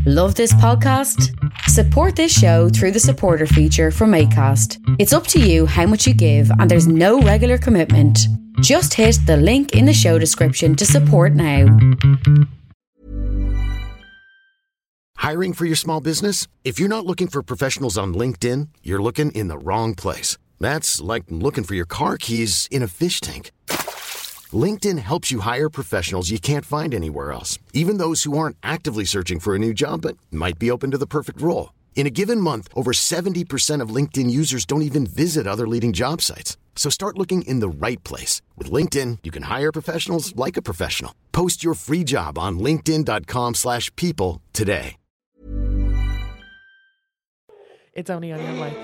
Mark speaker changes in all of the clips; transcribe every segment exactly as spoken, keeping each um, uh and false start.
Speaker 1: Love this podcast? Support this show through the supporter feature from Acast. It's up to you how much you give and there's no regular commitment. Just hit the link in the show description to support now.
Speaker 2: Hiring for your small business? If you're not looking for professionals on LinkedIn, you're looking in the wrong place. That's like looking for your car keys in a fish tank. LinkedIn helps you hire professionals you can't find anywhere else, even those who aren't actively searching for a new job but might be open to the perfect role. In a given month, over seventy percent of LinkedIn users don't even visit other leading job sites. So start looking in the right place. With LinkedIn, you can hire professionals like a professional. Post your free job on linkedin.com slash people today.
Speaker 3: It's only on your mic.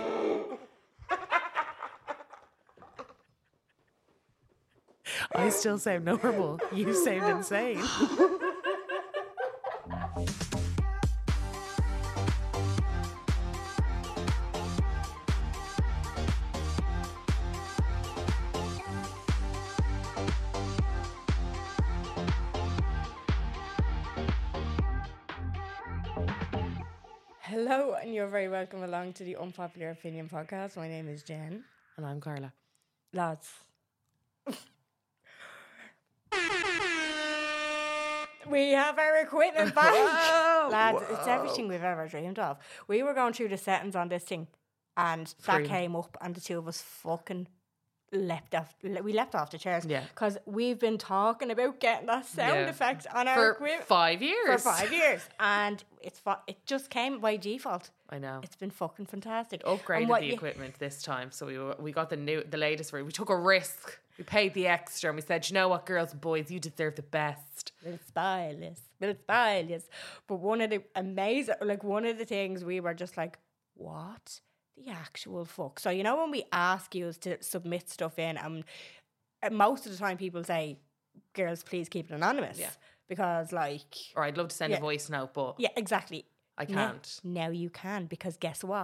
Speaker 3: I still sound normal. You sound insane.
Speaker 4: Hello, and you're very welcome along to the Unpopular Opinion podcast. My name is Jen.
Speaker 3: And I'm Carla.
Speaker 4: Lads. We have our equipment back.
Speaker 3: Whoa,
Speaker 4: Lads,
Speaker 3: whoa.
Speaker 4: It's everything we've ever dreamed of. We were going through the settings on this thing, and
Speaker 3: Freedom.
Speaker 4: that came up, and the two of us fucking leapt off. We leapt off the chairs.
Speaker 3: Yeah.
Speaker 4: Because we've been talking about getting that sound
Speaker 3: Yeah.
Speaker 4: effect on our
Speaker 3: For
Speaker 4: equipment
Speaker 3: five years.
Speaker 4: for five years, and it's fu- it just came by default.
Speaker 3: I know.
Speaker 4: It's been fucking fantastic.
Speaker 3: Upgraded
Speaker 4: And what
Speaker 3: the
Speaker 4: you-
Speaker 3: equipment this time, so we were, we got the new, the latest version. We took a risk. We paid the extra, and we said, "You know what, girls and boys, you deserve the best."
Speaker 4: We'll spoil this. We'll spoil this. But one of the amazing, like one of the things we were just like, what the actual fuck? So you know when we ask you to submit stuff in, and um, most of the time people say, "Girls, please keep it anonymous."
Speaker 3: Yeah.
Speaker 4: Because like,
Speaker 3: Or I'd love to send
Speaker 4: Yeah.
Speaker 3: a voice note, but
Speaker 4: yeah, exactly.
Speaker 3: I
Speaker 4: Now-
Speaker 3: can't.
Speaker 4: Now, you can, because guess what?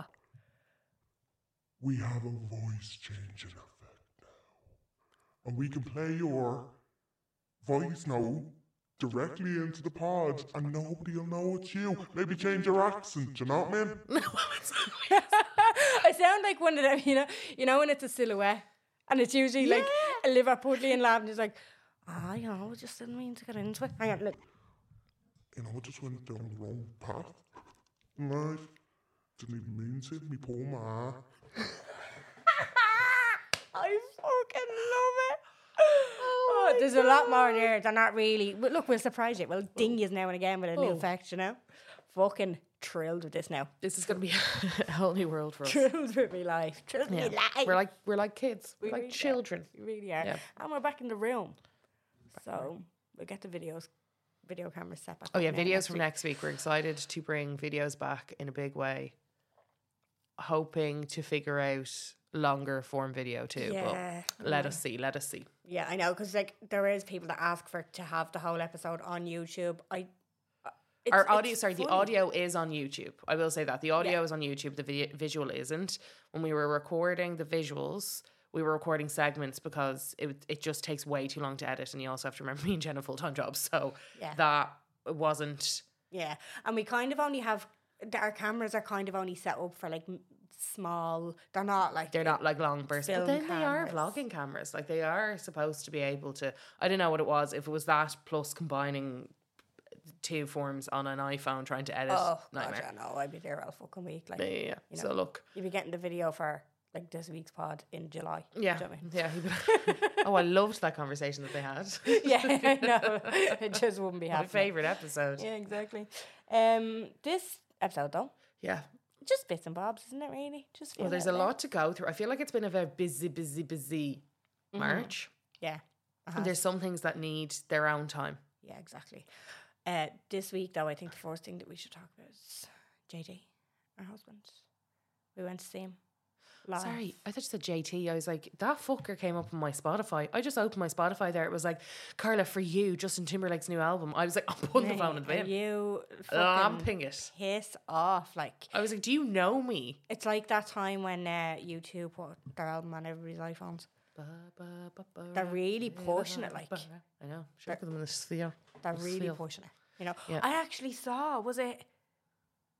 Speaker 5: We have a voice changing effect now. And we can play your voice note directly into the pod and nobody will know it's you. Maybe change your accent, do you know what I mean?
Speaker 4: I sound like one of them, you know, you know when it's a silhouette, and it's usually like a Liverpudlian lad, and he's like, ah, you know, I just didn't mean to get into it. Hang on, look.
Speaker 5: You know, I just went down the wrong path in life. Didn't even mean to. Me poor ma.
Speaker 4: I fucking love it. Oh, there's a lot more in here. They're not really. But look, we'll surprise you. We'll ding you now and again with a new
Speaker 3: Oh.
Speaker 4: fact, you know. Fucking thrilled with this now.
Speaker 3: This is going to be a whole new world for us.
Speaker 4: Thrilled with me life. Thrilled with
Speaker 3: Yeah.
Speaker 4: me life.
Speaker 3: We're like we're like kids. We're
Speaker 4: We
Speaker 3: like
Speaker 4: really are.
Speaker 3: children.
Speaker 4: We really are.
Speaker 3: Yeah.
Speaker 4: And we're back in the room. So we'll get the videos, video cameras set back
Speaker 3: Oh
Speaker 4: up
Speaker 3: yeah,
Speaker 4: now
Speaker 3: videos
Speaker 4: next
Speaker 3: from
Speaker 4: week.
Speaker 3: next week. We're excited to bring videos back in a big way. Hoping to figure out longer form video too.
Speaker 4: Yeah.
Speaker 3: But let us see. Let us see.
Speaker 4: Yeah, I know, because like there is people that ask for to have the whole episode on YouTube. I uh, it's,
Speaker 3: Our audio,
Speaker 4: it's
Speaker 3: sorry, the
Speaker 4: funny.
Speaker 3: audio is on YouTube. I will say that the audio
Speaker 4: Yeah.
Speaker 3: is on YouTube. The vi- visual isn't. When we were recording the visuals, we were recording segments because it it just takes way too long to edit, and you also have to remember me and Jen have full time jobs, so
Speaker 4: Yeah.
Speaker 3: that wasn't.
Speaker 4: Yeah, and we kind of only have our cameras are kind of only set up for like m- small. They're not like
Speaker 3: They're not like long bursts, but
Speaker 4: Film
Speaker 3: then they are
Speaker 4: cameras.
Speaker 3: vlogging cameras. Like they are supposed to be able to. I don't know what it was. If it was that plus combining two forms on an iPhone trying to edit,
Speaker 4: Oh, God,
Speaker 3: nightmare.
Speaker 4: I know. I'd be there all fucking week. Like,
Speaker 3: Yeah, yeah, yeah.
Speaker 4: you know,
Speaker 3: So look,
Speaker 4: you'd be getting the video for like this week's pod in July.
Speaker 3: yeah,
Speaker 4: Do you know what I mean?
Speaker 3: yeah. he'd be- oh, I loved that conversation that they had.
Speaker 4: Yeah, no, it just wouldn't be
Speaker 3: My
Speaker 4: happening.
Speaker 3: favorite episode.
Speaker 4: Yeah, exactly. Um, this episode though,
Speaker 3: Yeah.
Speaker 4: just bits and bobs, isn't it? Really, just
Speaker 3: Well,
Speaker 4: feeling
Speaker 3: there's
Speaker 4: it
Speaker 3: a
Speaker 4: there.
Speaker 3: lot to go through. I feel like it's been a very busy, busy, busy March.
Speaker 4: Yeah, uh-huh.
Speaker 3: And there's some things that need their own time.
Speaker 4: yeah, exactly. Uh, this week though, I think the first thing that we should talk about is J D, our husband. We went to see him. Live.
Speaker 3: Sorry, I thought you said J T. I was like, that fucker came up on my Spotify. I just opened my Spotify there. It was like, Carla, for you, Justin Timberlake's new album. I was like, I'm putting the
Speaker 4: Mate,
Speaker 3: phone in the
Speaker 4: are
Speaker 3: bin.
Speaker 4: you
Speaker 3: Lamping
Speaker 4: fucking
Speaker 3: it.
Speaker 4: piss off? Like,
Speaker 3: I was like, do you know me?
Speaker 4: it's like that time when uh, U two put their album on everybody's iPhones. They're really pushing it, like.
Speaker 3: I know. Should I put them in the sphere.
Speaker 4: They're
Speaker 3: The
Speaker 4: really
Speaker 3: sphere.
Speaker 4: pushing it. You know,
Speaker 3: Yeah.
Speaker 4: I actually saw, was it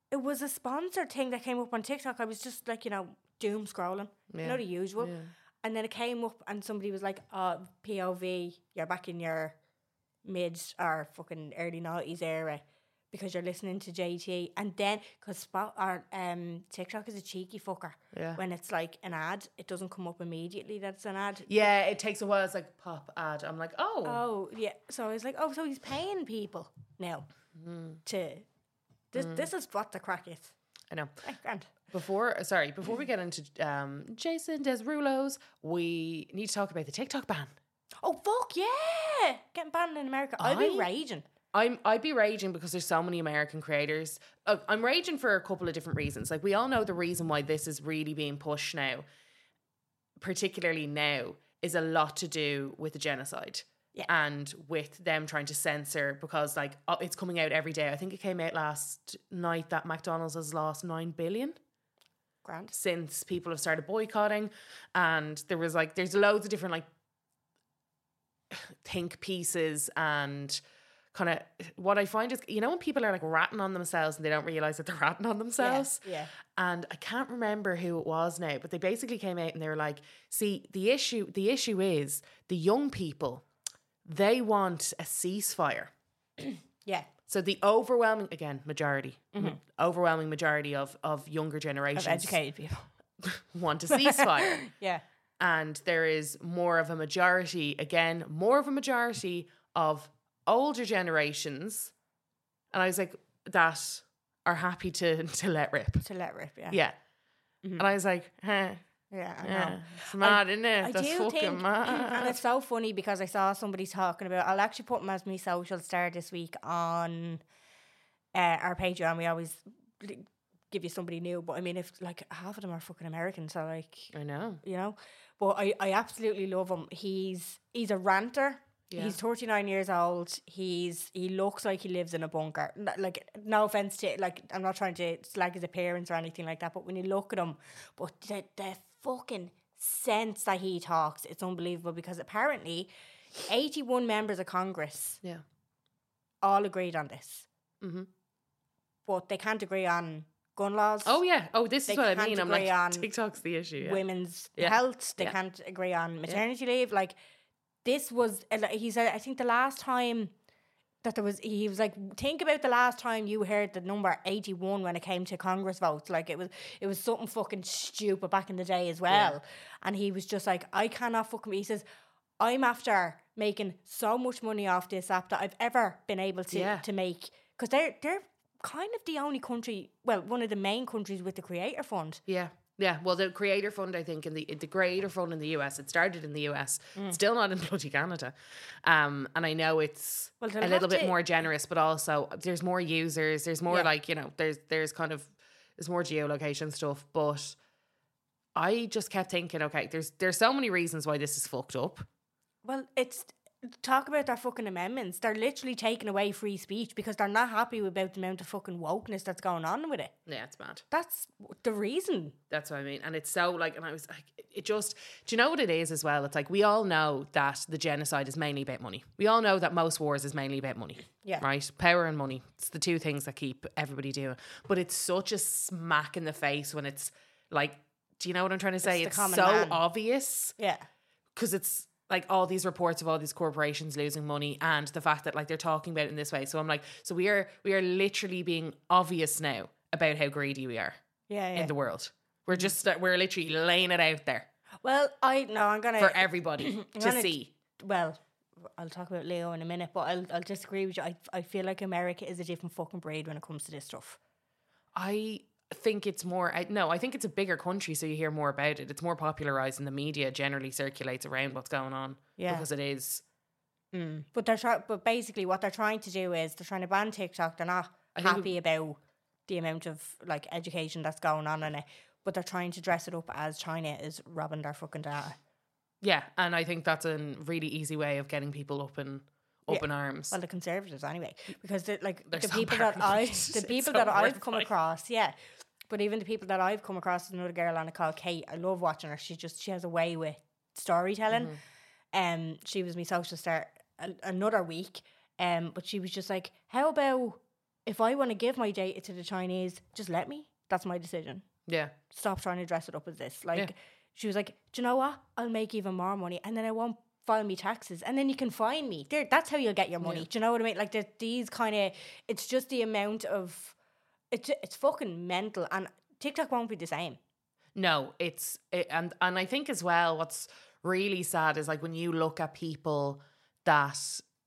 Speaker 4: it was a sponsored thing that came up on TikTok. I was just like, you know, doom scrolling, you
Speaker 3: Yeah.
Speaker 4: know, the usual.
Speaker 3: Yeah.
Speaker 4: And then it came up and somebody was like, oh, P O V, you're back in your mid or fucking early noughties era because you're listening to J T. And then, because Spot or um, TikTok is a cheeky fucker.
Speaker 3: Yeah.
Speaker 4: When it's like an ad, it doesn't come up immediately that it's an ad.
Speaker 3: Yeah, it takes a while. It's like pop ad. I'm like, oh.
Speaker 4: Oh, yeah. So I was like, oh, so he's paying people now to... This this is what the crack is.
Speaker 3: I know.
Speaker 4: Eh, grand.
Speaker 3: Before, sorry, before we get into um, Jason Derulo's, we need to talk about the TikTok ban.
Speaker 4: Oh, fuck, yeah. Getting banned in America. I'd be
Speaker 3: I-
Speaker 4: raging.
Speaker 3: I'm I'd be raging because there's so many American creators. Uh, I'm raging for a couple of different reasons. Like we all know the reason why this is really being pushed now, particularly now, is a lot to do with the genocide.
Speaker 4: Yeah.
Speaker 3: And with them trying to censor because like uh, it's coming out every day. I think it came out last night that McDonald's has lost nine billion
Speaker 4: Grand.
Speaker 3: since people have started boycotting, and there was like there's loads of different like think pieces and kind of what I find is, you know, when people are like ratting on themselves and they don't realize that they're ratting on themselves.
Speaker 4: Yeah, yeah.
Speaker 3: And I can't remember who it was now, but they basically came out and they were like, see, the issue the issue is the young people, they want a ceasefire.
Speaker 4: Yeah.
Speaker 3: So the overwhelming, again, majority, overwhelming majority of, of younger generations
Speaker 4: Of educated people.
Speaker 3: want a ceasefire.
Speaker 4: Yeah.
Speaker 3: And there is more of a majority, again, more of a majority of older generations. And I was like, that are happy to, to let rip.
Speaker 4: To let rip, yeah.
Speaker 3: Yeah. And I was like, huh.
Speaker 4: Yeah, I know.
Speaker 3: Yeah, it's mad, isn't it?
Speaker 4: I
Speaker 3: That's
Speaker 4: do
Speaker 3: fucking
Speaker 4: think,
Speaker 3: mad.
Speaker 4: and it's so funny because I saw somebody talking about. I'll actually put them as my social star this week on uh, our Patreon. We always li- give you somebody new, but I mean, if like half of them are fucking American, so like
Speaker 3: I know.
Speaker 4: you know. But I, I absolutely love him. He's he's a ranter.
Speaker 3: Yeah.
Speaker 4: He's thirty-nine years old. He's he looks like he lives in a bunker. N- Like, no offense to like, I'm not trying to slag his appearance or anything like that. But when you look at him, but the the fucking sense that he talks, it's unbelievable. Because apparently, eighty-one members of Congress
Speaker 3: Yeah.
Speaker 4: all agreed on this,
Speaker 3: Mm-hmm.
Speaker 4: but they can't agree on gun laws.
Speaker 3: Oh, yeah. Oh, this
Speaker 4: They
Speaker 3: is what I
Speaker 4: can't
Speaker 3: mean. I'm
Speaker 4: agree
Speaker 3: like,
Speaker 4: on
Speaker 3: TikTok's the issue. Yeah.
Speaker 4: women's
Speaker 3: Yeah.
Speaker 4: health. They
Speaker 3: Yeah.
Speaker 4: can't agree on maternity leave. Like, this was, uh, like, he said, I think the last time that there was, he was like, think about the last time you heard the number eighty-one when it came to Congress votes. Like, it was, it was something fucking stupid back in the day as well.
Speaker 3: Yeah.
Speaker 4: And he was just like, I cannot fucking, he says, I'm after making so much money off this app that I've ever been able to,
Speaker 3: Yeah.
Speaker 4: to make. Because they're, they're kind of the only country, well, one of the main countries with the Creator Fund.
Speaker 3: Yeah. Yeah, well, the Creator Fund, I think, in the the Creator Fund in the U S, it started in the U S, still not in bloody Canada. Um, and I know it's
Speaker 4: Well,
Speaker 3: a
Speaker 4: they'll
Speaker 3: little
Speaker 4: have
Speaker 3: bit
Speaker 4: to-
Speaker 3: more generous, but also there's more users, there's more
Speaker 4: Yeah.
Speaker 3: like, you know, there's there's kind of, there's more geolocation stuff. But I just kept thinking, okay, there's there's so many reasons why this is fucked up.
Speaker 4: Well, it's talk about their fucking amendments. They're literally taking away free speech because they're not happy about the amount of fucking wokeness that's going on with it.
Speaker 3: Yeah, it's mad.
Speaker 4: That's the reason.
Speaker 3: That's what I mean. And it's so like, and I was like, it just, do you know what it is as well? It's like, we all know that the genocide is mainly about money. We all know that most wars is mainly about money.
Speaker 4: Yeah.
Speaker 3: Right? Power and money. It's the two things that keep everybody doing. But it's such a smack in the face when it's like, do you know what I'm trying to say?
Speaker 4: the
Speaker 3: It's,
Speaker 4: common
Speaker 3: so
Speaker 4: man.
Speaker 3: obvious
Speaker 4: Yeah.
Speaker 3: because it's like all these reports of all these corporations losing money and the fact that like they're talking about it in this way. So I'm like, so we are, we are literally being obvious now about how greedy we are
Speaker 4: Yeah, yeah.
Speaker 3: in the world. We're just, we're literally laying it out there
Speaker 4: Well, I no, I'm gonna
Speaker 3: for everybody
Speaker 4: I'm
Speaker 3: to
Speaker 4: gonna-
Speaker 3: see.
Speaker 4: Well, I'll talk about Leo in a minute, but I'll I'll disagree with you. I I feel like America is a different fucking breed when it comes to this stuff.
Speaker 3: I think it's more, I, no, I think it's a bigger country, so you hear more about it. It's more popularised and the media generally circulates around what's going on.
Speaker 4: Yeah.
Speaker 3: Because it is.
Speaker 4: But they're try- but basically what they're trying to do is they're trying to ban TikTok. They're not
Speaker 3: I think
Speaker 4: happy about the amount of like education that's going on in it, but they're trying to dress it up as China is robbing their fucking data.
Speaker 3: Yeah, and I think that's a really easy way of getting people up in, up
Speaker 4: Yeah.
Speaker 3: in arms.
Speaker 4: Well, the Conservatives anyway, because the, like
Speaker 3: They're
Speaker 4: the
Speaker 3: so
Speaker 4: people that I
Speaker 3: paranoid.
Speaker 4: the
Speaker 3: It's
Speaker 4: people
Speaker 3: so
Speaker 4: that I've come
Speaker 3: horrifying.
Speaker 4: across, yeah. But even the people that I've come across, there's another girl on it called Kate. I love watching her. She just she has a way with storytelling. Um, she was my social star a, another week. Um, but she was just like, how about if I want to give my data to the Chinese, just let me. That's my decision.
Speaker 3: Yeah.
Speaker 4: Stop trying to dress it up as this. Like,
Speaker 3: Yeah.
Speaker 4: she was like, do you know what? I'll make even more money and then I won't file me taxes and then you can fine me. There, that's how you'll get your money.
Speaker 3: Yeah.
Speaker 4: Do you know what I mean? Like, there's these kind of, it's just the amount of, it's it's fucking mental, and TikTok won't be the same.
Speaker 3: No, it's it, and and I think as well what's really sad is like when you look at people that,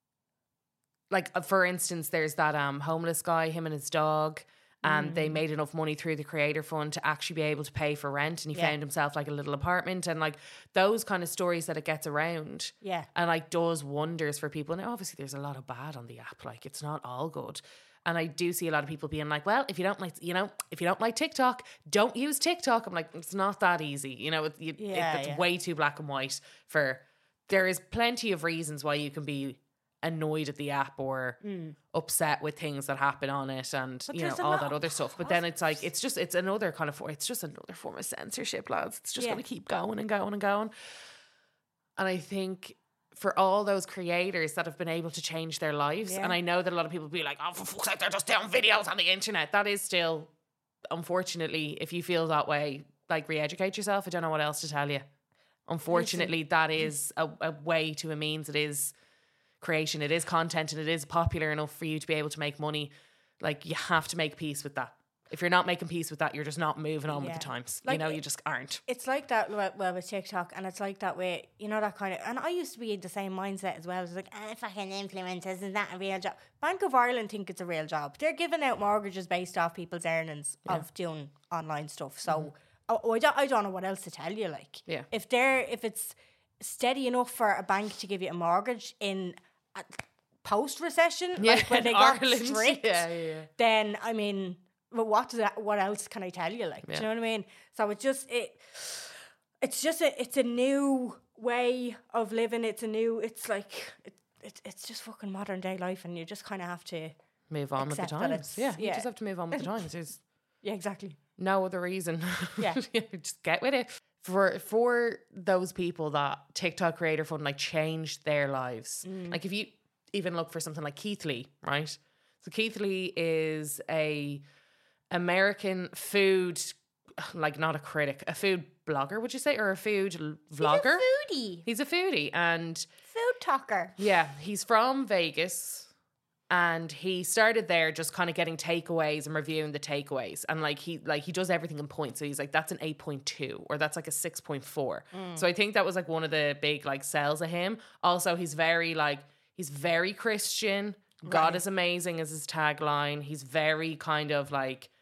Speaker 3: like uh, for instance, there's that um homeless guy, him and his dog, and they made enough money through the creator fund to actually be able to pay for rent, and he
Speaker 4: Yeah.
Speaker 3: found himself like a little apartment, and like those kind of stories that it gets around.
Speaker 4: Yeah.
Speaker 3: And like does wonders for people. Now obviously there's a lot of bad on the app, like it's not all good. And I do see a lot of people being like, well, if you don't like, you know, if you don't like TikTok, don't use TikTok. I'm like, it's not that easy. You know, it, you,
Speaker 4: Yeah,
Speaker 3: it, it's
Speaker 4: yeah.
Speaker 3: way too black and white for, there is plenty of reasons why you can be annoyed at the app or upset with things that happen on it and,
Speaker 4: But
Speaker 3: you know,
Speaker 4: there's a
Speaker 3: all
Speaker 4: lot
Speaker 3: that
Speaker 4: of
Speaker 3: other stuff. But then it's like, it's just, it's another kind of, for- it's just another form of censorship, lads. It's just
Speaker 4: Yeah.
Speaker 3: going to keep going and going and going. And I think for all those creators that have been able to change their lives,
Speaker 4: Yeah.
Speaker 3: and I know that a lot of people be like, oh, for fuck's sake, they're just doing videos on the internet. That is still, unfortunately, if you feel that way, like re-educate yourself. I don't know what else to tell you. Unfortunately, that is a, a way to a means. It is creation. It is content, and it is popular enough for you to be able to make money. Like, you have to make peace with that. If you're not making peace with that, you're just not moving on with
Speaker 4: Yeah.
Speaker 3: the times.
Speaker 4: Like,
Speaker 3: you know,
Speaker 4: it-
Speaker 3: you just aren't.
Speaker 4: It's like that, well, well, with TikTok, and it's like that way, you know, that kind of, and I used to be in the same mindset as well. It's like, ah, fucking influencers, is that a real job? Bank of Ireland think it's a real job. They're giving out mortgages based off people's earnings of doing online stuff. So, oh, I, don't, I don't know what else to tell you, like.
Speaker 3: Yeah.
Speaker 4: If they're, if it's steady enough for a bank to give you a mortgage in a post-recession, like when they got
Speaker 3: Ireland.
Speaker 4: strict,
Speaker 3: Yeah, yeah, yeah.
Speaker 4: then, I mean, but what does that, what else can I tell you? Like, do you
Speaker 3: Yeah.
Speaker 4: know what I mean? So it's just it. It's just a. It's a new way of living. It's a new. It's like it, it, it's just fucking modern day life, and you just kind of have to.
Speaker 3: Move on with the
Speaker 4: accept that
Speaker 3: times.
Speaker 4: it's-
Speaker 3: Yeah, you
Speaker 4: yeah.
Speaker 3: just have to move on with the times. There's
Speaker 4: Yeah, exactly.
Speaker 3: no other reason.
Speaker 4: Yeah.
Speaker 3: Just get with it. For for those people that TikTok creator fund like changed their lives.
Speaker 4: Mm.
Speaker 3: Like if you even look for something like Keith Lee, right? So Keith Lee is a American food, like not a critic, a food blogger, would you say, or a food l- vlogger?
Speaker 4: Foodie,
Speaker 3: He's a foodie, and
Speaker 4: food talker.
Speaker 3: yeah, he's from Vegas. And he started there just kind of getting takeaways and reviewing the takeaways. And like he like he does everything in points. So he's like, that's an eight point two or that's like a six point four. So I think that was like one of the big like sells of him. Also, he's very like, he's very Christian. God
Speaker 4: Right.
Speaker 3: is amazing is his tagline. He's very kind of like,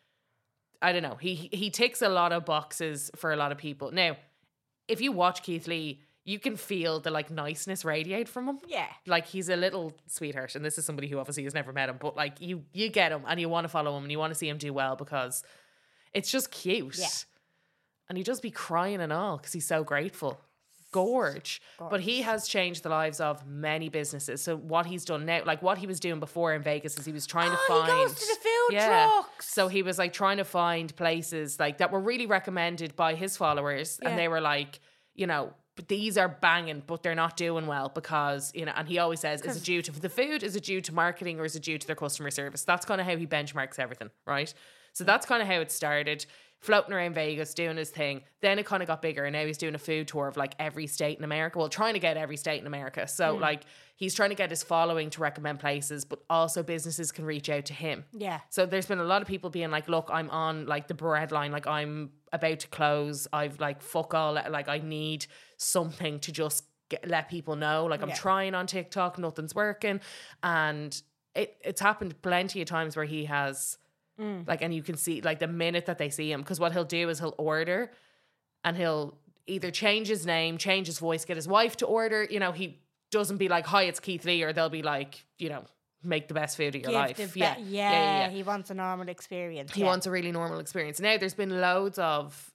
Speaker 3: I don't know. He he ticks a lot of boxes for a lot of people. Now, if you watch Keith Lee, you can feel the like niceness radiate from him.
Speaker 4: Yeah.
Speaker 3: Like he's a little sweetheart, and this is somebody who obviously has never met him, but like you you get him and you want to follow him and you want to see him do well because it's just cute.
Speaker 4: Yeah.
Speaker 3: And he just be crying and all because he's so grateful. Gorge. But he has changed the lives of many businesses. So what he's done now, like what he was doing before in Vegas is he was trying to
Speaker 4: Oh,
Speaker 3: find
Speaker 4: he goes to the food trucks.
Speaker 3: So he was like trying to find places like that were really recommended by his followers
Speaker 4: Yeah.
Speaker 3: and they were like, you know, but these are banging, but they're not doing well because, you know, and he always says, is it due to the food? Is it due to marketing or is it due to their customer service? That's kind of how he benchmarks everything, right? So that's kind of how it started. Floating around Vegas, doing his thing. Then it kind of got bigger and now he's doing a food tour of like every state in America. Well, trying to get every state in America. So like he's trying to get his following to recommend places, but also businesses can reach out to him.
Speaker 4: Yeah.
Speaker 3: So there's been a lot of people being like, look, I'm on like the bread line, like I'm about to close. I've like fuck all, like I need something to just get, let people know. Like I'm
Speaker 4: Yeah.
Speaker 3: trying on TikTok, nothing's working. And it, it's happened plenty of times where he has like, and you can see like the minute that they see him, because what he'll do is he'll order and he'll either change his name, change his voice, get his wife to order. You know, he doesn't be like, hi, it's Keith Lee, or they'll be like, you know, make the best food of your
Speaker 4: Give
Speaker 3: life.
Speaker 4: the be-
Speaker 3: yeah.
Speaker 4: yeah,
Speaker 3: yeah, yeah, yeah.
Speaker 4: he wants a normal experience.
Speaker 3: He
Speaker 4: yeah.
Speaker 3: wants a really normal experience. Now, there's been loads of,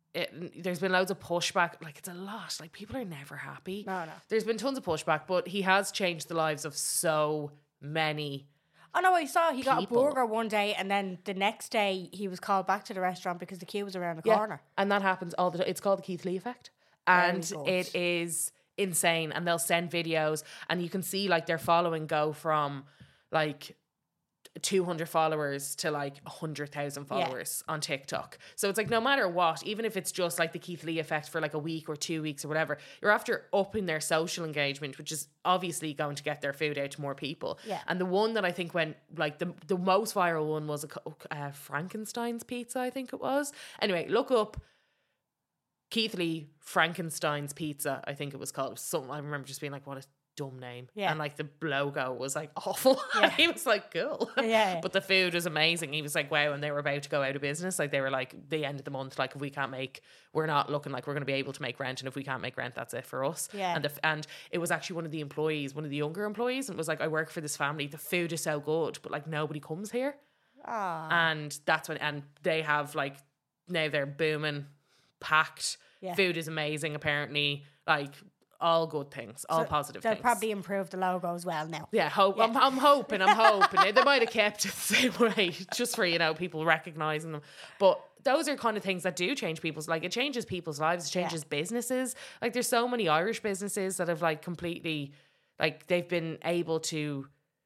Speaker 3: it, there's been loads of pushback. Like, it's a lot. Like, people are never happy.
Speaker 4: No, no.
Speaker 3: There's been tons of pushback, but he has changed the lives of so many.
Speaker 4: Oh no, I saw he got a
Speaker 3: people.
Speaker 4: burger one day and then the next day he was called back to the restaurant because the queue was around the corner.
Speaker 3: And that happens all the time. It's called the Keith Lee effect.
Speaker 4: Very
Speaker 3: And
Speaker 4: good.
Speaker 3: it is insane. And they'll send videos and you can see like their following go from like two hundred followers to like one hundred thousand followers yeah. on TikTok. So it's like no matter what, even if it's just like the Keith Lee effect for like a week or two weeks or whatever, you're after upping their social engagement, which is obviously going to get their food out to more people.
Speaker 4: Yeah.
Speaker 3: And the one that I think went like the, the most viral one was a, uh, Frankenstein's pizza, I think it was. Anyway, look up Keith Lee Frankenstein's pizza, I think it was called. It was something I remember just being like, what a dumb name.
Speaker 4: Yeah.
Speaker 3: And like the logo was like awful. Yeah. He was like, cool.
Speaker 4: Yeah, yeah.
Speaker 3: But the food was amazing. He was like, wow. And they were about to go out of business. Like they were like, the end of the month, like if we can't make, we're not looking like we're going to be able to make rent. And if we can't make rent, that's it for us.
Speaker 4: Yeah.
Speaker 3: And the, and it was actually one of the employees, one of the younger employees. And it was like, I work for this family. The food is so good, but like nobody comes here.
Speaker 4: Aww.
Speaker 3: And that's when, and they have like, now they're booming, packed.
Speaker 4: Yeah.
Speaker 3: Food is amazing, apparently. Like, all good things, all
Speaker 4: so
Speaker 3: positive
Speaker 4: they'll
Speaker 3: things.
Speaker 4: They'll probably improve the logo as well now.
Speaker 3: Yeah, hope, yeah. I'm, I'm hoping, I'm hoping. They might have kept it the same way, just for, you know, people recognising them. But those are kind of things that do change people's, like, it changes people's lives, it changes yeah. businesses. Like, there's so many Irish businesses that have, like, completely, like, they've been able to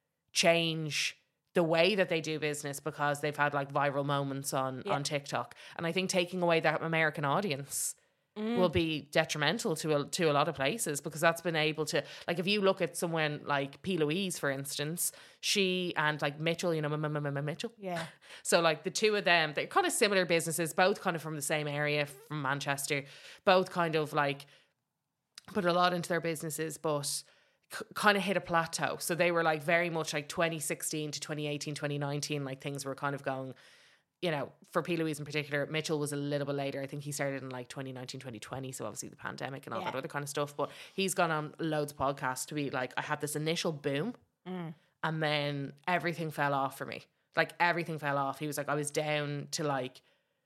Speaker 3: change the way that they do business because they've had, like, viral moments on, yeah. on TikTok. And I think taking away that American audience Mm. will be detrimental to a, to a lot of places, because that's been able to, like, if you look at someone like P. Louise, for instance, she and like Mitchell, you know, m- m- m- Mitchell.
Speaker 4: Yeah.
Speaker 3: So like the two of them, they're kind of similar businesses, both kind of from the same area, from Manchester, both kind of like put a lot into their businesses, but c- kind of hit a plateau. So they were like very much like twenty sixteen to twenty eighteen, twenty nineteen, like things were kind of going, you know, for P. Louise in particular. Mitchell was a little bit later. I think he started in like twenty nineteen, twenty twenty. So obviously the pandemic and all
Speaker 4: yeah.
Speaker 3: that other kind of stuff. But he's gone on loads of podcasts to be like, I had this initial boom
Speaker 4: mm.
Speaker 3: and then everything fell off for me. Like everything fell off. He was like, I was down to like,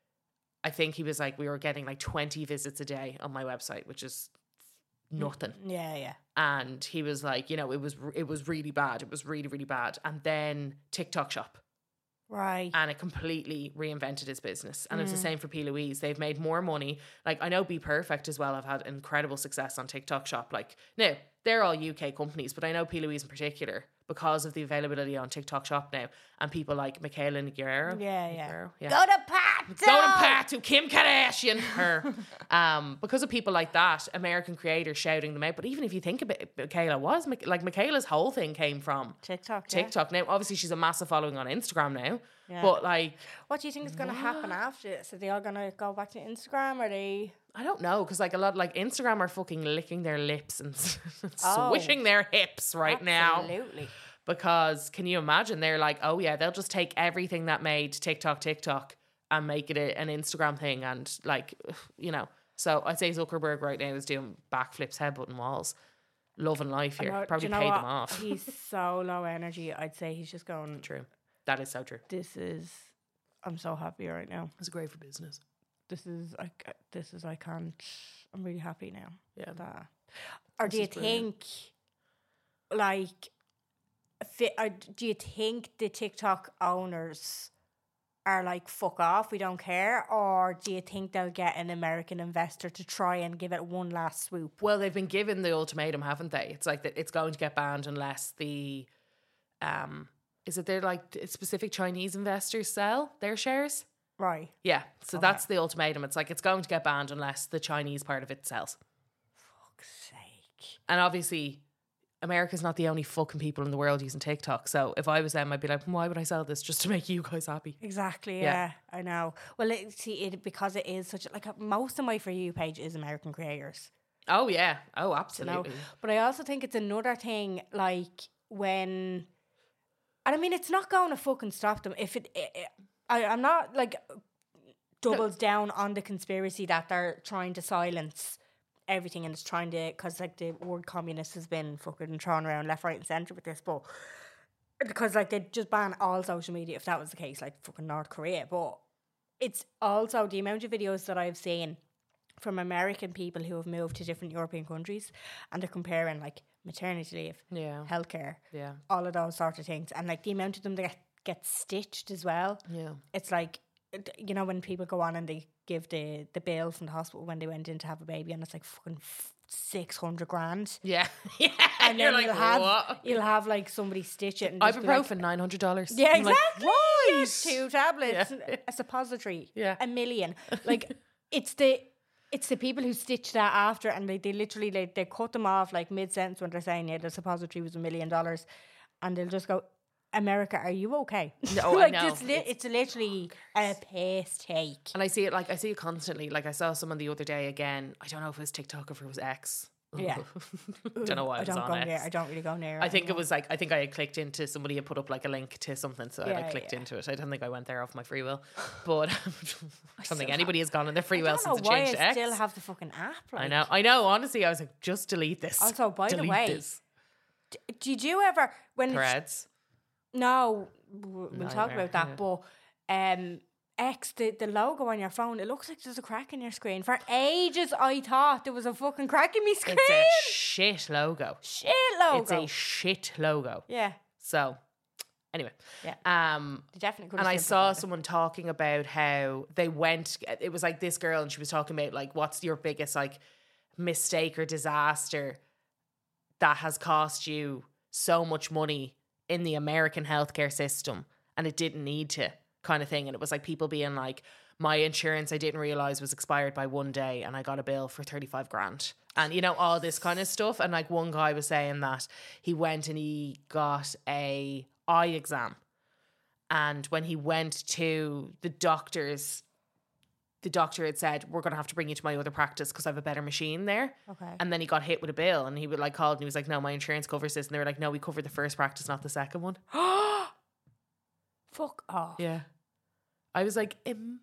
Speaker 3: I think he was like, we were getting like twenty visits a day on my website, which is nothing.
Speaker 4: Yeah, yeah.
Speaker 3: And he was like, you know, it was, it was really bad. It was really, really bad. And then TikTok Shop.
Speaker 4: Right.
Speaker 3: And it completely reinvented his business. And mm. it's the same for P. Louise. They've made more money. Like, I know Be Perfect as well have had incredible success on TikTok Shop. Like, no, they're all U K companies, but I know P. Louise in particular, because of the availability on TikTok Shop now, and people like Michaela Guerrero.
Speaker 4: Yeah, yeah.
Speaker 3: Guerrero, yeah.
Speaker 4: Go to Pat!
Speaker 3: Go to Pat, to Kim Kardashian, her. um, because of people like that, American creators shouting them out. But even if you think about it, Michaela was, like, Michaela's whole thing came from
Speaker 4: TikTok.
Speaker 3: TikTok.
Speaker 4: Yeah.
Speaker 3: Now, obviously, she's a massive following on Instagram now.
Speaker 4: Yeah.
Speaker 3: But, like...
Speaker 4: What do you think is going to happen after this? Are they all going to go back to Instagram? Or are they...
Speaker 3: I don't know, because, like, a lot... Like, Instagram are fucking licking their lips and
Speaker 4: oh,
Speaker 3: swishing their hips right
Speaker 4: absolutely.
Speaker 3: now.
Speaker 4: Absolutely.
Speaker 3: Because, can you imagine? They're like, oh, yeah, they'll just take everything that made TikTok TikTok and make it a, an Instagram thing. And, like, you know... So, I'd say Zuckerberg right now is doing backflips, headbutting walls. Loving life here.
Speaker 4: Know,
Speaker 3: Probably
Speaker 4: you know
Speaker 3: paid
Speaker 4: what?
Speaker 3: them off.
Speaker 4: He's so low energy. I'd say he's just going...
Speaker 3: True. That is so true.
Speaker 4: This is... I'm so happy right now.
Speaker 3: It's great for business.
Speaker 4: This is... I, this is... I can't... I'm really happy now.
Speaker 3: Yeah.
Speaker 4: That. Or
Speaker 3: This
Speaker 4: do you
Speaker 3: is brilliant.
Speaker 4: think... Like... Fi- or do you think the TikTok owners are like, fuck off, we don't care? Or do you think they'll get an American investor to try and give it one last swoop?
Speaker 3: Well, they've been given the ultimatum, haven't they? It's like that it's going to get banned unless the... um. Is it they're like specific Chinese investors sell their shares?
Speaker 4: Right.
Speaker 3: Yeah. So
Speaker 4: Okay.
Speaker 3: that's the ultimatum. It's like it's going to get banned unless the Chinese part of it sells.
Speaker 4: Fuck's sake.
Speaker 3: And obviously, America's not the only fucking people in the world using TikTok. So if I was them, I'd be like, why would I sell this? Just to make you guys happy.
Speaker 4: Exactly,
Speaker 3: Yeah.
Speaker 4: yeah, I know. Well, it, see, it because it is such... Like, uh, most of my For You page is American creators.
Speaker 3: Oh, yeah. Oh,
Speaker 4: You know?
Speaker 3: absolutely.
Speaker 4: But I also think it's another thing, like, when... And I mean, it's not going to fucking stop them. If it... it, it I, I'm not, like, doubles down on the conspiracy that they're trying to silence everything and it's trying to... Because, like, the word communist has been fucking thrown around left, right and centre with this, but... Because, like, they'd just ban all social media if that was the case, like fucking North Korea. But it's also the amount of videos that I've seen from American people who have moved to different European countries and they're comparing, like, maternity leave,
Speaker 3: Yeah.
Speaker 4: healthcare,
Speaker 3: Yeah.
Speaker 4: all of those sort of things. And, like, the amount of them that get, get stitched as well.
Speaker 3: Yeah.
Speaker 4: It's like, you know, when people go on and they give the, the bill from the hospital when they went in to have a baby, and it's like fucking six hundred grand.
Speaker 3: Yeah. Yeah.
Speaker 4: And
Speaker 3: You're
Speaker 4: then
Speaker 3: like,
Speaker 4: you'll have
Speaker 3: what?
Speaker 4: you'll have like somebody stitch it and just be
Speaker 3: Ibuprofen,
Speaker 4: like,
Speaker 3: nine hundred dollars.
Speaker 4: yeah,
Speaker 3: I'm like,
Speaker 4: exactly.
Speaker 3: right.
Speaker 4: Yeah, two tablets,
Speaker 3: Yeah.
Speaker 4: a suppository,
Speaker 3: Yeah.
Speaker 4: a million. Like it's the it's the people who stitch that after, and they, they literally like they cut them off like mid sentence when they're saying, yeah, the suppository was a million dollars, and they'll just go, America, are you okay?
Speaker 3: No, I
Speaker 4: like
Speaker 3: know.
Speaker 4: It's, li-
Speaker 3: It's-
Speaker 4: it's literally a pace take.
Speaker 3: And I see it like I see it constantly. Like I saw someone the other day again. I don't know if it was TikTok or if it was X.
Speaker 4: Yeah.
Speaker 3: Don't know why
Speaker 4: I
Speaker 3: it was
Speaker 4: don't
Speaker 3: on
Speaker 4: go
Speaker 3: X.
Speaker 4: near. I don't really go near.
Speaker 3: I think it was like I think I had clicked into somebody had put up like a link to something, so I
Speaker 4: Yeah,
Speaker 3: like, clicked
Speaker 4: yeah.
Speaker 3: into it. I don't think I went there off my free will, but I don't
Speaker 4: still
Speaker 3: think
Speaker 4: have-
Speaker 3: anybody has gone on their free
Speaker 4: I
Speaker 3: will
Speaker 4: don't know
Speaker 3: since it
Speaker 4: why
Speaker 3: changed to
Speaker 4: I
Speaker 3: X.
Speaker 4: still have the fucking app. Like.
Speaker 3: I know, I know. Honestly, I was like, just delete this.
Speaker 4: Also, by the
Speaker 3: delete
Speaker 4: way,
Speaker 3: this.
Speaker 4: D- did you ever when it's,
Speaker 3: Threads.
Speaker 4: no, w- we'll talk
Speaker 3: Nightmare,
Speaker 4: about that. But um, X the, the logo on your phone, it looks like there's a crack in your screen. For ages, I thought there was a fucking crack in my screen.
Speaker 3: It's a shit logo.
Speaker 4: Shit logo.
Speaker 3: It's a shit logo.
Speaker 4: yeah,
Speaker 3: So, anyway,
Speaker 4: Yeah.
Speaker 3: Um,
Speaker 4: they definitely could.
Speaker 3: and I saw someone talking about how they went. It was like this girl, and she was talking about like, what's your biggest like mistake or disaster that has cost you so much money in the American healthcare system, and it didn't need to, kind of thing. And it was like people being like, my insurance I didn't realize was expired by one day, and I got a bill for thirty-five grand, and you know, all this kind of stuff. And like one guy was saying that he went and he got a eye exam, and when he went to the doctors, the doctor had said, we're going to have to bring you to my other practice because I have a better machine there.
Speaker 4: Okay.
Speaker 3: And then he got hit with a bill, and he would like called and he was like, no, my insurance covers this. And they were like, no, we covered the first practice, not the second one.
Speaker 4: Fuck off.
Speaker 3: Yeah. I was like, imagine.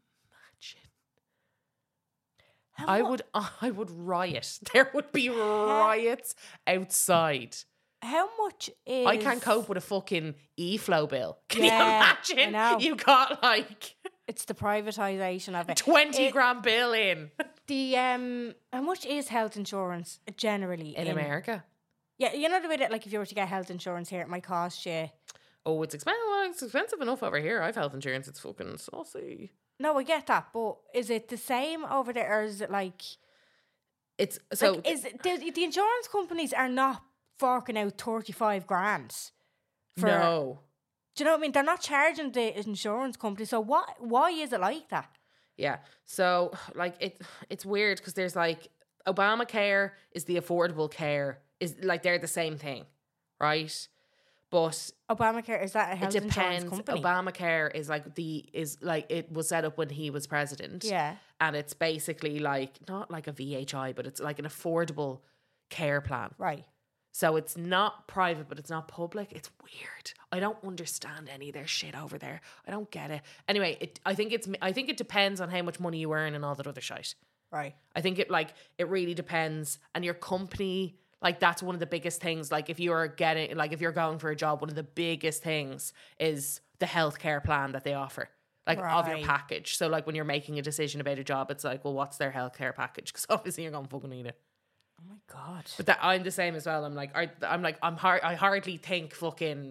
Speaker 4: How
Speaker 3: I
Speaker 4: mu-
Speaker 3: would I would riot. There would be riots outside.
Speaker 4: How much is?
Speaker 3: I can't cope with a fucking e-flow bill. Can
Speaker 4: Yeah,
Speaker 3: you
Speaker 4: I
Speaker 3: imagine?
Speaker 4: know.
Speaker 3: You got like
Speaker 4: It's the privatization of it.
Speaker 3: twenty
Speaker 4: It-
Speaker 3: grand bill in.
Speaker 4: The um, how much is health insurance generally
Speaker 3: In America.
Speaker 4: Yeah, you know the way that like if you were to get health insurance here, it might cost you.
Speaker 3: Oh, it's expensive. Well, it's expensive enough over here. I've health insurance. It's fucking saucy.
Speaker 4: No, I get that, but is it the same over there, or is it like?
Speaker 3: It's so
Speaker 4: like, is it, the, the insurance companies are not forking out thirty five grand for?
Speaker 3: no.
Speaker 4: Do you know what I mean? They're not charging the insurance company. So what? Why is it like that?
Speaker 3: Yeah. So like it it's weird because there's like Obamacare is the affordable care, is like they're the same thing, right? But
Speaker 4: Obamacare, is that a
Speaker 3: it
Speaker 4: health
Speaker 3: depends.
Speaker 4: insurance company?
Speaker 3: Obamacare is like the is like it was set up when he was president.
Speaker 4: Yeah.
Speaker 3: And it's basically like not like a V H I, but it's like an affordable care plan.
Speaker 4: Right.
Speaker 3: So it's not private, but it's not public. It's weird. I don't understand any of their shit over there. I don't get it. Anyway, it, I think it's. I think it depends on how much money you earn and all that other shit.
Speaker 4: Right.
Speaker 3: I think it like it really depends, and your company. Like that's one of the biggest things. Like if you're getting, like if you're going for a job, one of the biggest things is the healthcare plan that they offer, like of your
Speaker 4: Right.
Speaker 3: package. So like when you're making a decision about a job, it's like, well, what's their healthcare package? Because obviously you're gonna fucking need it.
Speaker 4: Oh my god.
Speaker 3: But that I'm the same as well. I'm like, I, I'm like, I'm hard. I hardly think fucking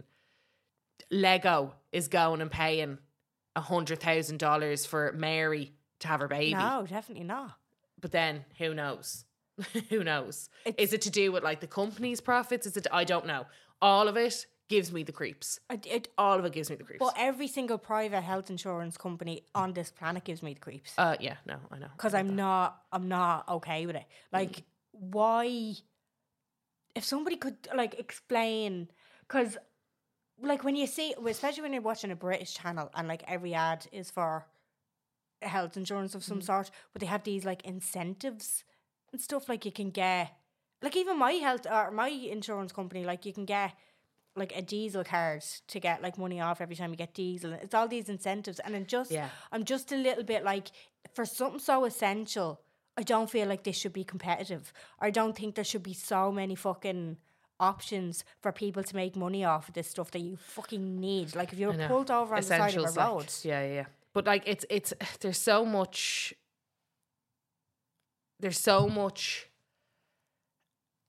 Speaker 3: Lego is going and paying a hundred thousand dollars for Mary to have her baby.
Speaker 4: No, definitely not.
Speaker 3: But then who knows? Who knows?
Speaker 4: It's-
Speaker 3: Is it to do with like the company's profits? Is it? I don't know. All of it gives me the creeps.
Speaker 4: I, it,
Speaker 3: All of it gives me the creeps.
Speaker 4: but every single private health insurance company on this planet gives me the creeps.
Speaker 3: uh, yeah, no, I know.
Speaker 4: Because I'm not, I'm not okay with it. Like, why? If somebody could like explain, because like when you see, especially when you're watching a British channel and like every ad is for health insurance of some sort, but they have these like incentives and stuff, like you can get, like even my health or my insurance company, like you can get like a diesel card to get like money off every time you get diesel. It's all these incentives, and it just,
Speaker 3: Yeah.
Speaker 4: I'm just a little bit like, for something so essential, I don't feel like this should be competitive. I don't think there should be so many fucking options for people to make money off of this stuff that you fucking need. Like if you
Speaker 3: I
Speaker 4: were
Speaker 3: know.
Speaker 4: pulled over on the side of a
Speaker 3: Essentials, like-
Speaker 4: road.
Speaker 3: yeah, yeah, yeah. But like it's it's there's so much. There's so much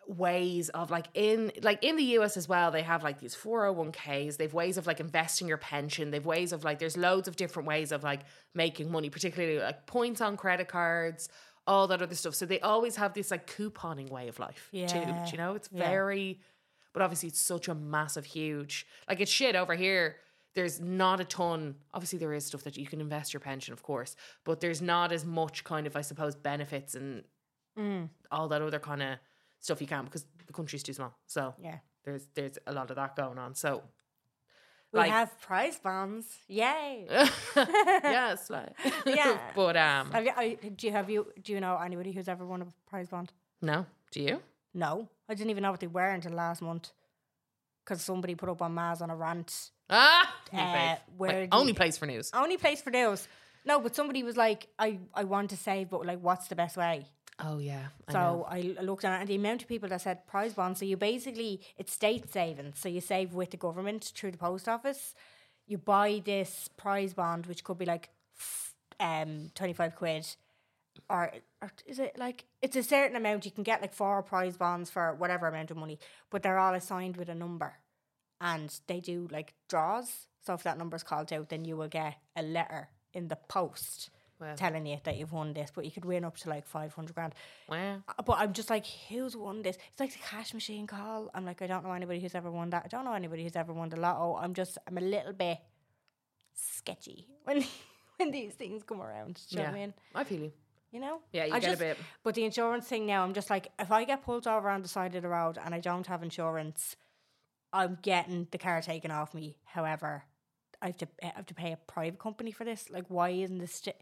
Speaker 3: ways of like in like in the U S as well, they have like these four oh one k's, they've ways of like investing your pension, they've ways of like there's loads of different ways of like making money, particularly like points on credit cards, all that other stuff. So they always have this like couponing way of life
Speaker 4: Yeah.
Speaker 3: too. Do you know, it's
Speaker 4: Yeah.
Speaker 3: very, but obviously it's such a massive, huge, like it's shit over here. There's not a ton, obviously there is stuff that you can invest your pension, of course, but there's not as much kind of, I suppose, benefits and
Speaker 4: Mm.
Speaker 3: all that other kind of stuff you can, because the country's too small. So
Speaker 4: Yeah.
Speaker 3: there's there's a lot of that going on. So
Speaker 4: We
Speaker 3: like-
Speaker 4: have prize bonds. Yay.
Speaker 3: yes, like
Speaker 4: Yeah.
Speaker 3: but um
Speaker 4: Have you, I, do you have you do you know anybody who's ever won a prize bond?
Speaker 3: no, do you?
Speaker 4: No, I didn't even know what they were until last month, because somebody put up on Maz on a rant.
Speaker 3: Ah,
Speaker 4: Uh,
Speaker 3: uh,
Speaker 4: where
Speaker 3: like,
Speaker 4: do
Speaker 3: only
Speaker 4: you-
Speaker 3: place for news.
Speaker 4: Only place for news. No, but somebody was like, I, I want to save, but like, what's the best way?
Speaker 3: Oh yeah, I know.
Speaker 4: So I, I looked at it, and the amount of people that said prize bonds. So you basically, it's state savings. So you save with the government through the post office. You buy this prize bond, which could be like f- um twenty-five quid. Or, or is it like, it's a certain amount. You can get like four prize bonds for whatever amount of money, but they're all assigned with a number. And they do like draws. So if that number's called out, then you will get a letter in the post
Speaker 3: Wow.
Speaker 4: telling you that you've won this. But you could win up to like five hundred grand.
Speaker 3: Wow.
Speaker 4: Uh, But I'm just like, who's won this? It's like the cash machine call. I'm like, I don't know anybody who's ever won that. I don't know anybody who's ever won the lotto. I'm just, I'm a little bit sketchy when when these things come around. Do you know
Speaker 3: Yeah,
Speaker 4: what I mean?
Speaker 3: I feel you.
Speaker 4: You know?
Speaker 3: Yeah, you
Speaker 4: I
Speaker 3: get
Speaker 4: just,
Speaker 3: a bit.
Speaker 4: But the insurance thing now, I'm just like, if I get pulled over on the side of the road and I don't have insurance, I'm getting the car taken off me. However, I have to I have to pay a private company for this. Like, why isn't this sta-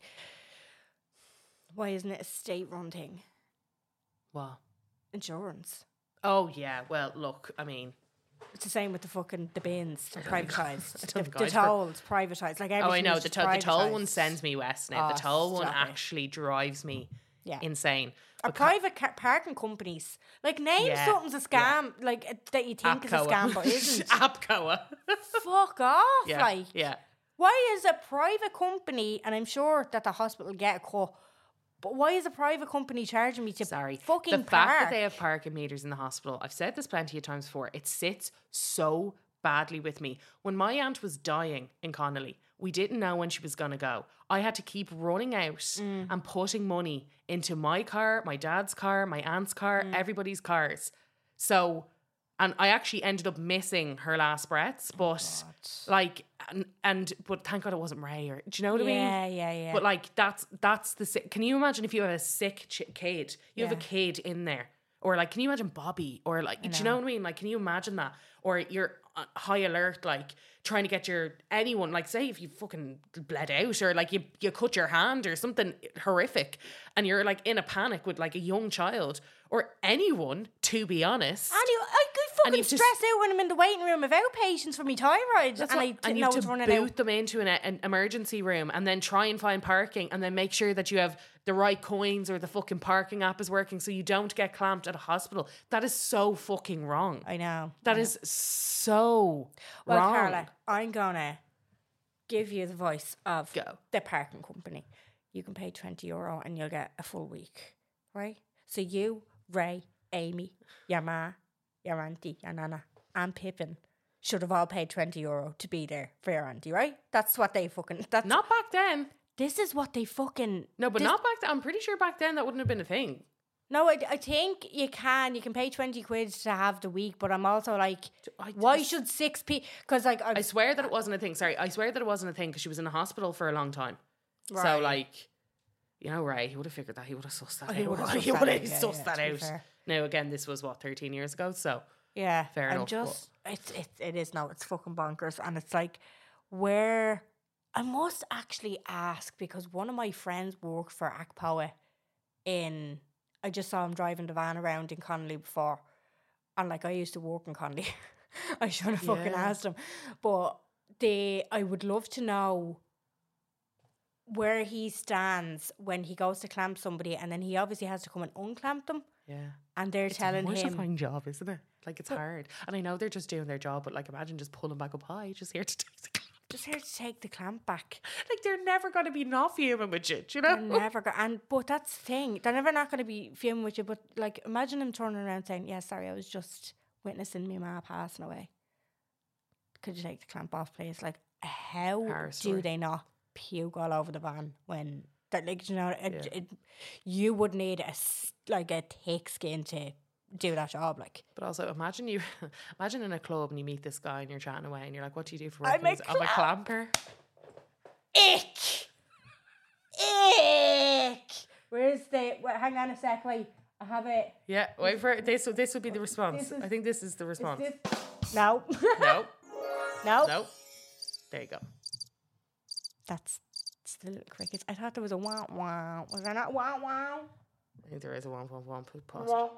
Speaker 4: why isn't it a state-run thing?
Speaker 3: What?
Speaker 4: Insurance.
Speaker 3: Oh yeah. Well, look. I mean,
Speaker 4: It's the same with the fucking the bins, they're privatised.
Speaker 3: I
Speaker 4: The,
Speaker 3: don't think
Speaker 4: the
Speaker 3: I'd heard-
Speaker 4: tolls privatised. Like
Speaker 3: oh, I
Speaker 4: everything
Speaker 3: know
Speaker 4: is
Speaker 3: the
Speaker 4: just
Speaker 3: to- the toll one
Speaker 4: privatised.
Speaker 3: sends me west now.
Speaker 4: Oh,
Speaker 3: the toll one
Speaker 4: stop it.
Speaker 3: actually drives me
Speaker 4: Yeah.
Speaker 3: insane.
Speaker 4: Or
Speaker 3: Beca-
Speaker 4: private car- parking companies. Like, name
Speaker 3: Yeah,
Speaker 4: something's a scam, like uh, that you think is a
Speaker 3: Apcoa.
Speaker 4: scam, but isn't.
Speaker 3: Apcoa.
Speaker 4: Fuck off!
Speaker 3: Yeah.
Speaker 4: Like,
Speaker 3: yeah.
Speaker 4: why is a private company? And I'm sure that the hospital get a cut, but why is a private company charging me to
Speaker 3: Sorry.
Speaker 4: fucking
Speaker 3: the fact
Speaker 4: park?
Speaker 3: that they have parking meters in the hospital, I've said this plenty of times before, it sits so badly with me. When my aunt was dying in Connolly, we didn't know when she was going to go. I had to keep running out
Speaker 4: Mm.
Speaker 3: and putting money into my car, my dad's car, my aunt's car,
Speaker 4: Mm.
Speaker 3: everybody's cars. So, and I actually ended up missing her last breaths, but like, and, and, but thank God it wasn't Ray, or, do you know what I mean?
Speaker 4: Yeah, yeah, yeah.
Speaker 3: But like that's that's the sick. Can you imagine if you have a sick ch- kid? You have a
Speaker 4: Yeah.
Speaker 3: kid in there, or like, can you imagine Bobby? Or like, do you know what I mean? Like, can you imagine that? Or you're uh, high alert, like trying to get your anyone. Like, say if you fucking bled out, or like you you cut your hand or something horrific, and you're like in a panic with like a young child or anyone. To be honest,
Speaker 4: And you, I could
Speaker 3: And
Speaker 4: fucking
Speaker 3: you've just-
Speaker 4: stress out when I'm in the waiting room of outpatients for me thyroid,
Speaker 3: That's
Speaker 4: and
Speaker 3: what-
Speaker 4: I didn't
Speaker 3: and you
Speaker 4: know
Speaker 3: have
Speaker 4: it was
Speaker 3: to
Speaker 4: running
Speaker 3: boot
Speaker 4: out.
Speaker 3: them into an, an emergency room and then try and find parking and then make sure that you have the right coins or the fucking parking app is working so you don't get clamped at a hospital. That is so fucking wrong.
Speaker 4: I know.
Speaker 3: That is so
Speaker 4: Well,
Speaker 3: wrong.
Speaker 4: Carla, I'm gonna give you the voice of
Speaker 3: Go.
Speaker 4: the parking company. You can pay twenty euro and you'll get a full week, right? So you, Ray, Amy, your ma, your auntie, your nana, and Pippin should have all paid twenty euro to be there for your auntie, right? That's what they fucking. That's
Speaker 3: Not back then.
Speaker 4: This is what they fucking.
Speaker 3: No, but
Speaker 4: this-
Speaker 3: not back then. I'm pretty sure back then that wouldn't have been a thing.
Speaker 4: No, I, I think you can. You can pay twenty quid to have the week, but I'm also like,
Speaker 3: I-
Speaker 4: why
Speaker 3: I-
Speaker 4: should six p? Because like I,
Speaker 3: I swear that it wasn't a thing. Sorry, I swear that it wasn't a thing because she was in the hospital for a long time. So
Speaker 4: Right.
Speaker 3: like, you know, Ray, he would have figured that. He would have sussed that
Speaker 4: Oh, he
Speaker 3: out.
Speaker 4: would have
Speaker 3: He
Speaker 4: sussed
Speaker 3: would
Speaker 4: that
Speaker 3: have
Speaker 4: out, yeah,
Speaker 3: sussed
Speaker 4: yeah,
Speaker 3: that
Speaker 4: to be
Speaker 3: out.
Speaker 4: fair.
Speaker 3: Now again, this was what thirteen years ago. So
Speaker 4: Yeah,
Speaker 3: Fair
Speaker 4: I'm
Speaker 3: enough,
Speaker 4: just it's it's it is no, it's fucking bonkers, and it's like where I must actually ask because one of my friends worked for Akpoa in. I just saw him driving the van around in Connolly before, and like I used to work in Connolly. I should have fucking
Speaker 3: Yeah.
Speaker 4: asked him, but they I would love to know where he stands when he goes to clamp somebody, and then he obviously has to come and unclamp them,
Speaker 3: yeah.
Speaker 4: and they're
Speaker 3: It's
Speaker 4: telling
Speaker 3: a
Speaker 4: him.
Speaker 3: mortifying job, isn't it? Like it's hard. And I know they're just doing their job, but like imagine just pulling back up high, just here to take the clamp.
Speaker 4: just here to take the clamp back.
Speaker 3: Like, they're never going to be not fuming with you, do you know?
Speaker 4: They're never go- and but that's the thing. They're never not going to be fuming with you. But like, imagine them turning around saying, "Yeah, sorry, I was just witnessing me ma passing away. Could you take the clamp off, please?" Like, how
Speaker 3: Horror
Speaker 4: do
Speaker 3: story.
Speaker 4: they not puke all over the van when that? Like, you know, it,
Speaker 3: Yeah.
Speaker 4: it, you would need a s- like a thick skin to do that job. Like,
Speaker 3: But also, imagine you, imagine in a club and you meet this guy and you're chatting away and you're like, "What do you do for work?"
Speaker 4: I'm
Speaker 3: And
Speaker 4: a
Speaker 3: he's, I'm a clamper.
Speaker 4: ick, ick. Where's the? Wait, hang on a sec. Wait, I have it.
Speaker 3: Yeah, wait for it. This. This would be the response.
Speaker 4: This is-
Speaker 3: I think this is the
Speaker 4: Is
Speaker 3: response.
Speaker 4: this- No,
Speaker 3: No,
Speaker 4: no,
Speaker 3: no. There you go.
Speaker 4: That's it's the little crickets. I thought there was a wow wow. Was there not wow wow?
Speaker 3: I think there is a one, one, one. Pause.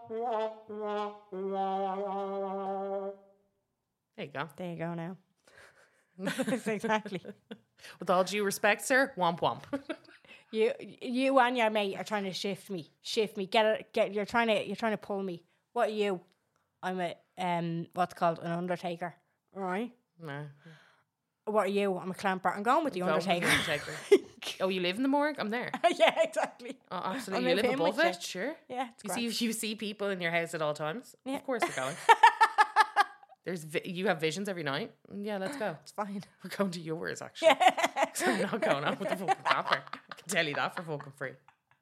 Speaker 3: There you go.
Speaker 4: There you go now. That's exactly.
Speaker 3: With all due respect, sir, womp womp.
Speaker 4: You you and your mate are trying to shift me. Shift me. Get it get you're trying to you're trying to pull me. What are you? I'm a um what's called an undertaker. Alright.
Speaker 3: No.
Speaker 4: What are you? I'm a clamper. I'm going with the
Speaker 3: Go with the
Speaker 4: undertaker.
Speaker 3: Undertaker. Oh, you live in the morgue? I'm there.
Speaker 4: Yeah, exactly.
Speaker 3: Oh,
Speaker 4: I
Speaker 3: absolutely. You
Speaker 4: move
Speaker 3: live
Speaker 4: in
Speaker 3: above
Speaker 4: with
Speaker 3: it,
Speaker 4: you.
Speaker 3: sure.
Speaker 4: Yeah, it's
Speaker 3: You
Speaker 4: great.
Speaker 3: see, you see people in your house at all times.
Speaker 4: Yeah.
Speaker 3: Of course, you're going. There's vi- you have visions every night. Yeah, let's go.
Speaker 4: It's fine.
Speaker 3: We're going to yours actually. So I'm not going out with the fucking clapper. I can tell you that for fucking free.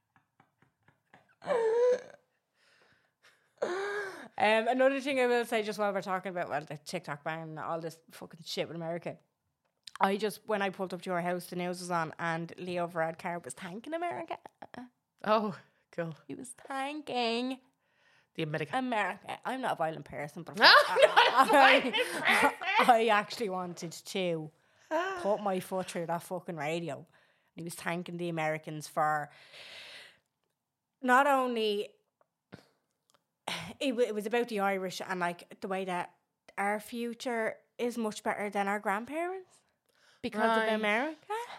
Speaker 4: Um, another thing I will say, just while we're talking about well, the TikTok ban and all this fucking shit with America, I just when I pulled up to your house, the news was on, and Leo Varadkar was thanking America.
Speaker 3: Oh, cool.
Speaker 4: He was thanking
Speaker 3: The American.
Speaker 4: America. I'm not a violent person, but
Speaker 3: No,
Speaker 4: I, I, I actually wanted to put my foot through that fucking radio. He was thanking the Americans for not only it, wa- it was about the Irish and like the way that our future is much better than our grandparents because
Speaker 3: Right.
Speaker 4: of America.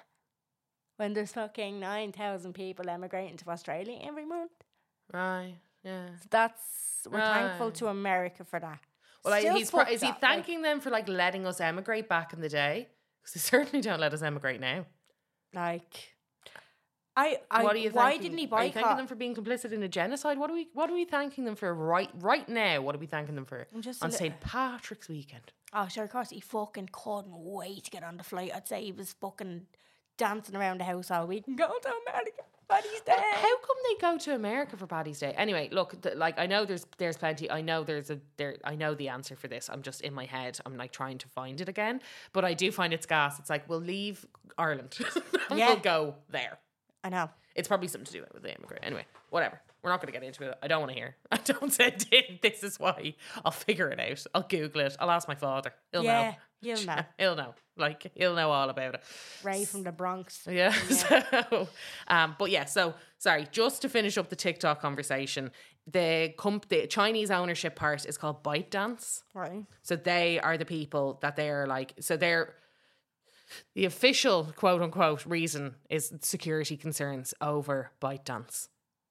Speaker 4: When there's fucking nine thousand people emigrating to Australia every month.
Speaker 3: Right. Yeah.
Speaker 4: That's we're thankful
Speaker 3: Right.
Speaker 4: to America for that.
Speaker 3: Well, like,
Speaker 4: Still
Speaker 3: he's pro-
Speaker 4: fucked
Speaker 3: is he
Speaker 4: up, like-
Speaker 3: thanking them for like letting us emigrate back in the day? Because they certainly don't let us emigrate now.
Speaker 4: Like, I, I
Speaker 3: What are you
Speaker 4: why
Speaker 3: thanking-
Speaker 4: didn't he
Speaker 3: Are you thanking
Speaker 4: boycott?
Speaker 3: them for being complicit in a genocide? What are we What are we thanking them for right right now? What are we thanking them for
Speaker 4: I'm just a
Speaker 3: on
Speaker 4: li-
Speaker 3: Saint Patrick's weekend?
Speaker 4: Oh, sure, of course, he fucking couldn't wait to get on the flight. I'd say he was fucking dancing around the house all week and going to America. Paddy's Day.
Speaker 3: How come they go to America for Paddy's Day? Anyway, look, th- like I know there's there's plenty. I know there's a there. I know the answer for this. I'm just in my head. I'm like trying to find it again, but I do find it's gas. It's like we'll leave Ireland and
Speaker 4: Yeah.
Speaker 3: we'll go there.
Speaker 4: I know.
Speaker 3: It's probably something to do with the immigrant. Anyway, whatever. We're not going to get into it. I don't want to hear. I don't send in. This is why. I'll figure it out. I'll Google it. I'll ask my father. He'll
Speaker 4: yeah,
Speaker 3: know.
Speaker 4: you'll know.
Speaker 3: He'll know. Like, he'll know all about it.
Speaker 4: Ray from the Bronx.
Speaker 3: Yeah. So, um, but yeah, so, sorry, just to finish up the TikTok conversation, the, comp- the Chinese ownership part is called ByteDance.
Speaker 4: Right.
Speaker 3: So they are the people that they're like, so they're, the official quote unquote reason is security concerns over ByteDance.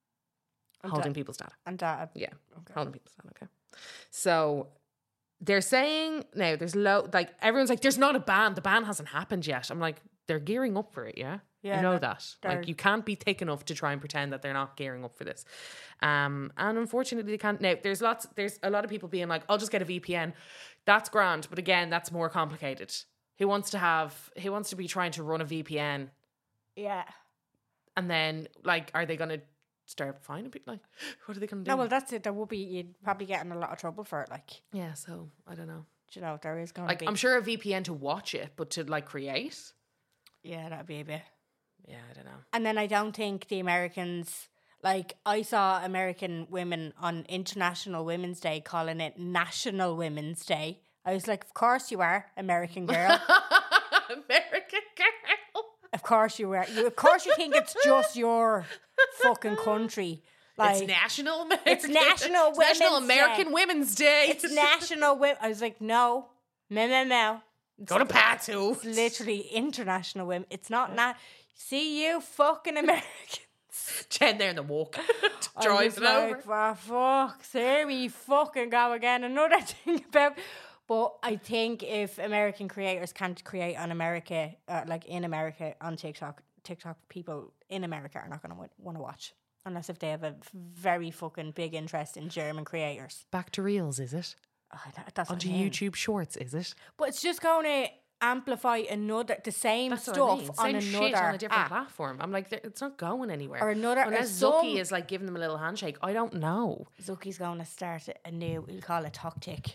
Speaker 4: And
Speaker 3: Holding
Speaker 4: da-
Speaker 3: people's data.
Speaker 4: And Dad.
Speaker 3: Yeah. Holding people's data. Okay. So they're saying now there's low, like everyone's like, there's not a ban. The ban hasn't happened yet. I'm like, they're gearing up for it. Yeah.
Speaker 4: Yeah,
Speaker 3: You know
Speaker 4: they're-
Speaker 3: that.
Speaker 4: they're-
Speaker 3: Like you can't be thick enough to try and pretend that they're not gearing up for this. Um, and unfortunately they can't. Now there's lots, there's a lot of people being like, I'll just get a V P N. That's grand. But again, that's more complicated. Who wants to have, who wants to be trying to run a V P N?
Speaker 4: Yeah.
Speaker 3: And then like, are they going to start finding people? Like, what are they going to do?
Speaker 4: No, well, that's it. There would be, you'd probably get in a lot of trouble for it. Like,
Speaker 3: yeah. So I don't know.
Speaker 4: do you know, there is going to
Speaker 3: Like
Speaker 4: be.
Speaker 3: I'm sure a V P N to watch it, but to like create,
Speaker 4: Yeah, that'd be a bit.
Speaker 3: yeah, I don't know.
Speaker 4: And then I don't think the Americans, like, I saw American women on International Women's Day calling it National Women's Day. I was like, of course you are, American girl.
Speaker 3: American girl.
Speaker 4: Of course you are. You, of course you think it's just your fucking country. Like,
Speaker 3: It's National American.
Speaker 4: It's National
Speaker 3: it's National
Speaker 4: Women's
Speaker 3: American
Speaker 4: Day.
Speaker 3: Women's Day.
Speaker 4: it's National Women. I was like, no, no, no, no.
Speaker 3: Go to Patu.
Speaker 4: It's literally International Women. It's not na- See you fucking Americans.
Speaker 3: Jen there in the walk.
Speaker 4: I
Speaker 3: Drive
Speaker 4: was
Speaker 3: it over.
Speaker 4: like, for fuck's here we fucking go again. Another thing about, But I think if American creators can't create on America, uh, like in America on TikTok, TikTok people in America are not going to want to watch. Unless if they have a very fucking big interest in German creators.
Speaker 3: Back to Reels, is it?
Speaker 4: Oh, that, that's
Speaker 3: Onto
Speaker 4: what I mean.
Speaker 3: YouTube Shorts, is it?
Speaker 4: But it's just going to amplify another, the same
Speaker 3: That's
Speaker 4: stuff
Speaker 3: what I mean.
Speaker 4: on
Speaker 3: Same
Speaker 4: another
Speaker 3: shit on a different
Speaker 4: app.
Speaker 3: platform. I'm like, it's not going anywhere.
Speaker 4: Or another-
Speaker 3: Unless
Speaker 4: or
Speaker 3: Zucky
Speaker 4: some-
Speaker 3: is like giving them a little handshake. I don't know.
Speaker 4: Zucky's going to start a new, we'll call it Tok Tick.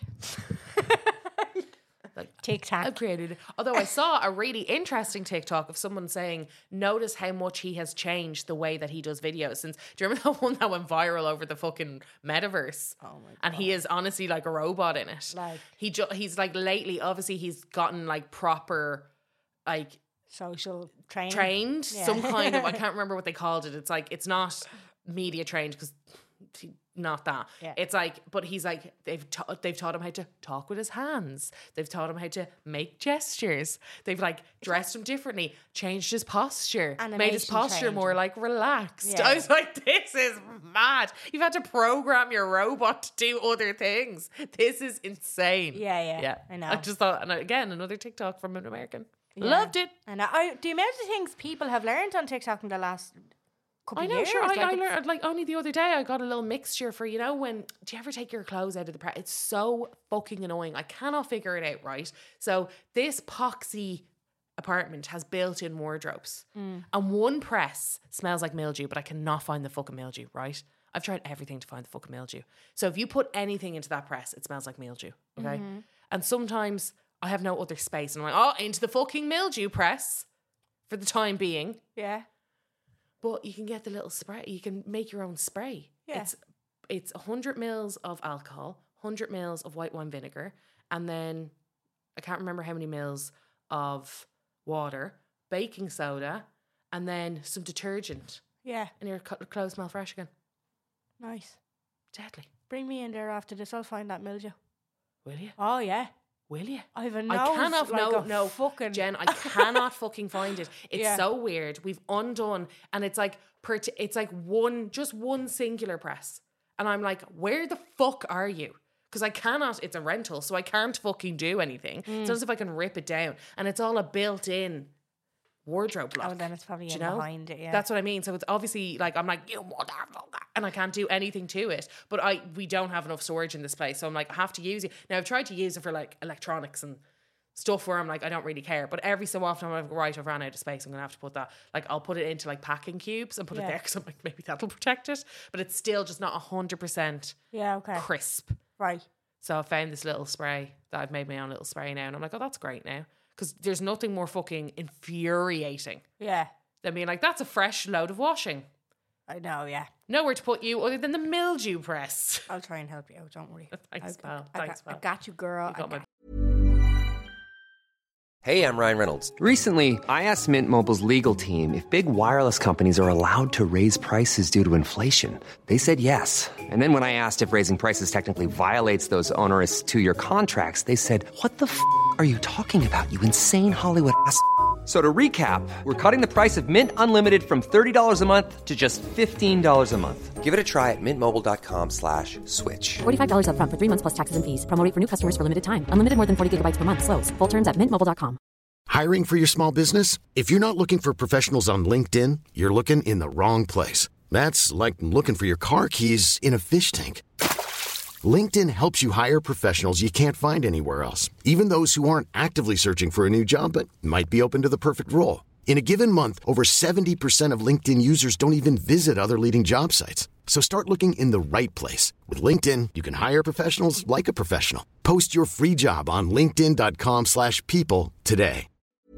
Speaker 3: Like,
Speaker 4: Tic Tac.
Speaker 3: I've created it. Although I saw a really interesting TikTok of someone saying, notice how much he has changed the way that he does videos since. Do you remember the one that went viral over the fucking metaverse?
Speaker 4: Oh my God.
Speaker 3: And he is honestly like a robot in it.
Speaker 4: Like-
Speaker 3: he ju- he's like lately, obviously, he's gotten like proper, like
Speaker 4: Social training.
Speaker 3: trained,
Speaker 4: Yeah.
Speaker 3: some kind of. I can't remember what they called it. It's like it's not media trained because. Not that.
Speaker 4: Yeah.
Speaker 3: It's like, but he's like, they've ta- they've taught him how to talk with his hands. They've taught him how to make gestures. They've like dressed him differently, changed his posture, made his
Speaker 4: Animation
Speaker 3: posture
Speaker 4: trained
Speaker 3: more
Speaker 4: him.
Speaker 3: like relaxed.
Speaker 4: Yeah.
Speaker 3: I was like, this is mad. You've had to program your robot to do other things. This is insane.
Speaker 4: Yeah, yeah,
Speaker 3: yeah.
Speaker 4: I know.
Speaker 3: I just thought, and again, another TikTok from an American.
Speaker 4: Yeah.
Speaker 3: Loved it.
Speaker 4: And I, I, the amount of things people have learned on TikTok in the last couple
Speaker 3: I know,
Speaker 4: years.
Speaker 3: sure. I,
Speaker 4: like
Speaker 3: I
Speaker 4: it's-
Speaker 3: learned, like, only the other day I got a little mixture for, you know, when, do you ever take your clothes out of the press? It's so fucking annoying. I cannot figure it out, right? So this poxy apartment has built-in wardrobes.
Speaker 4: Mm.
Speaker 3: And one press smells like mildew, but I cannot find the fucking mildew, right? I've tried everything to find the fucking mildew. So if you put anything into that press, it smells like mildew, okay?
Speaker 4: Mm-hmm.
Speaker 3: And sometimes I have no other space and I'm like, oh, into the fucking mildew press for the time being.
Speaker 4: Yeah.
Speaker 3: But you can get the little spray. You can make your own spray.
Speaker 4: Yeah.
Speaker 3: It's it's one hundred mils of alcohol, one hundred mils of white wine vinegar, and then I can't remember how many mils of water, baking soda, and then some detergent.
Speaker 4: Yeah.
Speaker 3: And your co- clothes smell fresh again.
Speaker 4: Nice.
Speaker 3: Deadly.
Speaker 4: Bring me in there after this. I'll find that mildew.
Speaker 3: Will you?
Speaker 4: Oh, yeah.
Speaker 3: Will you?
Speaker 4: I have a
Speaker 3: I
Speaker 4: nose
Speaker 3: cannot
Speaker 4: like
Speaker 3: no
Speaker 4: a
Speaker 3: no
Speaker 4: fucking...
Speaker 3: Jen, I cannot fucking find it. It's
Speaker 4: Yeah.
Speaker 3: so weird. We've undone and it's like per t- it's like one just one singular press. And I'm like, where the fuck are you? Because I cannot, it's a rental, so I can't fucking do anything.
Speaker 4: Mm.
Speaker 3: It's not as if I can rip it down. And it's all a built-in wardrobe block.
Speaker 4: Oh, then it's probably
Speaker 3: Do
Speaker 4: in
Speaker 3: you know?
Speaker 4: behind it, yeah.
Speaker 3: That's what I mean. So it's obviously like I'm like, you motherfucker, and I can't do anything to it. But I we don't have enough storage in this place, so I'm like, I have to use it. Now I've tried to use it for like electronics and stuff where I'm like, I don't really care. But every so often I'm like, right, I've ran out of space. I'm gonna have to put that. Like I'll put it into like packing cubes and put it
Speaker 4: Yeah.
Speaker 3: there because I'm like, maybe that'll protect it. But it's still just not a hundred percent
Speaker 4: Yeah, okay.
Speaker 3: crisp.
Speaker 4: Right.
Speaker 3: So I found this little spray that I've made my own little spray now, and I'm like, oh, that's great now. Because there's nothing more fucking infuriating
Speaker 4: Yeah.
Speaker 3: than being like, that's a fresh load of washing.
Speaker 4: I know, yeah.
Speaker 3: Nowhere to put you other than the mildew press.
Speaker 4: I'll try and help you out. Don't worry.
Speaker 3: Thanks,
Speaker 4: I,
Speaker 3: pal.
Speaker 4: I,
Speaker 3: Thanks,
Speaker 4: I,
Speaker 3: pal.
Speaker 4: I got you, girl.
Speaker 3: You got
Speaker 4: I
Speaker 3: my
Speaker 4: got-
Speaker 6: Hey, I'm Ryan Reynolds. Recently, I asked Mint Mobile's legal team if big wireless companies are allowed to raise prices due to inflation. They said yes. And then when I asked if raising prices technically violates those onerous two-year contracts, they said, what the f*** are you talking about, you insane Hollywood ass f- So to recap, we're cutting the price of Mint Unlimited from thirty dollars a month to just fifteen dollars a month. Give it a try at mintmobile.com slash switch.
Speaker 7: forty-five dollars up front for three months plus taxes and fees. Promo rate for new customers for limited time. Unlimited more than forty gigabytes per month. Slows full terms at mint mobile dot com.
Speaker 2: Hiring for your small business? If you're not looking for professionals on LinkedIn, you're looking in the wrong place. That's like looking for your car keys in a fish tank. LinkedIn helps you hire professionals you can't find anywhere else, even those who aren't actively searching for a new job but might be open to the perfect role. In a given month, over seventy percent of LinkedIn users don't even visit other leading job sites. So start looking in the right place. With LinkedIn, you can hire professionals like a professional. Post your free job on linkedin dot com slash people today.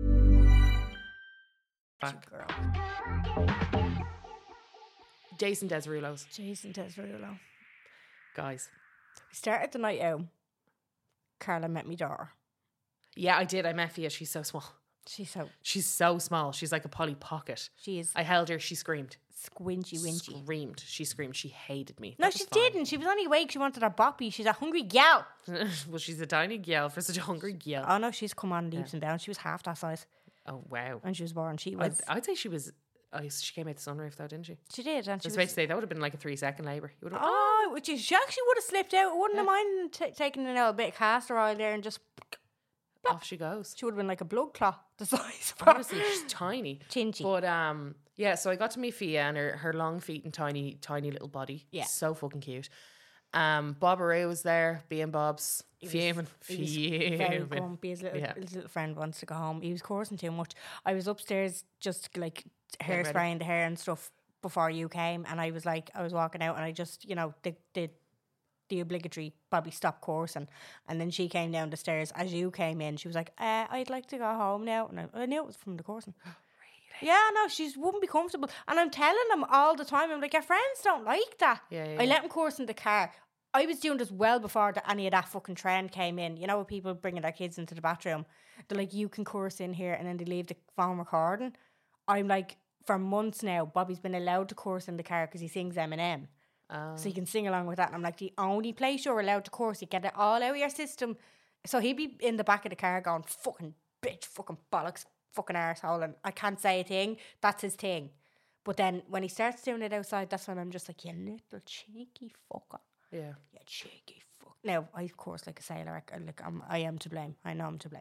Speaker 3: Back.
Speaker 4: Girl.
Speaker 3: Jason Derulo's.
Speaker 4: Jason Derulo.
Speaker 3: Guys.
Speaker 4: We started the night out. Carla met me daughter.
Speaker 3: Yeah, I did. I met Fia. She's so small.
Speaker 4: She's so...
Speaker 3: She's so small. She's like a Polly Pocket.
Speaker 4: She is
Speaker 3: I held her. She screamed.
Speaker 4: squinchy winchy.
Speaker 3: Screamed. She screamed. She hated me.
Speaker 4: No,
Speaker 3: That
Speaker 4: she
Speaker 3: was fine.
Speaker 4: didn't. She was only awake. She wanted her boppy. She's a hungry gal.
Speaker 3: Well, she's a tiny gal for such a hungry gal.
Speaker 4: Oh, no, she's come on leaps and bounds. She was half that size
Speaker 3: Oh, wow.
Speaker 4: when she was born. She
Speaker 3: I'd,
Speaker 4: was...
Speaker 3: I'd say she was Oh, she came out the sunroof though, didn't she?
Speaker 4: She did, and
Speaker 3: I
Speaker 4: she
Speaker 3: was
Speaker 4: was.
Speaker 3: about to say that would have been like a three second labour. You would have.
Speaker 4: Oh, which is, she actually would have slipped out. Wouldn't have mind t- taking a little bit of castor oil there and just.
Speaker 3: Off she goes.
Speaker 4: She would have been like a blood clot the size of her.
Speaker 3: Honestly, she's tiny.
Speaker 4: Chinchy.
Speaker 3: But um, yeah. So I got to meet Fia and her, her long feet and tiny, tiny little body.
Speaker 4: Yeah.
Speaker 3: So fucking cute. Um, Bob Aroo was there, being Bob's fuming,
Speaker 4: He was
Speaker 3: fuming.
Speaker 4: very grumpy. His little,
Speaker 3: Yeah.
Speaker 4: his little friend wants to go home. He was coursing too much. I was upstairs just like
Speaker 3: ready.
Speaker 4: hairspraying the hair and stuff before you came, and I was like, I was walking out, and I just, you know, the the, the obligatory probably stop coursing, and then she came down the stairs as you came in. She was like, uh, "I'd like to go home now," and I, I knew it was from the coursing. Yeah, no, she wouldn't be comfortable. And I'm telling them all the time, I'm like, your friends don't like that.
Speaker 3: Yeah, yeah,
Speaker 4: I
Speaker 3: yeah.
Speaker 4: let them course in the car. I was doing this well before the, any of that fucking trend came in. You know, with people bringing their kids into the bathroom. They're like, you can course in here, and then they leave the phone recording. I'm like, for months now, Bobby's been allowed to course in the car because he sings Eminem.
Speaker 3: Oh.
Speaker 4: So you can sing along with that. And I'm like, the only place you're allowed to course, you get it all out of your system. So he'd be in the back of the car going, fucking bitch, fucking bollocks, fucking arsehole, and I can't say a thing. That's his thing. But then when he starts doing it outside, that's when I'm just like, you little cheeky fucker.
Speaker 3: Yeah.
Speaker 4: You cheeky fuck. Now, I, of course, like a sailor, I, like, I'm, I am to blame. I know I'm to blame.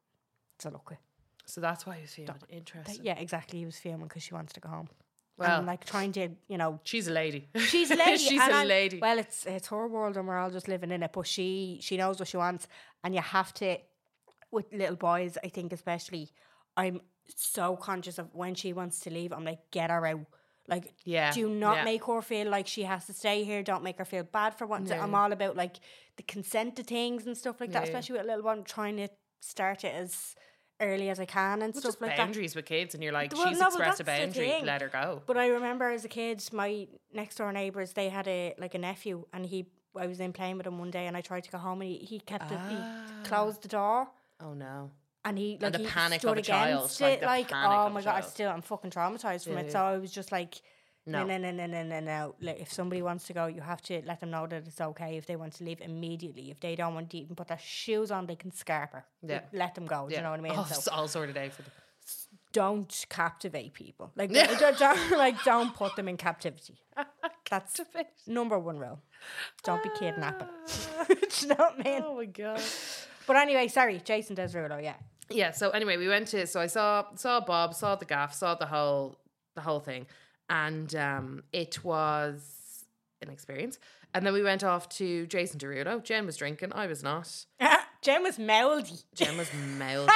Speaker 4: So look,
Speaker 3: So that's why he was feeling interested.
Speaker 4: yeah, exactly. He was filming because she wants to go home.
Speaker 3: Well,
Speaker 4: and like trying to, you know,
Speaker 3: she's a lady.
Speaker 4: she's a lady.
Speaker 3: she's
Speaker 4: and
Speaker 3: a
Speaker 4: I'm-
Speaker 3: lady.
Speaker 4: Well, it's it's her world, and we're all just living in it. But she she knows what she wants, and you have to. With little boys, I think especially, I'm so conscious of when she wants to leave. I'm like, get her out. Like,
Speaker 3: Yeah,
Speaker 4: do not
Speaker 3: yeah.
Speaker 4: make her feel like she has to stay here. Don't make her feel bad for wanting to. I'm all about like the consent to things and stuff like that.
Speaker 3: Yeah, yeah.
Speaker 4: Especially with a little one, trying to start it as early as I can and
Speaker 3: Well,
Speaker 4: stuff
Speaker 3: just
Speaker 4: like that.
Speaker 3: boundaries with kids, and you're like,
Speaker 4: Well,
Speaker 3: she's
Speaker 4: no, well,
Speaker 3: expressed a
Speaker 4: that's the
Speaker 3: boundary,
Speaker 4: thing.
Speaker 3: let her go.
Speaker 4: But I remember as a kid, my next door neighbours, they had a like a nephew, and he I was in playing with him one day, and I tried to go home, and he, he kept it, he closed the door,
Speaker 3: Oh no.
Speaker 4: and he like
Speaker 3: the
Speaker 4: he
Speaker 3: panic
Speaker 4: stood
Speaker 3: of a child,
Speaker 4: against
Speaker 3: like
Speaker 4: it,
Speaker 3: the
Speaker 4: like
Speaker 3: panic
Speaker 4: oh
Speaker 3: of a
Speaker 4: my god, I
Speaker 3: child.
Speaker 4: still I'm fucking traumatized from
Speaker 3: Yeah,
Speaker 4: it.
Speaker 3: yeah.
Speaker 4: So I was just like.
Speaker 3: No.
Speaker 4: No, no, no, no, no, no, no. Like, if somebody wants to go, you have to let them know that it's okay. If they want to leave immediately, if they don't want to even put their shoes on, they can scarp her.
Speaker 3: Yeah.
Speaker 4: Let them go. Do you know what I mean?
Speaker 3: All,
Speaker 4: So
Speaker 3: all sorted out for them.
Speaker 4: don't captivate people. Like, don't, don't, don't- like, don't put them in captivity. That's number one rule. Don't be kidnapping. Do you know what I mean?
Speaker 3: Oh my god.
Speaker 4: But anyway, sorry, Jason Derulo, yeah.
Speaker 3: Yeah. So anyway, we went to. So I saw saw Bob, saw the gaff, saw the whole the whole thing, and um, it was an experience. And then we went off to Jason Derulo. Jen was drinking. I was not.
Speaker 4: Jen was mouldy.
Speaker 3: Jen was mouldy.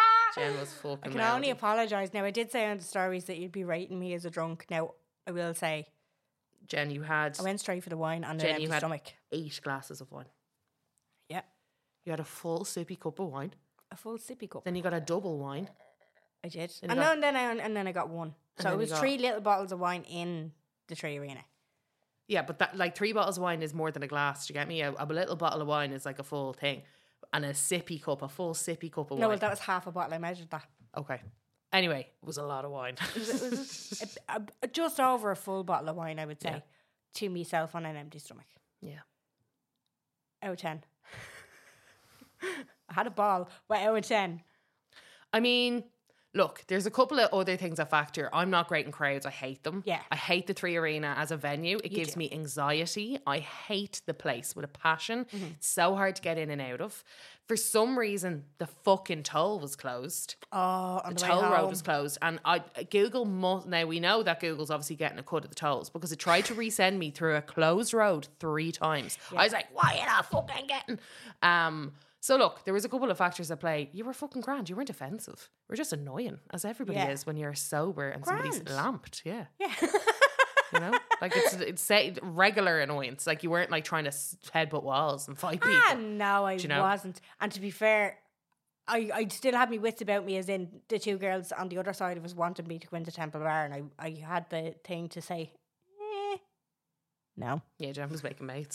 Speaker 3: Jen was fucking.
Speaker 4: I can
Speaker 3: mouldy.
Speaker 4: only apologise. Now, I did say on the stories that you'd be rating me as a drunk. Now, I will say,
Speaker 3: Jen, you had
Speaker 4: I went straight for the wine on an
Speaker 3: Jen,
Speaker 4: empty
Speaker 3: you had
Speaker 4: stomach.
Speaker 3: eight glasses of wine.
Speaker 4: Yeah.
Speaker 3: You had a full sippy cup of wine.
Speaker 4: A full sippy cup.
Speaker 3: Then you got a double wine.
Speaker 4: I did.
Speaker 3: Then you
Speaker 4: And,
Speaker 3: got-
Speaker 4: no, and then I and then I got one.
Speaker 3: And
Speaker 4: So it
Speaker 3: then you
Speaker 4: was
Speaker 3: got-
Speaker 4: three little bottles of wine in the Tree Arena.
Speaker 3: Yeah, but that like three bottles of wine is more than a glass. Do you get me? A, a little bottle of wine is like a full thing, and a sippy cup, a full sippy cup of
Speaker 4: No,
Speaker 3: wine.
Speaker 4: well, that was half a bottle. I measured that.
Speaker 3: Okay. Anyway, it was a lot of wine.
Speaker 4: It was, it was a, a, just over a full bottle of wine, I would say,
Speaker 3: Yeah.
Speaker 4: to myself on an empty stomach.
Speaker 3: Yeah.
Speaker 4: Out of ten. I had a ball, but out of ten.
Speaker 3: I mean, look, there's a couple of other things that factor. I'm not great in crowds. I hate them.
Speaker 4: Yeah.
Speaker 3: I hate the Three Arena as a venue. It gives
Speaker 4: do.
Speaker 3: me anxiety. I hate the place with a passion.
Speaker 4: Mm-hmm.
Speaker 3: It's so hard to get in and out of. For some reason, the fucking toll was closed.
Speaker 4: Oh, on
Speaker 3: The
Speaker 4: the,
Speaker 3: toll
Speaker 4: way
Speaker 3: road
Speaker 4: home.
Speaker 3: was closed, and I Google must, now we know that Google's obviously getting a cut of the tolls because it tried to resend me through a closed road three times. I was like, "Why are you not fucking getting?" Um, so look, there was a couple of factors at play. You were fucking grand. You weren't offensive. You were just annoying, as everybody
Speaker 4: Yeah.
Speaker 3: is when you're sober and somebody's
Speaker 4: Grand.
Speaker 3: lamped. Yeah,
Speaker 4: Yeah.
Speaker 3: you know, like it's it's say, regular annoyance. Like you weren't like trying to s- headbutt walls and fight people.
Speaker 4: Ah, no, I
Speaker 3: Do you know?
Speaker 4: wasn't. And to be fair, I, I still had me wits about me, as in the two girls on the other side of us wanted me to go into Temple Bar, and I, I had the thing to say, eh, no.
Speaker 3: Yeah, Jen was making mates.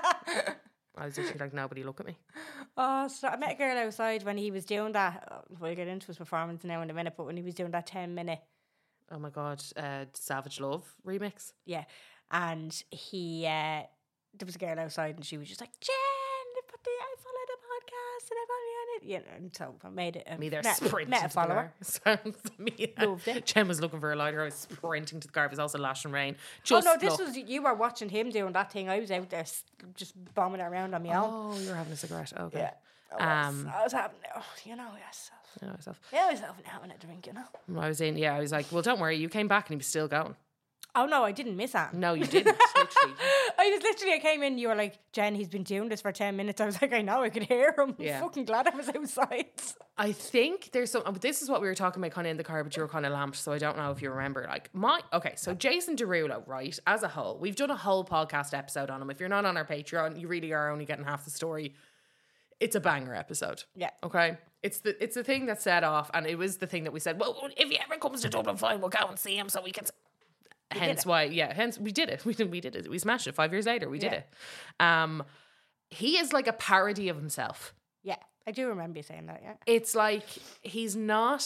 Speaker 3: I was literally like, nobody look at me.
Speaker 4: Oh, so I met a girl outside when he was doing that. uh, We'll get into his performance now in a minute, but when he was doing that ten minute,
Speaker 3: Oh my god, uh, Savage Love remix.
Speaker 4: yeah, and he, uh, there was a girl outside, and she was just like, Jen, I put the, I follow the podcast, and I follow you on You know, and so I made it. Um,
Speaker 3: Me there
Speaker 4: met,
Speaker 3: sprinting
Speaker 4: met a
Speaker 3: to the
Speaker 4: follower.
Speaker 3: car. So, me,
Speaker 4: Loved it.
Speaker 3: Jen was looking for a lighter. I was sprinting to the car. It was also lashing rain.
Speaker 4: Oh
Speaker 3: Just
Speaker 4: no, this
Speaker 3: look.
Speaker 4: was you were watching him doing that thing. I was out there s- just bombing it around on my own.
Speaker 3: Oh, you're having a cigarette. Okay.
Speaker 4: Yeah. I was,
Speaker 3: Um,
Speaker 4: I was having, oh, you know, yes.
Speaker 3: I know myself.
Speaker 4: Yeah, I was having, having a drink, you know.
Speaker 3: I was in. Yeah, I was like, well, don't worry. You came back and he was still going.
Speaker 4: Oh no, I didn't miss that.
Speaker 3: No, you didn't. Literally.
Speaker 4: I was literally, I came in, you were like, Jen, he's been doing this for ten minutes. I was like, I know, I could hear him.
Speaker 3: Yeah.
Speaker 4: I'm fucking glad I was outside.
Speaker 3: I think there's some. This is what we were talking about kind of in the car, but you were kind of lamped, so I don't know if you remember. Like my okay, so Jason Derulo, right? As a whole, we've done a whole podcast episode on him. If you're not on our Patreon, you really are only getting half the story. It's a banger episode.
Speaker 4: Yeah.
Speaker 3: Okay. It's the it's the thing that set off, and it was the thing that we said. Well, if he ever comes to Dublin, fine, we'll go and see him, so we can. s-" Hence why, yeah. Hence we did it. We did. We did it. We smashed it. Five years later, we did
Speaker 4: Yeah.
Speaker 3: it. Um, he is like a parody of himself.
Speaker 4: Yeah, I do remember you saying that, yeah.
Speaker 3: It's like he's not.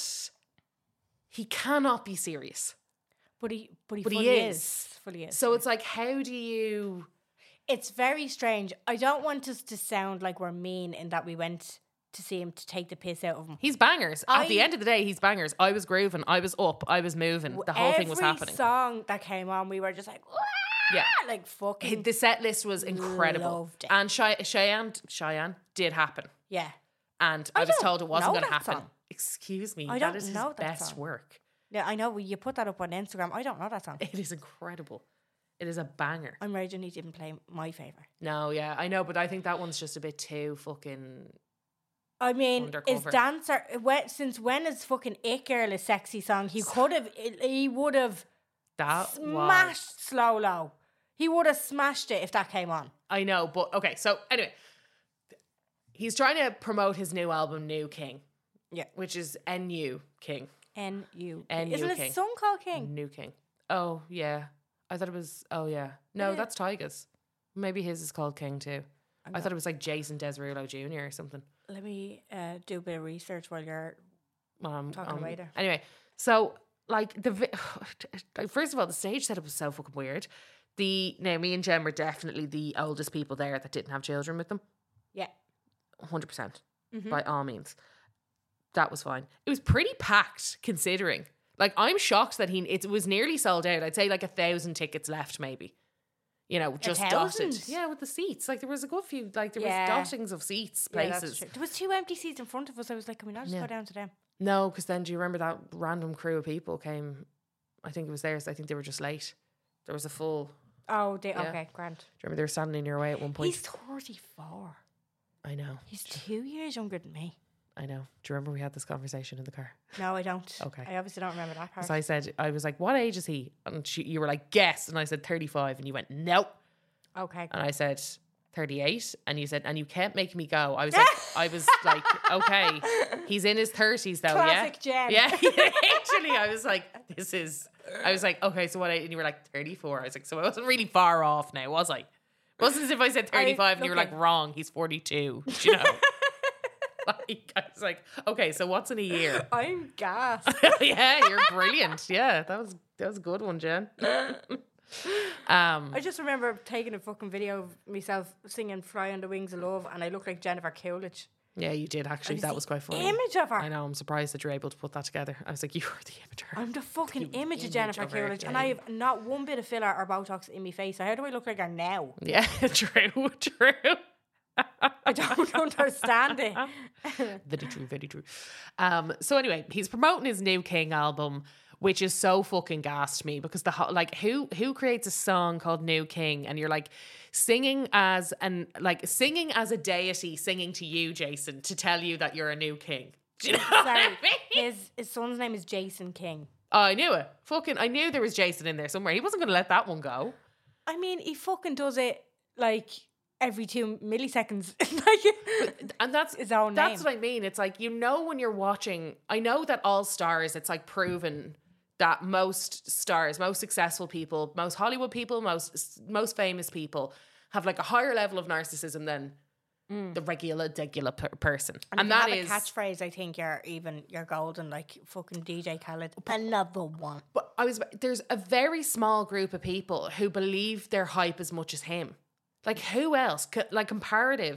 Speaker 3: He cannot be serious.
Speaker 4: But he, but he,
Speaker 3: But he
Speaker 4: fully
Speaker 3: is.
Speaker 4: is. Fully is.
Speaker 3: So it's like, how do you?
Speaker 4: It's very strange. I don't want us to sound like we're mean in that we went to see him to take the piss out of him.
Speaker 3: He's bangers. At the
Speaker 4: I-
Speaker 3: end of the day, he's bangers. I was grooving. I was up. I was moving. The whole thing was happening.
Speaker 4: Every song that came on, we were just like, "Wah!"
Speaker 3: Yeah.
Speaker 4: like fucking.
Speaker 3: The set list was incredible.
Speaker 4: Loved it.
Speaker 3: And Chey- Cheyenne, Cheyenne did happen.
Speaker 4: yeah.
Speaker 3: And I,
Speaker 4: I
Speaker 3: was
Speaker 4: don't
Speaker 3: told it wasn't
Speaker 4: know
Speaker 3: going to
Speaker 4: that
Speaker 3: happen.
Speaker 4: song.
Speaker 3: Excuse me.
Speaker 4: I
Speaker 3: that
Speaker 4: don't
Speaker 3: is his
Speaker 4: know that
Speaker 3: best
Speaker 4: song.
Speaker 3: work.
Speaker 4: Yeah, I know. Well, you put that up on Instagram. I don't know that song.
Speaker 3: It is incredible. It is a banger.
Speaker 4: I'm raging he didn't play my favourite.
Speaker 3: No, yeah, I know, but I think that one's just a bit too fucking.
Speaker 4: I mean,
Speaker 3: Undercover.
Speaker 4: is Dancer when, since when is fucking It Girl a sexy song? He could have, he would have
Speaker 3: That
Speaker 4: smashed
Speaker 3: was.
Speaker 4: Slow Low. He would have smashed it if that came on.
Speaker 3: I know, but okay. So anyway, he's trying to promote his new album, New King.
Speaker 4: Yeah.
Speaker 3: Which is N U King.
Speaker 4: N U.
Speaker 3: N U
Speaker 4: Isn't it
Speaker 3: King.
Speaker 4: a song called King?
Speaker 3: New King. Oh yeah, I thought it was. Oh yeah, no,
Speaker 4: Yeah.
Speaker 3: that's Tyga's. Maybe his is called King too. I thought it was like Jason Derulo Junior or something.
Speaker 4: Let me uh, do a bit of research while you're.
Speaker 3: Um,
Speaker 4: Talking
Speaker 3: um,
Speaker 4: away there.
Speaker 3: Anyway, so like the vi- like, first of all, the stage setup was so fucking weird. The now me and Jen were definitely the oldest people there that didn't have children with them.
Speaker 4: Yeah.
Speaker 3: Hundred percent,
Speaker 4: Mm-hmm.
Speaker 3: by all means. That was fine. It was pretty packed, considering. Like I'm shocked that he it was nearly sold out. I'd say like a thousand tickets left, maybe. You know, just dotted.
Speaker 4: thousand?
Speaker 3: Yeah, with the seats. Like there was a good few. Like there
Speaker 4: Yeah.
Speaker 3: was dottings of seats,
Speaker 4: Yeah,
Speaker 3: places.
Speaker 4: that's true. There was two empty seats in front of us. I was like, can we not just
Speaker 3: Yeah.
Speaker 4: go down to them?
Speaker 3: No, because then do you remember that random crew of people came? I think it was theirs. I think they were just late. There was a full.
Speaker 4: Oh, they,
Speaker 3: Yeah.
Speaker 4: okay, grand.
Speaker 3: Do you remember they were standing in your way at one point?
Speaker 4: He's thirty-four.
Speaker 3: I know.
Speaker 4: He's two years younger than me.
Speaker 3: I know. Do you remember we had this conversation in the car?
Speaker 4: No, I don't.
Speaker 3: Okay.
Speaker 4: I obviously don't remember that part.
Speaker 3: So I said, I was like, "What age is he?" And she, you were like, "Guess." And I said, thirty-five. And you went, "No."
Speaker 4: Okay.
Speaker 3: And I said, thirty-eight. And you said, "And you can't make me go." I was like, I was like, okay, he's in his thirties though.
Speaker 4: Classic
Speaker 3: yeah.
Speaker 4: Jen.
Speaker 3: Yeah. Actually, I was like, this is. I was like, okay, so what? age? And you were like thirty-four. I was like, so I wasn't really far off now, was I? It wasn't as if I said thirty-five and you were
Speaker 4: okay.
Speaker 3: like, wrong. He's forty-two. Do you know? Like, I was like, okay, so what's in a year?
Speaker 4: I'm gassed.
Speaker 3: Yeah, you're brilliant. Yeah, that was that was a good one, Jen. um,
Speaker 4: I just remember taking a fucking video of myself singing "Fly on the Wings of Love," and I looked like Jennifer Coolidge.
Speaker 3: yeah, you did actually.
Speaker 4: was
Speaker 3: That
Speaker 4: the
Speaker 3: was quite funny.
Speaker 4: image of her.
Speaker 3: I know. I'm surprised that you're able to put that together. I was like, you are the image of her.
Speaker 4: I'm the fucking
Speaker 3: The
Speaker 4: image of
Speaker 3: image
Speaker 4: Jennifer
Speaker 3: of her,
Speaker 4: Coolidge, and
Speaker 3: yeah.
Speaker 4: I have not one bit of filler or Botox in my face. So how do I look like her now?
Speaker 3: Yeah, true, true.
Speaker 4: I don't understand it.
Speaker 3: Very true, very true. Um, so anyway, he's promoting his new King album, which is so fucking gas to me because the ho- like who who creates a song called New King and you're like singing as and like singing as a deity singing to you, Jason, to tell you that you're a new king. Do you know what I
Speaker 4: Sorry,
Speaker 3: mean?
Speaker 4: his his son's name is Jason King.
Speaker 3: Oh, I knew it. Fucking, I knew there was Jason in there somewhere. He wasn't going to let that one go.
Speaker 4: I mean, he fucking does it like every two milliseconds. like,
Speaker 3: And that's
Speaker 4: his own
Speaker 3: That's
Speaker 4: name.
Speaker 3: what I mean. It's like, you know, when you're watching, I know that all stars, it's like proven that most stars, most successful people, most Hollywood people, most most famous people have like a higher level of narcissism than the regular, degular per- person.
Speaker 4: And,
Speaker 3: And,
Speaker 4: if
Speaker 3: that
Speaker 4: you
Speaker 3: is.
Speaker 4: have a catchphrase, I think you're even you're golden, like fucking D J Khaled. Another one.
Speaker 3: But I was. There's a very small group of people who believe their hype as much as him. Like who else? Co- Like comparative.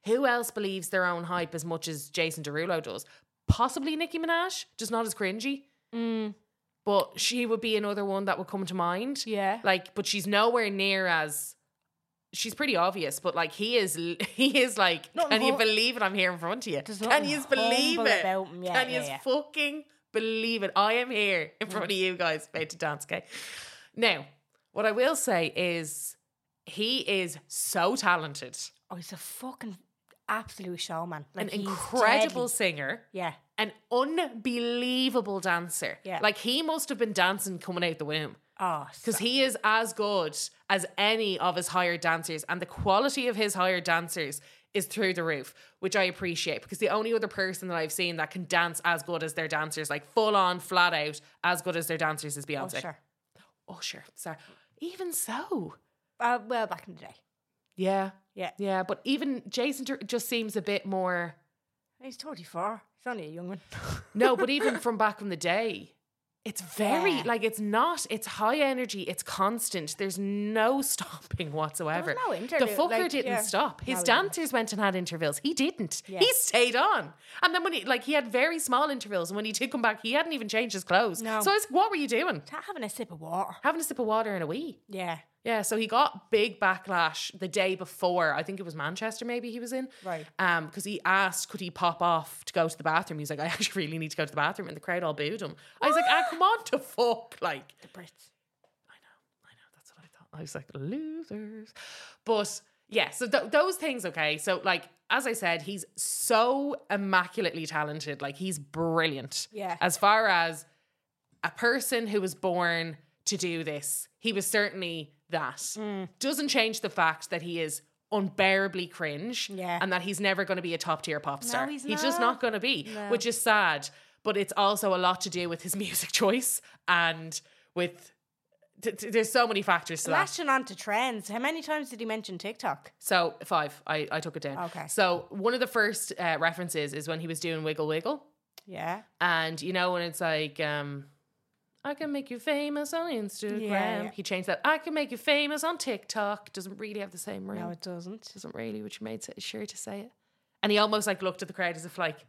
Speaker 3: who else believes their own hype as much as Jason Derulo does? Possibly Nicki Minaj, just not as cringy.
Speaker 4: Mm.
Speaker 3: But she would be another one that would come to mind.
Speaker 4: Yeah.
Speaker 3: Like, but she's nowhere near as... She's pretty obvious, but like he is, he is like,
Speaker 4: Nothing
Speaker 3: can you
Speaker 4: hum-
Speaker 3: believe it? I'm here in front of you.
Speaker 4: There's
Speaker 3: Can
Speaker 4: nothing
Speaker 3: you believe
Speaker 4: humble
Speaker 3: it?
Speaker 4: about him. Yeah,
Speaker 3: can
Speaker 4: yeah,
Speaker 3: you
Speaker 4: yeah.
Speaker 3: fucking believe it? I am here in front
Speaker 4: Mm.
Speaker 3: of you guys, about to dance, okay? Now, what I will say is he is so talented.
Speaker 4: Oh, he's a fucking absolute showman. Like,
Speaker 3: An
Speaker 4: he's
Speaker 3: incredible
Speaker 4: deadly.
Speaker 3: singer.
Speaker 4: Yeah.
Speaker 3: An unbelievable dancer.
Speaker 4: Yeah.
Speaker 3: Like he must have been dancing coming out the womb.
Speaker 4: Oh,
Speaker 3: Because
Speaker 4: so-
Speaker 3: he is as good as any of his hired dancers, and the quality of his hired dancers is through the roof, which I appreciate, because the only other person that I've seen that can dance as good as their dancers, like full on, flat out, as good as their dancers, is
Speaker 4: Oh,
Speaker 3: Beyonce.
Speaker 4: sure.
Speaker 3: Oh, sure. Sorry. Even so.
Speaker 4: Uh, well, back in the day.
Speaker 3: Yeah.
Speaker 4: Yeah.
Speaker 3: Yeah. But even Jason Dur- just seems a bit more.
Speaker 4: He's thirty-four. He's only a young one.
Speaker 3: No, but even from back in the day, it's very,
Speaker 4: Yeah.
Speaker 3: like, it's not, it's high energy, it's constant. There's no stopping whatsoever.
Speaker 4: no
Speaker 3: the
Speaker 4: interlude,
Speaker 3: fucker
Speaker 4: like,
Speaker 3: didn't
Speaker 4: yeah.
Speaker 3: stop. His
Speaker 4: No, he didn't.
Speaker 3: dancers went and had intervals. He didn't.
Speaker 4: Yeah.
Speaker 3: He stayed on. And then when he, like, he had very small intervals. And when he did come back, he hadn't even changed his clothes.
Speaker 4: No.
Speaker 3: So I was like, what were you doing?
Speaker 4: Ta- Having a sip of water.
Speaker 3: Having a sip of water and a wee.
Speaker 4: Yeah.
Speaker 3: Yeah, so he got big backlash the day before. I think it was Manchester maybe he was in.
Speaker 4: Right.
Speaker 3: Um, because he asked, could he pop off to go to the bathroom? He was like, I actually really need to go to the bathroom. And the crowd all booed him. I was like, ah, come on to fuck. Like,
Speaker 4: The Brits.
Speaker 3: I know, I know, that's what I thought. I was like, losers. But yeah, so th- those things, okay. So like, as I said, he's so immaculately talented. Like, he's brilliant.
Speaker 4: Yeah.
Speaker 3: As far as a person who was born to do this, he was certainly that.
Speaker 4: Mm.
Speaker 3: Doesn't change the fact that he is unbearably cringe,
Speaker 4: Yeah.
Speaker 3: and that he's never going to be a top tier pop star.
Speaker 4: he's
Speaker 3: just
Speaker 4: not.
Speaker 3: not going to be,
Speaker 4: No.
Speaker 3: which is sad. But it's also a lot to do with his music choice and with. Th- th- there's so many factors to that.
Speaker 4: Lashing on to trends. How many times did he mention TikTok?
Speaker 3: So five, I, I took it down.
Speaker 4: Okay.
Speaker 3: So one of the first uh, references is when he was doing Wiggle Wiggle.
Speaker 4: Yeah.
Speaker 3: And you know when it's like, um, I can make you famous on Instagram.
Speaker 4: Yeah, yeah.
Speaker 3: He changed that. I can make you famous on TikTok. Doesn't really have the same ring.
Speaker 4: No, it doesn't.
Speaker 3: Doesn't really, which made s- sure to say it. And he almost like looked at the crowd as if like,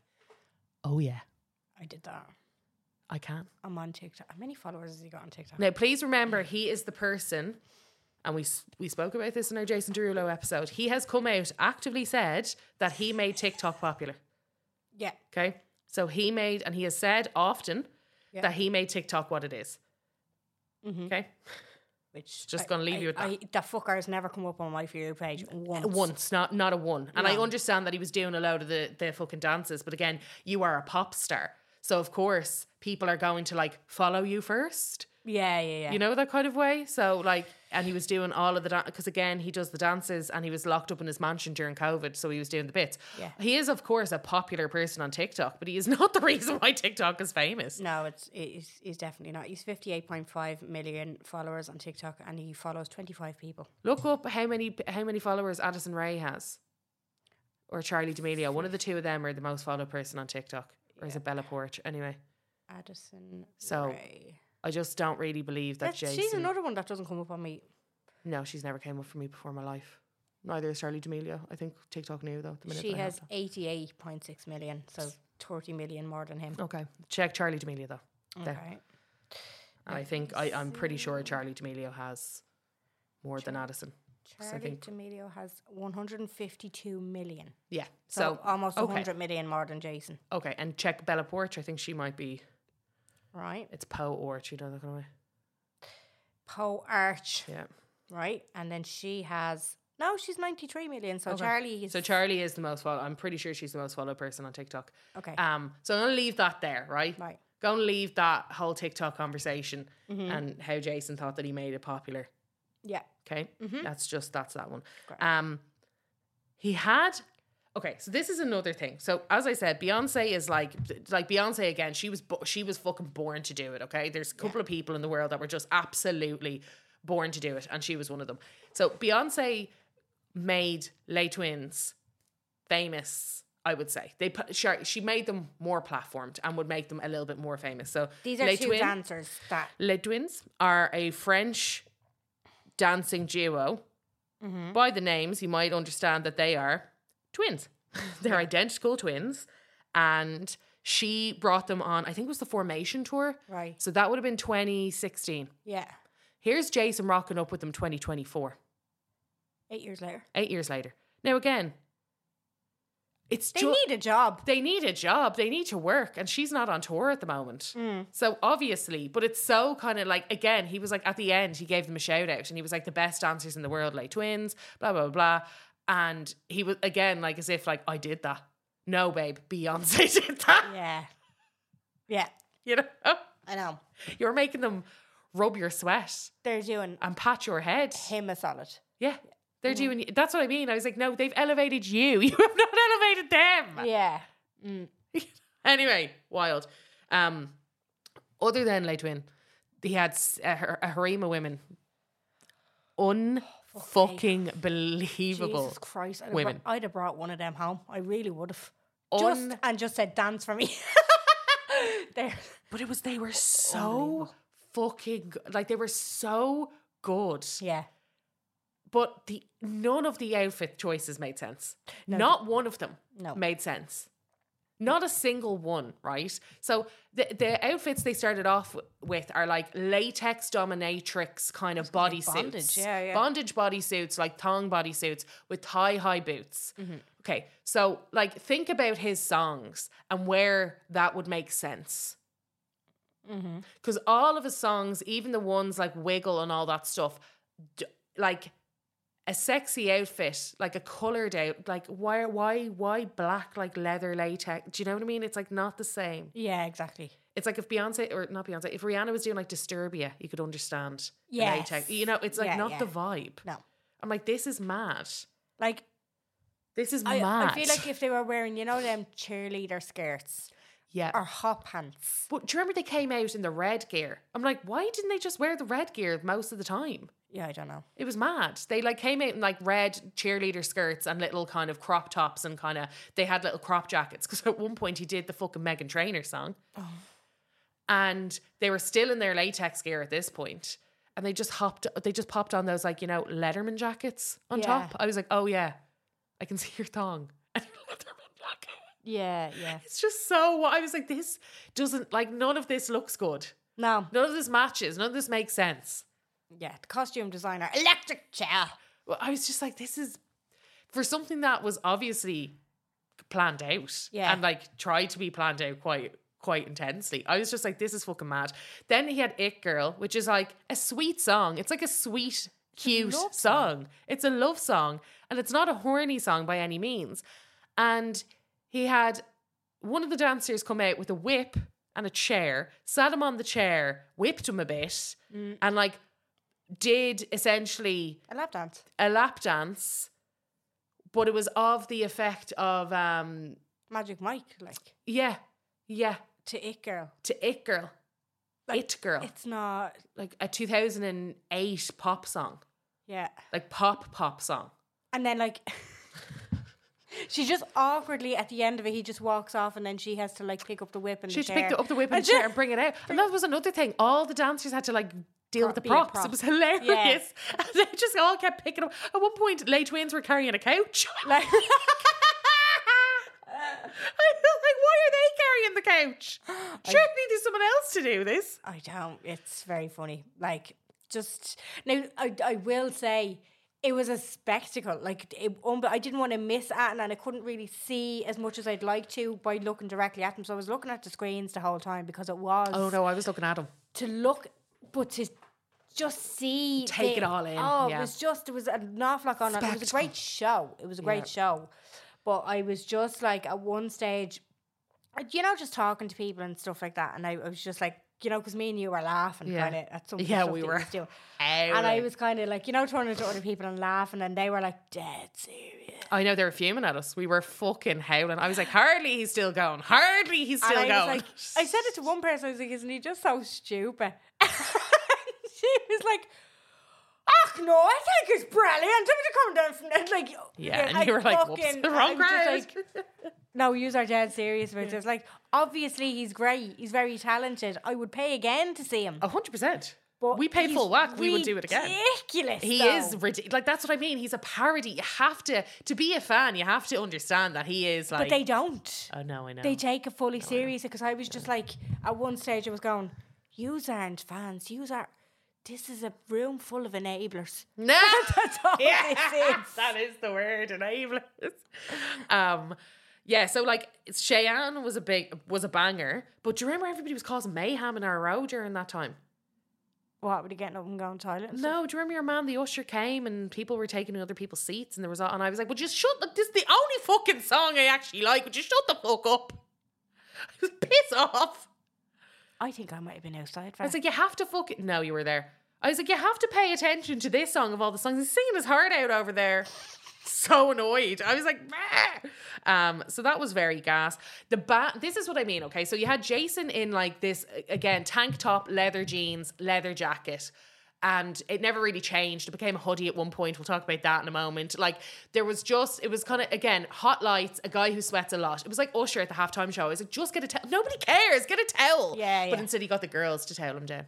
Speaker 3: oh yeah,
Speaker 4: I did that.
Speaker 3: I can.
Speaker 4: I'm on TikTok. How many followers has he got on TikTok?
Speaker 3: Now, please remember, he is the person, and we s- we spoke about this in our Jason Derulo episode. He has come out, actively said that he made TikTok popular.
Speaker 4: Yeah.
Speaker 3: Okay, so he made, and he has said often
Speaker 4: Yeah.
Speaker 3: that he made TikTok what it is. Okay,
Speaker 4: Which
Speaker 3: Just
Speaker 4: I-
Speaker 3: gonna leave
Speaker 4: I-
Speaker 3: you with that.
Speaker 4: I, that fucker has never come up on my For You page once.
Speaker 3: once, not not a one. And I
Speaker 4: No.
Speaker 3: understand that he was doing a load of the the fucking dances, but again, you are a pop star, so of course people are going to like follow you first.
Speaker 4: Yeah, yeah, yeah.
Speaker 3: You know, that kind of way. So like, and he was doing all of the, because again, he does the dances and he was locked up in his mansion during COVID. So he was doing the bits.
Speaker 4: Yeah.
Speaker 3: He is, of course, a popular person on TikTok, but he is not the reason why TikTok is famous.
Speaker 4: No, it's he's, he's definitely not. He's fifty-eight point five million followers on TikTok, and he follows twenty-five people.
Speaker 3: Look up how many, how many followers Addison Rae has or Charlie D'Amelio. One of the two of them are the most followed person on TikTok. Or is it Bella Porch? Anyway,
Speaker 4: Addison
Speaker 3: So,
Speaker 4: Rae.
Speaker 3: I just don't really believe that
Speaker 4: That's,
Speaker 3: Jason.
Speaker 4: she's another one that doesn't come up on me.
Speaker 3: No, she's never came up for me before in my life. Neither is Charlie D'Amelio. I think TikTok knew though. The minute
Speaker 4: She
Speaker 3: that I
Speaker 4: has
Speaker 3: had
Speaker 4: eighty-eight point six million, so thirty million more than him.
Speaker 3: that. Okay, check Charlie D'Amelio though. There.
Speaker 4: Okay.
Speaker 3: And I think I, I'm pretty sure Charlie D'Amelio has more than Addison. 'Cause I
Speaker 4: Charlie
Speaker 3: think-
Speaker 4: D'Amelio has one hundred fifty-two million.
Speaker 3: Yeah.
Speaker 4: So,
Speaker 3: So,
Speaker 4: almost
Speaker 3: okay.
Speaker 4: one hundred million more than Jason.
Speaker 3: Okay, and check Bella Porch. I think she might be.
Speaker 4: Right.
Speaker 3: It's Poe Orch. You know that kind of way.
Speaker 4: Poe Arch.
Speaker 3: Yeah.
Speaker 4: Right. And then she has, no, she's ninety-three million. So
Speaker 3: Okay.
Speaker 4: Charlie is.
Speaker 3: So Charlie is the most followed. I'm pretty sure she's the most followed person on TikTok.
Speaker 4: Okay.
Speaker 3: Um. So I'm gonna leave that there, right?
Speaker 4: Right.
Speaker 3: Go and leave that whole TikTok conversation
Speaker 4: Mm-hmm.
Speaker 3: and how Jason thought that he made it popular.
Speaker 4: Yeah.
Speaker 3: Okay,
Speaker 4: Mm-hmm.
Speaker 3: that's just that's that one.
Speaker 4: Great.
Speaker 3: Um, he had. Okay, so this is another thing. So as I said, Beyonce is like like Beyonce again. She was bo- she was fucking born to do it. Okay, there's a couple of people in the world that were just absolutely born to do it, and she was one of them. So Beyonce made Les Twins famous. I would say they put, she, she made them more platformed and would make them a little bit more famous. So
Speaker 4: These are
Speaker 3: Les
Speaker 4: two
Speaker 3: Twins,
Speaker 4: dancers that.
Speaker 3: Les Twins are a French dancing duo. By the names, you might understand that they are twins. They're identical twins. And she brought them on, I think it was the Formation tour.
Speaker 4: Right.
Speaker 3: So that would have been twenty sixteen.
Speaker 4: Yeah.
Speaker 3: Here's Jason rocking up with them twenty twenty-four.
Speaker 4: Eight years later.
Speaker 3: Eight years later. Now again, it's
Speaker 4: They
Speaker 3: ju-
Speaker 4: need a job.
Speaker 3: They need a job. They need to work. And she's not on tour at the moment.
Speaker 4: Mm.
Speaker 3: So obviously, but it's so kind of like, again, he was like, at the end, he gave them a shout out and he was like, the best dancers in the world, like twins, blah, blah, blah, blah. And he was, again, like as if like, I did that. No, babe, Beyonce did that.
Speaker 4: Yeah. Yeah.
Speaker 3: You know?
Speaker 4: I know.
Speaker 3: You're making them rub your sweat
Speaker 4: They're doing
Speaker 3: and pat your head.
Speaker 4: him a solid.
Speaker 3: Yeah. They're doing, that's what I mean. I was like, no, they've elevated you. You have not elevated them.
Speaker 4: Yeah. Mm.
Speaker 3: Anyway, wild. Um, other than Les Twin, he had s- a, har- a harem of women. Unfucking believable.
Speaker 4: Jesus Christ. I'd have,
Speaker 3: women.
Speaker 4: brought, I'd have brought one of them home. I really would have.
Speaker 3: Un-
Speaker 4: Just, and just said, dance for me. there.
Speaker 3: But it was, they were so fucking, go- like they were so good.
Speaker 4: Yeah.
Speaker 3: But the none of the outfit choices made sense.
Speaker 4: No,
Speaker 3: Not one of them
Speaker 4: No.
Speaker 3: made sense. Not a single one, right? So the the outfits they started off w- with are like latex dominatrix kind of body
Speaker 4: bondage,
Speaker 3: suits.
Speaker 4: yeah, yeah.
Speaker 3: Bondage bodysuits, like thong bodysuits with high, high boots.
Speaker 4: Mm-hmm.
Speaker 3: Okay, so like think about his songs and where that would make sense.
Speaker 4: Mm-hmm.
Speaker 3: Because all of his songs, even the ones like Wiggle and all that stuff, d- like a sexy outfit, like a coloured out, like why, why, why black, like leather latex? Do you know what I mean? It's like not the same.
Speaker 4: Yeah, exactly.
Speaker 3: It's like if Beyonce, or not Beyonce, if Rihanna was doing like Disturbia, you could understand the
Speaker 4: Yes.
Speaker 3: latex. You know, it's like
Speaker 4: Yeah,
Speaker 3: not
Speaker 4: yeah.
Speaker 3: the vibe.
Speaker 4: No.
Speaker 3: I'm like, this is mad.
Speaker 4: Like,
Speaker 3: This is
Speaker 4: I,
Speaker 3: mad.
Speaker 4: I feel like if they were wearing, you know, them cheerleader skirts
Speaker 3: yeah.
Speaker 4: or hot pants.
Speaker 3: But do you remember they came out in the red gear? I'm like, why didn't they just wear the red gear most of the time?
Speaker 4: Yeah, I don't know.
Speaker 3: It was mad. They like came out in like red cheerleader skirts and little kind of crop tops and kind of, they had little crop jackets. Because at one point he did the fucking Meghan Trainor song.
Speaker 4: Oh.
Speaker 3: And they were still in their latex gear at this point. And they just hopped, they just popped on those like, you know, Letterman jackets on
Speaker 4: Yeah.
Speaker 3: top. I was like, oh yeah, I can see your thong. And your Letterman jacket.
Speaker 4: Yeah, yeah.
Speaker 3: It's just so, I was like, this doesn't, like none of this looks good.
Speaker 4: No.
Speaker 3: None of this matches. None of this makes sense.
Speaker 4: Yeah, the costume designer, electric chair.
Speaker 3: Well, I was just like, this is for something that was obviously planned out
Speaker 4: Yeah.
Speaker 3: and like tried to be planned out quite quite intensely. I was just like, this is fucking mad. Then he had It Girl, which is like a sweet song. It's like a sweet, cute
Speaker 4: love
Speaker 3: song.
Speaker 4: song.
Speaker 3: It's a love song, and it's not a horny song by any means. And he had one of the dancers come out with a whip and a chair, sat him on the chair, whipped him a bit,
Speaker 4: Mm.
Speaker 3: and like did essentially
Speaker 4: A lap dance.
Speaker 3: a lap dance, but it was of the effect of um
Speaker 4: Magic Mike, like,
Speaker 3: yeah, yeah,
Speaker 4: to It Girl.
Speaker 3: to It Girl. It Girl.
Speaker 4: It's not,
Speaker 3: Like a two thousand eight pop song.
Speaker 4: yeah.
Speaker 3: Like pop pop song.
Speaker 4: And then, like, she just awkwardly, at the end of it, he just walks off and then she has to, like, pick up the whip and
Speaker 3: She
Speaker 4: the
Speaker 3: had to
Speaker 4: chair.
Speaker 3: pick up the whip and
Speaker 4: And
Speaker 3: chair
Speaker 4: she-
Speaker 3: and bring it out. And that was another thing. All the dancers had to like deal with the
Speaker 4: Be a
Speaker 3: props.
Speaker 4: prop.
Speaker 3: It was hilarious. And they just all kept picking up. At one point, Les Twins were carrying a couch.
Speaker 4: Like,
Speaker 3: I was like, why are they carrying the couch? Surely there's someone else to do this.
Speaker 4: I don't. It's very funny. Like, just now, I I will say it was a spectacle. Like, it, um, I didn't want to miss Atten, and I couldn't really see as much as I'd like to by looking directly at them. So I was looking at the screens the whole time because it was
Speaker 3: Oh no, I was looking at him.
Speaker 4: to look, but to just see,
Speaker 3: Take
Speaker 4: the-
Speaker 3: it all in,
Speaker 4: Oh,
Speaker 3: yeah.
Speaker 4: it was just there was an awful lot going on. It was a
Speaker 3: Spectacle.
Speaker 4: great show. It was a great show, but I was just like at one stage, you know, just talking to people and stuff like that, and I, I was just like, you know, because me and you were laughing
Speaker 3: Yeah.
Speaker 4: kind of at some of the
Speaker 3: Yeah,
Speaker 4: stuff
Speaker 3: we
Speaker 4: that he
Speaker 3: were.
Speaker 4: was doing. And I
Speaker 3: Howling.
Speaker 4: was kind of like, you know, turning to other people and laughing, and they were like dead serious.
Speaker 3: I know they were fuming at us. We were fucking howling. I was like, hardly he's still going. Hardly he's still
Speaker 4: and I
Speaker 3: going.
Speaker 4: was like, I said it to one person. I was like, "Isn't he just so stupid?" She was like, "Oh no, I think it's brilliant. I'm coming down from that." Like,
Speaker 3: yeah, and
Speaker 4: I
Speaker 3: you were like, whoops,
Speaker 4: fucking-
Speaker 3: the
Speaker 4: I
Speaker 3: wrong
Speaker 4: was just
Speaker 3: crowd.
Speaker 4: like, no, you are dead serious about this. Like, obviously he's great. He's very talented. I would pay again to see him.
Speaker 3: A hundred percent.
Speaker 4: But
Speaker 3: We paid
Speaker 4: he's
Speaker 3: full whack, we would do it again.
Speaker 4: Ridiculous.
Speaker 3: He
Speaker 4: though.
Speaker 3: is ridiculous. Like, that's what I mean. He's a parody. You have to, to be a fan, you have to understand that he is like.
Speaker 4: But they don't.
Speaker 3: Oh, no, I know.
Speaker 4: They take it fully serious because I was just like, at one stage I was going, yous aren't fans, yous are, this is a room full of enablers.
Speaker 3: No.
Speaker 4: That's all
Speaker 3: Yeah,
Speaker 4: this is.
Speaker 3: that is the word, enablers. Um, yeah, so like Cheyenne was a big was a banger, but do you remember everybody was causing mayhem in our road during that time?
Speaker 4: What, were they getting up and going to the toilet? and
Speaker 3: No, do you remember your man, the usher came and people were taking other people's seats and there was all, and I was like, well, just shut up. This is the only fucking song I actually like. Would you shut the fuck up? I was piss off.
Speaker 4: I think I might have been outside.
Speaker 3: I was like, you have to fucking... No, you were there. I was like, you have to pay attention to this song of all the songs. He's singing his heart out over there. So annoyed. I was like, bah! Um, so that was very gas. The ba- This is what I mean, okay? So you had Jason in like this, again, tank top, leather jeans, leather jacket. And it never really changed. It became a hoodie at one point. We'll talk about that in a moment. Like, there was just, it was kind of, again, hot lights, a guy who sweats a lot. It was like Usher at the halftime show. I was like, just get a towel. Nobody cares. Get a towel.
Speaker 4: Yeah,
Speaker 3: But
Speaker 4: yeah.
Speaker 3: instead he got the girls to towel him down.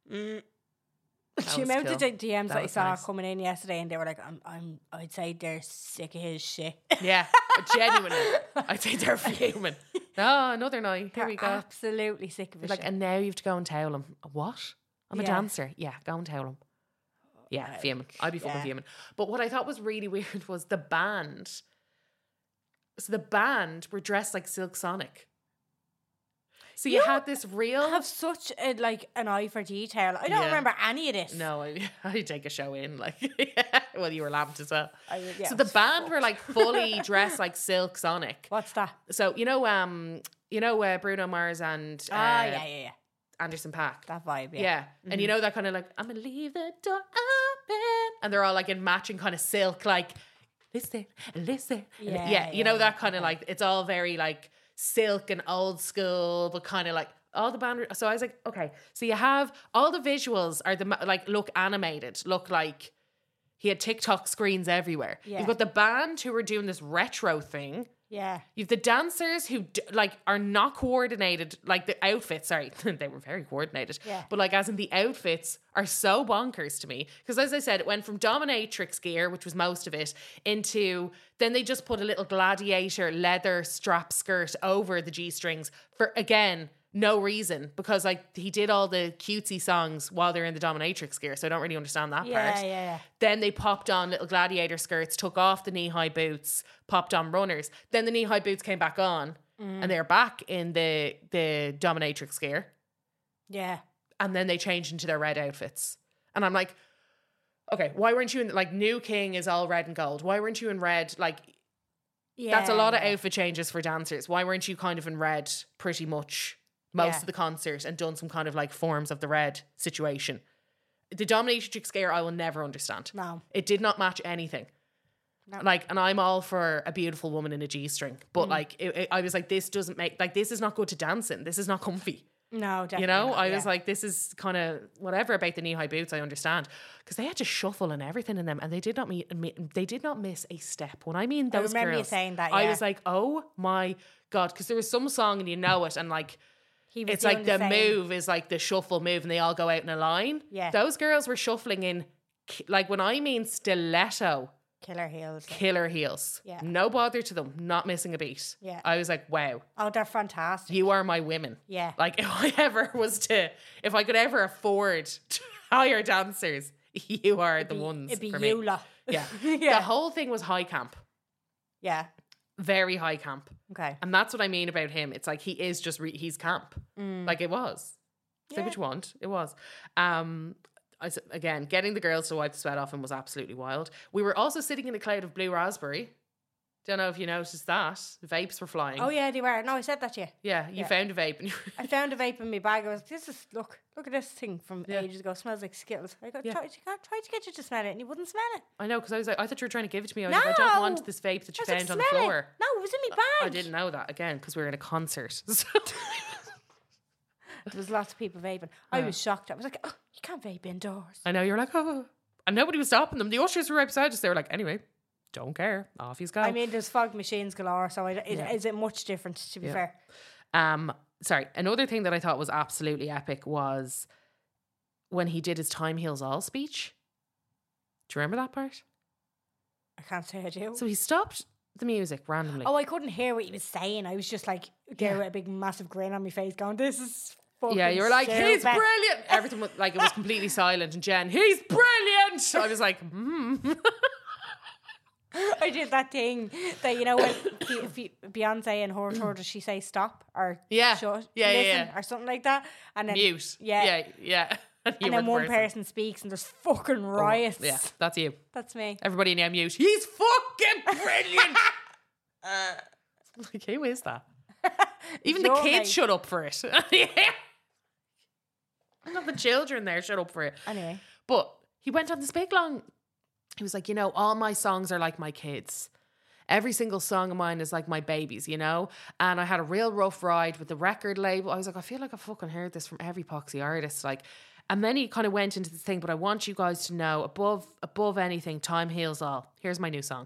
Speaker 4: Do you
Speaker 3: was
Speaker 4: remember
Speaker 3: cool.
Speaker 4: the D Ms
Speaker 3: That
Speaker 4: that I
Speaker 3: was
Speaker 4: saw
Speaker 3: nice.
Speaker 4: coming in yesterday and they were like, I'm, I'm, I'd say they're sick of his shit.
Speaker 3: Yeah, genuinely. I'd say they're fuming. Oh, another night. Here we go.
Speaker 4: Absolutely sick of his
Speaker 3: Like,
Speaker 4: shit.
Speaker 3: and now you have to go and towel him. What? I'm a
Speaker 4: Yeah.
Speaker 3: dancer. Yeah, go and towel him. Yeah, fuming. I'd be fucking
Speaker 4: yeah.
Speaker 3: fuming. But what I thought was really weird was the band. So the band were dressed like Silk Sonic. So you,
Speaker 4: You
Speaker 3: had this real...
Speaker 4: I have such a, like an eye for detail. I don't
Speaker 3: Yeah.
Speaker 4: remember any of this.
Speaker 3: No, I I take a show in like well, you were lamped as well.
Speaker 4: I was- yeah,
Speaker 3: so
Speaker 4: it
Speaker 3: the
Speaker 4: was
Speaker 3: band were like fully dressed like Silk Sonic.
Speaker 4: What's that?
Speaker 3: So you know, um, you know uh, Bruno Mars and uh,
Speaker 4: Ah, yeah, yeah, yeah.
Speaker 3: Anderson .Paak.
Speaker 4: That vibe, yeah.
Speaker 3: Yeah, and you know that kind of like I'm gonna leave the door open, and they're all like in matching kind of silk, like listen, listen,
Speaker 4: Yeah,
Speaker 3: yeah, you
Speaker 4: yeah,
Speaker 3: know
Speaker 4: yeah,
Speaker 3: that kind of like it's all very like silk and old school, but kind of like all the band. So I was like, okay, so you have all the visuals are the ma- like look animated, look like he had TikTok screens everywhere.
Speaker 4: Yeah.
Speaker 3: You've got the band who are doing this retro thing.
Speaker 4: Yeah.
Speaker 3: You've the dancers who d- like are not coordinated, like the outfits. Sorry, they were very coordinated.
Speaker 4: Yeah.
Speaker 3: But like, as in the outfits are so bonkers to me because, as I said, it went from dominatrix gear, which was most of it, into then they just put a little gladiator leather strap skirt over the g strings for again no reason because like he did all the cutesy songs while they're in the dominatrix gear, so I don't really understand that
Speaker 4: Yeah,
Speaker 3: part.
Speaker 4: yeah, yeah.
Speaker 3: Then they popped on little gladiator skirts, took off the knee-high boots, popped on runners. Then the knee-high boots came back on, and they're back in the the dominatrix gear.
Speaker 4: Yeah.
Speaker 3: And then they changed into their red outfits. And I'm like, okay, why weren't you in, like, New King is all red and gold. Why weren't you in red? Like,
Speaker 4: Yeah.
Speaker 3: that's a lot of
Speaker 4: yeah.
Speaker 3: outfit changes for dancers. Why weren't you kind of in red pretty much most
Speaker 4: Yeah.
Speaker 3: of the concert and done some kind of, like, forms of the red situation? The dominatrix gear I will never understand.
Speaker 4: No.
Speaker 3: It did not match anything.
Speaker 4: No.
Speaker 3: Like, and I'm all for a beautiful woman in a G-string. But, like, it, it- I was like, this doesn't make, like, this is not good to dancing. This is not comfy.
Speaker 4: No, definitely.
Speaker 3: You know,
Speaker 4: not,
Speaker 3: I
Speaker 4: yeah.
Speaker 3: was like, this is kind of whatever about the knee-high boots. I understand because they had to shuffle and everything in them, and they did not meet. They did not miss a step. When I mean
Speaker 4: I
Speaker 3: those
Speaker 4: remember you
Speaker 3: girls,
Speaker 4: saying that,
Speaker 3: I
Speaker 4: yeah.
Speaker 3: was like, oh my god, because there was some song and you know it, and like
Speaker 4: He was
Speaker 3: it's like
Speaker 4: doing
Speaker 3: the,
Speaker 4: same.
Speaker 3: move is like the shuffle move, and they all go out in a line.
Speaker 4: Yeah.
Speaker 3: those girls were shuffling in, ki- like when I mean stiletto.
Speaker 4: Killer heels.
Speaker 3: Killer heels.
Speaker 4: Yeah.
Speaker 3: No bother to them, not missing a beat.
Speaker 4: Yeah.
Speaker 3: I was like, wow,
Speaker 4: Oh, they're fantastic.
Speaker 3: you are my women.
Speaker 4: Yeah.
Speaker 3: Like if I ever was to, if I could ever afford to hire dancers, you are the
Speaker 4: Be-
Speaker 3: ones
Speaker 4: It'd be
Speaker 3: for
Speaker 4: you
Speaker 3: me.
Speaker 4: lot.
Speaker 3: Yeah.
Speaker 4: Yeah.
Speaker 3: The whole thing was high camp.
Speaker 4: Yeah.
Speaker 3: Very high camp.
Speaker 4: Okay.
Speaker 3: And that's what I mean about him. It's like he is just, re- he's camp. Like it was. Say
Speaker 4: Yeah.
Speaker 3: what you want. It was. Um, I, s- again, getting the girls to wipe the sweat off him was absolutely wild. We were also sitting in a cloud of blue raspberry. Don't know if you noticed that. Vapes were flying.
Speaker 4: Oh yeah, they were. No, I said that to you.
Speaker 3: Yeah, you
Speaker 4: Yeah.
Speaker 3: found a vape. And you
Speaker 4: I found a vape in my bag. I was, this is, look, look at this thing from
Speaker 3: Yeah.
Speaker 4: ages ago. Smells like Skittles. I got,
Speaker 3: Yeah.
Speaker 4: tried, I tried to get you to smell it and you wouldn't smell it.
Speaker 3: I know, because I was like, I thought you were trying to give it to me. I was like, I don't want
Speaker 4: No!
Speaker 3: this vape that you
Speaker 4: I was like,
Speaker 3: found on the
Speaker 4: "Smell it."
Speaker 3: floor.
Speaker 4: No, it was in my
Speaker 3: I
Speaker 4: bag.
Speaker 3: didn't know that, again, because we were in a concert. So-
Speaker 4: There was lots of people vaping. I was shocked. I was like, oh, you can't vape indoors.
Speaker 3: I know, you're like, oh. And nobody was stopping them. The ushers were right beside us. They were like, anyway, don't care. Off he's go.
Speaker 4: I mean, there's fog machines galore, so I, it,
Speaker 3: Yeah.
Speaker 4: is it much different, to be
Speaker 3: Yeah.
Speaker 4: fair?
Speaker 3: Um, sorry, another thing that I thought was absolutely epic was when he did his Time Heals All speech. Do you remember that part?
Speaker 4: I can't say I do.
Speaker 3: So he stopped the music randomly.
Speaker 4: Oh, I couldn't hear what he was saying. I was just like there
Speaker 3: Yeah.
Speaker 4: with a big massive grin on my face going, this is fucking
Speaker 3: Yeah, you were like, he's
Speaker 4: stupid."
Speaker 3: brilliant. Everything was like, it was completely silent. And Jen, he's brilliant. I was like, hmm.
Speaker 4: I did that thing that, you know, when Be- Be- Beyonce and her tour, does she say stop or
Speaker 3: Yeah.
Speaker 4: shut,
Speaker 3: Yeah, yeah,
Speaker 4: listen
Speaker 3: yeah.
Speaker 4: or something like that? And then
Speaker 3: Mute.
Speaker 4: Yeah.
Speaker 3: Yeah, yeah. And, you
Speaker 4: And
Speaker 3: were
Speaker 4: then
Speaker 3: the
Speaker 4: one person speaks and there's fucking
Speaker 3: Oh,
Speaker 4: riots.
Speaker 3: yeah, that's you.
Speaker 4: That's me.
Speaker 3: Everybody now mute. He's fucking brilliant. uh, like, who is that? Even the
Speaker 4: your
Speaker 3: kids
Speaker 4: mate.
Speaker 3: shut up for it. Yeah. Not the children there shut up for it.
Speaker 4: Anyway.
Speaker 3: But he went on this big long, he was like, you know, all my songs are like my kids. Every single song of mine is like my babies, you know? And I had a real rough ride with the record label. I was like, I feel like I fucking heard this from every Poxy artist. Like, and then he kind of went into this thing, but I want you guys to know, above above anything, time heals all. Here's my new song.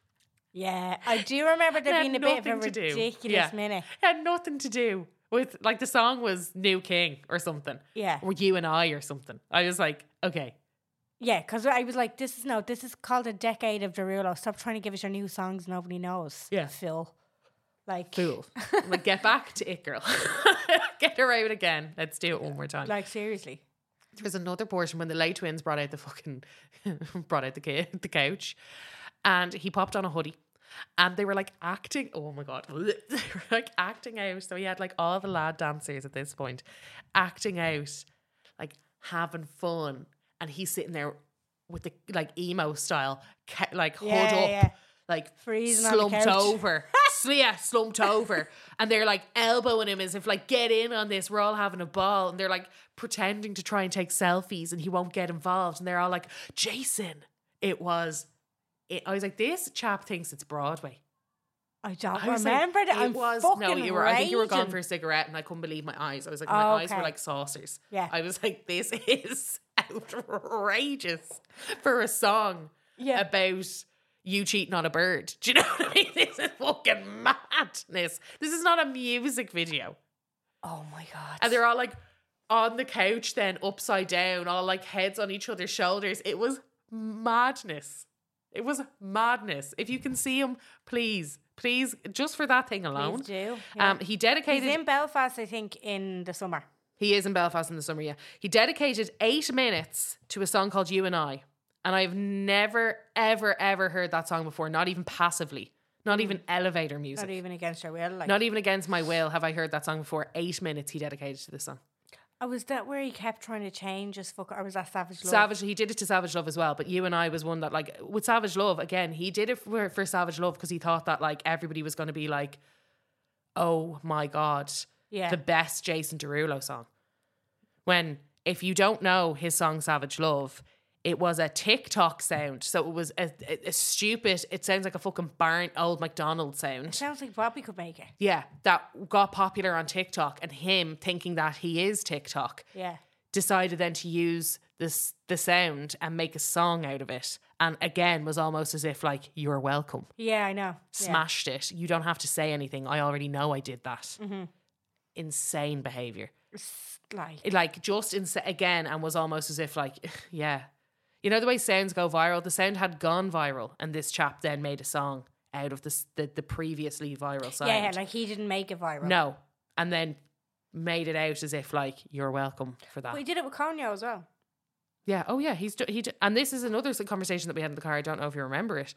Speaker 4: Yeah, I do remember there
Speaker 3: It
Speaker 4: being a
Speaker 3: had
Speaker 4: bit of a
Speaker 3: nothing to do.
Speaker 4: ridiculous
Speaker 3: Yeah.
Speaker 4: minute.
Speaker 3: It had nothing to do with, like, the song was New King or something.
Speaker 4: Yeah.
Speaker 3: Or You and I or something. I was like, okay.
Speaker 4: Yeah, because I was like, this is no, this is called a decade of Derulo. Stop trying to give us your new songs nobody knows.
Speaker 3: Yeah.
Speaker 4: Phil. Like,
Speaker 3: Cool. Like, get back to it, girl. Get her out again. Let's do it one more time.
Speaker 4: like seriously.
Speaker 3: There was another portion when the Lay Twins brought out the fucking brought out the ki- the couch, and he popped on a hoodie, and they were like acting. Oh my god, they were like acting out. So he had like all the lad dancers at this point, acting out, like having fun, and he's sitting there with the like emo style, ca- like hood
Speaker 4: Yeah,
Speaker 3: up,
Speaker 4: yeah.
Speaker 3: like
Speaker 4: Freezing on the
Speaker 3: slumped
Speaker 4: couch.
Speaker 3: over. So yeah, slumped over, and they're like elbowing him as if like, get in on this. We're all having a ball, and they're like pretending to try and take selfies, and he won't get involved. And they're all like, Jason. It was. It, I was like, this chap thinks it's Broadway.
Speaker 4: I don't
Speaker 3: I was like,
Speaker 4: remember that.
Speaker 3: it
Speaker 4: I'm
Speaker 3: was
Speaker 4: fucking
Speaker 3: no, you were. I think you were gone
Speaker 4: raging.
Speaker 3: for a cigarette, and I couldn't believe my eyes. I was like, my
Speaker 4: Oh,
Speaker 3: eyes were
Speaker 4: okay.
Speaker 3: like saucers.
Speaker 4: Yeah.
Speaker 3: I was like, this is outrageous for a song
Speaker 4: Yeah.
Speaker 3: about you cheating on a bird. Do you know what I mean? This is fucking madness. This is not a music video.
Speaker 4: Oh my god.
Speaker 3: And they're all like on the couch, then upside down, all like heads on each other's shoulders. It was madness. It was madness. If you can see him, please, please, just for that thing alone.
Speaker 4: Please do. Yeah.
Speaker 3: Um, he dedicated.
Speaker 4: He's in Belfast, I think, in the summer.
Speaker 3: He is in Belfast in the summer, yeah. He dedicated eight minutes to a song called You and I. And I've never, ever, ever heard that song before, not even passively, not even elevator music.
Speaker 4: Not even against your will. Like,
Speaker 3: Not even against my will have I heard that song before. Eight minutes he dedicated to this song.
Speaker 4: oh, was that where he kept trying to change his fuck? Or was that Savage Love?
Speaker 3: Savage, he did it to Savage Love as well, but You and I was one that, like, with Savage Love, again, he did it for, for Savage Love because he thought that, like, everybody was going to be like, oh my God,
Speaker 4: Yeah.
Speaker 3: the best Jason Derulo song. When, if you don't know his song Savage Love, it was a TikTok sound. So it was a, a, a stupid, it sounds like a fucking barn old McDonald's sound.
Speaker 4: Sounds like Bobby could make it.
Speaker 3: Yeah, that got popular on TikTok, and him thinking that he is TikTok
Speaker 4: Yeah.
Speaker 3: decided then to use this the sound and make a song out of it. And again, was almost as if like, you're welcome.
Speaker 4: Yeah, I know. Yeah.
Speaker 3: Smashed it. You don't have to say anything. I already know I did that.
Speaker 4: Mm-hmm.
Speaker 3: Insane behavior.
Speaker 4: It's like,
Speaker 3: It, like just insa- again, and was almost as if like, yeah. You know the way sounds go viral? The sound had gone viral, and this chap then made a song out of this, the, the previously viral sound.
Speaker 4: yeah, like he didn't make it viral.
Speaker 3: No. And then made it out as if like, you're welcome for that.
Speaker 4: But he did it with Kanye as well.
Speaker 3: Yeah. Oh, yeah. He's do- he. d- And this is another conversation that we had in the car. I don't know if you remember it.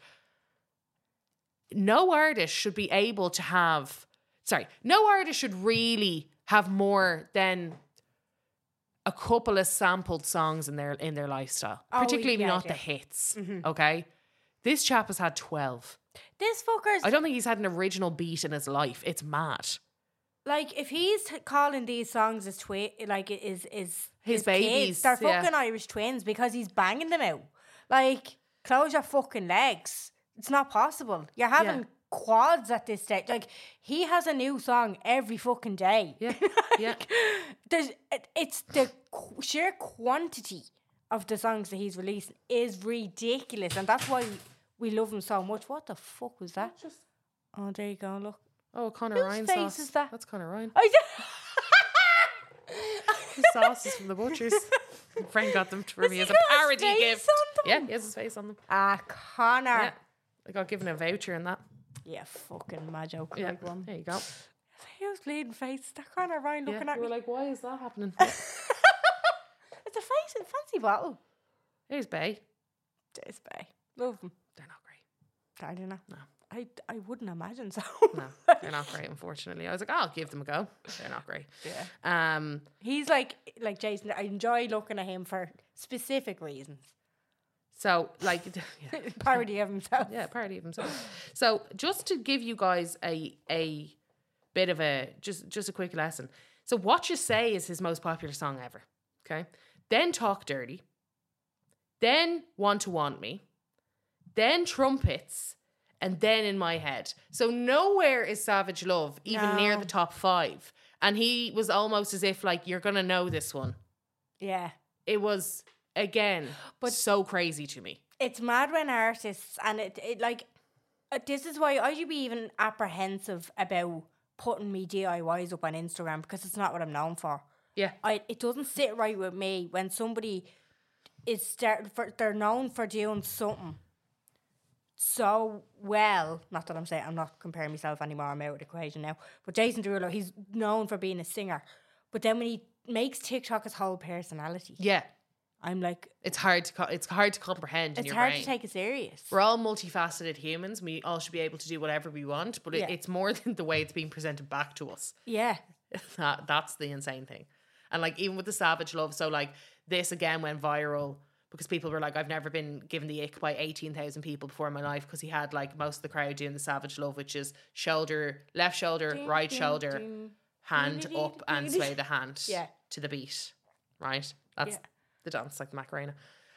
Speaker 3: No artist should be able to have. Sorry, no artist should really have more than a couple of sampled songs in their in their lifestyle,
Speaker 4: Oh,
Speaker 3: particularly
Speaker 4: yeah,
Speaker 3: not
Speaker 4: yeah.
Speaker 3: the hits. Okay, this chap has had twelve.
Speaker 4: This fucker's
Speaker 3: I don't think he's had an original beat in his life. It's mad.
Speaker 4: like, if he's t- calling these songs as twi- like is is
Speaker 3: His
Speaker 4: kids,
Speaker 3: babies,
Speaker 4: they're
Speaker 3: yeah.
Speaker 4: fucking Irish twins because he's banging them out. Like, close your fucking legs. It's not possible. You're having
Speaker 3: Yeah.
Speaker 4: quads at this stage. Like, he has a new song every fucking day.
Speaker 3: Yeah, yeah.
Speaker 4: There's it, it's the qu- sheer quantity of the songs that he's releasing is ridiculous, and that's why we love him so much. What the fuck was that? Oh, there you go. Look.
Speaker 3: Oh, Conor
Speaker 4: Whose
Speaker 3: Ryan
Speaker 4: face
Speaker 3: sauce.
Speaker 4: is that?
Speaker 3: That's Conor Ryan.
Speaker 4: I
Speaker 3: His sauce is from the butchers. My friend got them for
Speaker 4: Has
Speaker 3: me
Speaker 4: he
Speaker 3: as a
Speaker 4: got his
Speaker 3: parody
Speaker 4: face
Speaker 3: gift.
Speaker 4: on them?
Speaker 3: Yeah, he has his face on them.
Speaker 4: Ah, Connor.
Speaker 3: Yeah.
Speaker 4: Yeah,
Speaker 3: I got given a voucher and that.
Speaker 4: fucking Majo.
Speaker 3: Yeah,
Speaker 4: Like one.
Speaker 3: there you go.
Speaker 4: He was bleeding face. That Connor Ryan
Speaker 3: Yeah,
Speaker 4: looking at
Speaker 3: you were
Speaker 4: me.
Speaker 3: like, why is that happening?
Speaker 4: It's a face in fancy bottle.
Speaker 3: Here's Bay.
Speaker 4: This bay. Love them.
Speaker 3: They're not great.
Speaker 4: I don't know.
Speaker 3: No.
Speaker 4: I, I wouldn't imagine so.
Speaker 3: No, they're not great, unfortunately. I was like, oh, I'll give them a go. They're not great.
Speaker 4: Yeah.
Speaker 3: Um,
Speaker 4: He's like like Jason. I enjoy looking at him for specific reasons.
Speaker 3: so, like, yeah,
Speaker 4: Parody of himself.
Speaker 3: yeah, parody of himself. So, just to give you guys a a bit of a just just a quick lesson. So, What You Say is his most popular song ever. Okay, then Talk Dirty, then Want to Want Me, then Trumpets, and then In My Head. So nowhere is Savage Love even near
Speaker 4: No.
Speaker 3: the top five. And he was almost as if like, you're gonna know this one.
Speaker 4: Yeah.
Speaker 3: It was again, but so crazy to me.
Speaker 4: It's mad when artists and it, it like uh, this is why I should be even apprehensive about putting me D I Ys up on Instagram because it's not what I'm known for.
Speaker 3: Yeah,
Speaker 4: I it doesn't sit right with me when somebody is start for they're known for doing something so well. Not that I'm saying I'm not comparing myself anymore. I'm out of the equation now. But Jason Derulo, he's known for being a singer. But then when he makes TikTok his whole personality,
Speaker 3: yeah.
Speaker 4: I'm like,
Speaker 3: It's hard to co- it's hard to comprehend in
Speaker 4: it's
Speaker 3: your
Speaker 4: hard
Speaker 3: brain.
Speaker 4: to take it serious.
Speaker 3: We're all multifaceted humans. We all should be able to do whatever we want, but it,
Speaker 4: Yeah.
Speaker 3: it's more than the way it's being presented back to us.
Speaker 4: Yeah.
Speaker 3: that, that's the insane thing. And like even with the Savage Love, so like this again went viral because people were like, I've never been given the ick by eighteen thousand people before in my life, because he had like most of the crowd doing the Savage Love, which is shoulder, left shoulder, right shoulder, hand up and sway the hand
Speaker 4: Yeah.
Speaker 3: to the beat. Right? That's
Speaker 4: Yeah.
Speaker 3: the dance, like the Macarena.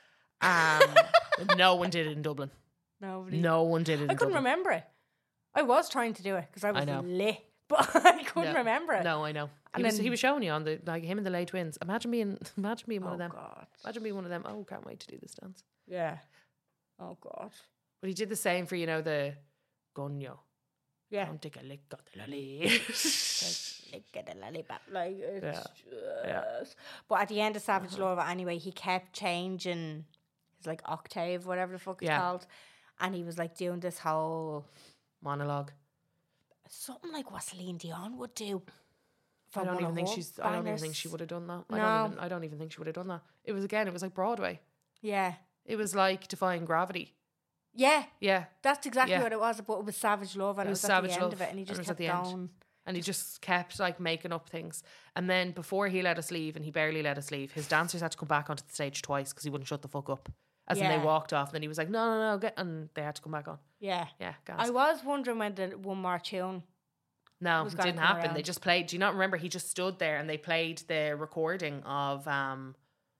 Speaker 3: Um, no one did it in Dublin.
Speaker 4: Nobody.
Speaker 3: No one did it in
Speaker 4: I couldn't
Speaker 3: Dublin.
Speaker 4: remember it. I was trying to do it because I was
Speaker 3: know.
Speaker 4: lit, but I couldn't
Speaker 3: No.
Speaker 4: remember it.
Speaker 3: No, I know. He
Speaker 4: And
Speaker 3: was,
Speaker 4: then-
Speaker 3: he was showing you on the, like him and the Lay Twins. Imagine being, imagine being one
Speaker 4: Oh
Speaker 3: of them.
Speaker 4: God.
Speaker 3: Imagine being one of them. Oh, can't wait to do this dance.
Speaker 4: Yeah. Oh God.
Speaker 3: But he did the same for, you know, the gunyo.
Speaker 4: Yeah.
Speaker 3: Come take a lick of the lolly.
Speaker 4: Lick at the lollipop, like it's
Speaker 3: Yeah. Yeah.
Speaker 4: just- But at the end of Savage Love, anyway, he kept changing his like octave, whatever the fuck it's
Speaker 3: Yeah.
Speaker 4: called, and he was like doing this whole
Speaker 3: Monologue.
Speaker 4: something like what Celine Dion would do.
Speaker 3: I
Speaker 4: from
Speaker 3: don't
Speaker 4: one
Speaker 3: even
Speaker 4: of
Speaker 3: think
Speaker 4: her
Speaker 3: she's. I don't even think
Speaker 4: bangers.
Speaker 3: she would have done that. I
Speaker 4: No.
Speaker 3: don't even. I don't even think she would have done that. It was again. It was like Broadway.
Speaker 4: Yeah,
Speaker 3: It was like Defying Gravity.
Speaker 4: yeah,
Speaker 3: Yeah,
Speaker 4: that's exactly
Speaker 3: Yeah.
Speaker 4: what it was. But it was Savage Love, and
Speaker 3: It
Speaker 4: it
Speaker 3: was
Speaker 4: was,
Speaker 3: Savage
Speaker 4: at the
Speaker 3: Love,
Speaker 4: end of it, and he
Speaker 3: and it
Speaker 4: just
Speaker 3: was at
Speaker 4: kept
Speaker 3: the end.
Speaker 4: going.
Speaker 3: and he just kept like making up things. And then before he let us leave, and he barely let us leave, his dancers had to come back onto the stage twice because he wouldn't shut the fuck up. As in
Speaker 4: Yeah.
Speaker 3: they walked off, and then he was like, "No, no, no, get," and they had to come back on.
Speaker 4: Yeah,
Speaker 3: Yeah, gas.
Speaker 4: I was wondering when the one more tune.
Speaker 3: No,
Speaker 4: was
Speaker 3: it
Speaker 4: gonna
Speaker 3: didn't
Speaker 4: come
Speaker 3: happen. They
Speaker 4: around.
Speaker 3: just played. Do you not remember? He just stood there and they played the recording of um.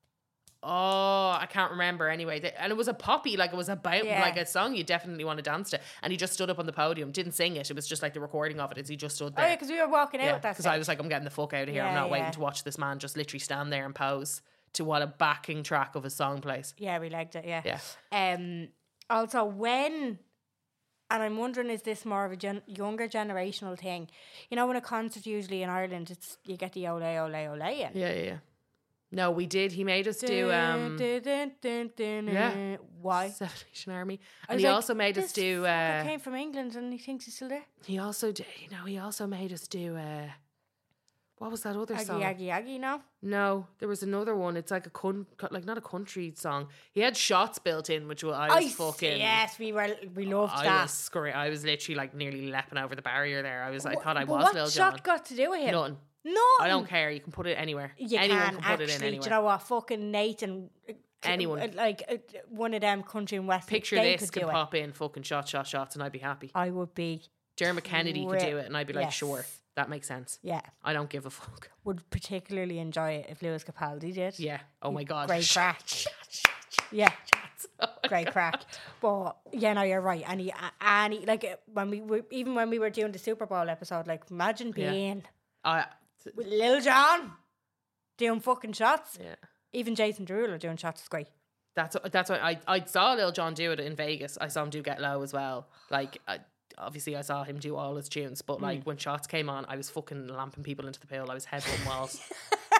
Speaker 3: Oh, I can't remember. Anyway, they, and it was a poppy, like it was about
Speaker 4: Yeah.
Speaker 3: like a song you definitely want to dance to. And he just stood up on the podium, didn't sing it. It was just like the recording of it. As he just stood
Speaker 4: Oh
Speaker 3: there.
Speaker 4: yeah, because we were walking out
Speaker 3: Yeah,
Speaker 4: at that
Speaker 3: because I
Speaker 4: stage.
Speaker 3: was like, I'm getting the fuck out of here. I'm
Speaker 4: Yeah,
Speaker 3: not waiting
Speaker 4: yeah.
Speaker 3: to watch this man just literally stand there and pose to what a backing track of a song plays.
Speaker 4: Yeah, we liked it. Yeah.
Speaker 3: Yeah.
Speaker 4: Um. Also, when, and I'm wondering, is this more of a gen- younger generational thing? You know, when a concert usually in Ireland, it's you get the ole ole ole in.
Speaker 3: Yeah, yeah, yeah. No, we did. He made us do um
Speaker 4: Dun, dun, dun, dun, dun.
Speaker 3: Yeah.
Speaker 4: Why?
Speaker 3: Seven Nation Army,
Speaker 4: I
Speaker 3: and
Speaker 4: was
Speaker 3: he
Speaker 4: like,
Speaker 3: also made us
Speaker 4: this
Speaker 3: do.
Speaker 4: fucker
Speaker 3: Uh,
Speaker 4: came from England, and he thinks he's still there.
Speaker 3: he also did. You know, he also made us do. Uh, what was that other
Speaker 4: Aggie,
Speaker 3: song?
Speaker 4: aggie, aggie. No.
Speaker 3: No, there was another one. It's like a con- like not a country song. He had shots built in, which I was
Speaker 4: I
Speaker 3: fucking.
Speaker 4: Yes, we were. We loved
Speaker 3: I
Speaker 4: that.
Speaker 3: was scurry. I was literally like nearly leaping over the barrier there. I was. I thought I
Speaker 4: But
Speaker 3: was
Speaker 4: what
Speaker 3: Lil
Speaker 4: shot
Speaker 3: Jon.
Speaker 4: got to do with him?
Speaker 3: Nothing.
Speaker 4: No.
Speaker 3: I don't care. You can put it anywhere.
Speaker 4: You
Speaker 3: Anyone
Speaker 4: can,
Speaker 3: can, put
Speaker 4: actually.
Speaker 3: it in
Speaker 4: Do
Speaker 3: anywhere.
Speaker 4: you know what? Fucking Nathan. uh,
Speaker 3: Anyone.
Speaker 4: uh, Like uh, one of them country and western.
Speaker 3: Picture
Speaker 4: they
Speaker 3: this
Speaker 4: could
Speaker 3: can
Speaker 4: do
Speaker 3: pop in fucking shot, shot, shots, and I'd be happy.
Speaker 4: It. I would be.
Speaker 3: Dermot Kennedy could do it, and I'd be like,
Speaker 4: Yes.
Speaker 3: sure, that makes sense.
Speaker 4: Yeah.
Speaker 3: I don't give a fuck.
Speaker 4: Would particularly enjoy it if Lewis Capaldi did.
Speaker 3: Yeah. Oh my god.
Speaker 4: Great crack. Yeah. Great crack. But yeah, no, you're right. And he, and he, like uh, when we were, even when we were doing the Super Bowl episode, like imagine
Speaker 3: Yeah.
Speaker 4: being
Speaker 3: I,
Speaker 4: with Lil Jon doing fucking shots.
Speaker 3: yeah.
Speaker 4: Even Jason Derulo doing shots is great.
Speaker 3: That's that's what I I saw Lil Jon do it in Vegas. I saw him do Get Low as well. Like I, obviously I saw him do all his tunes, but
Speaker 4: Hmm.
Speaker 3: like when shots came on, I was fucking lamping people into the pool. I was headbutting walls.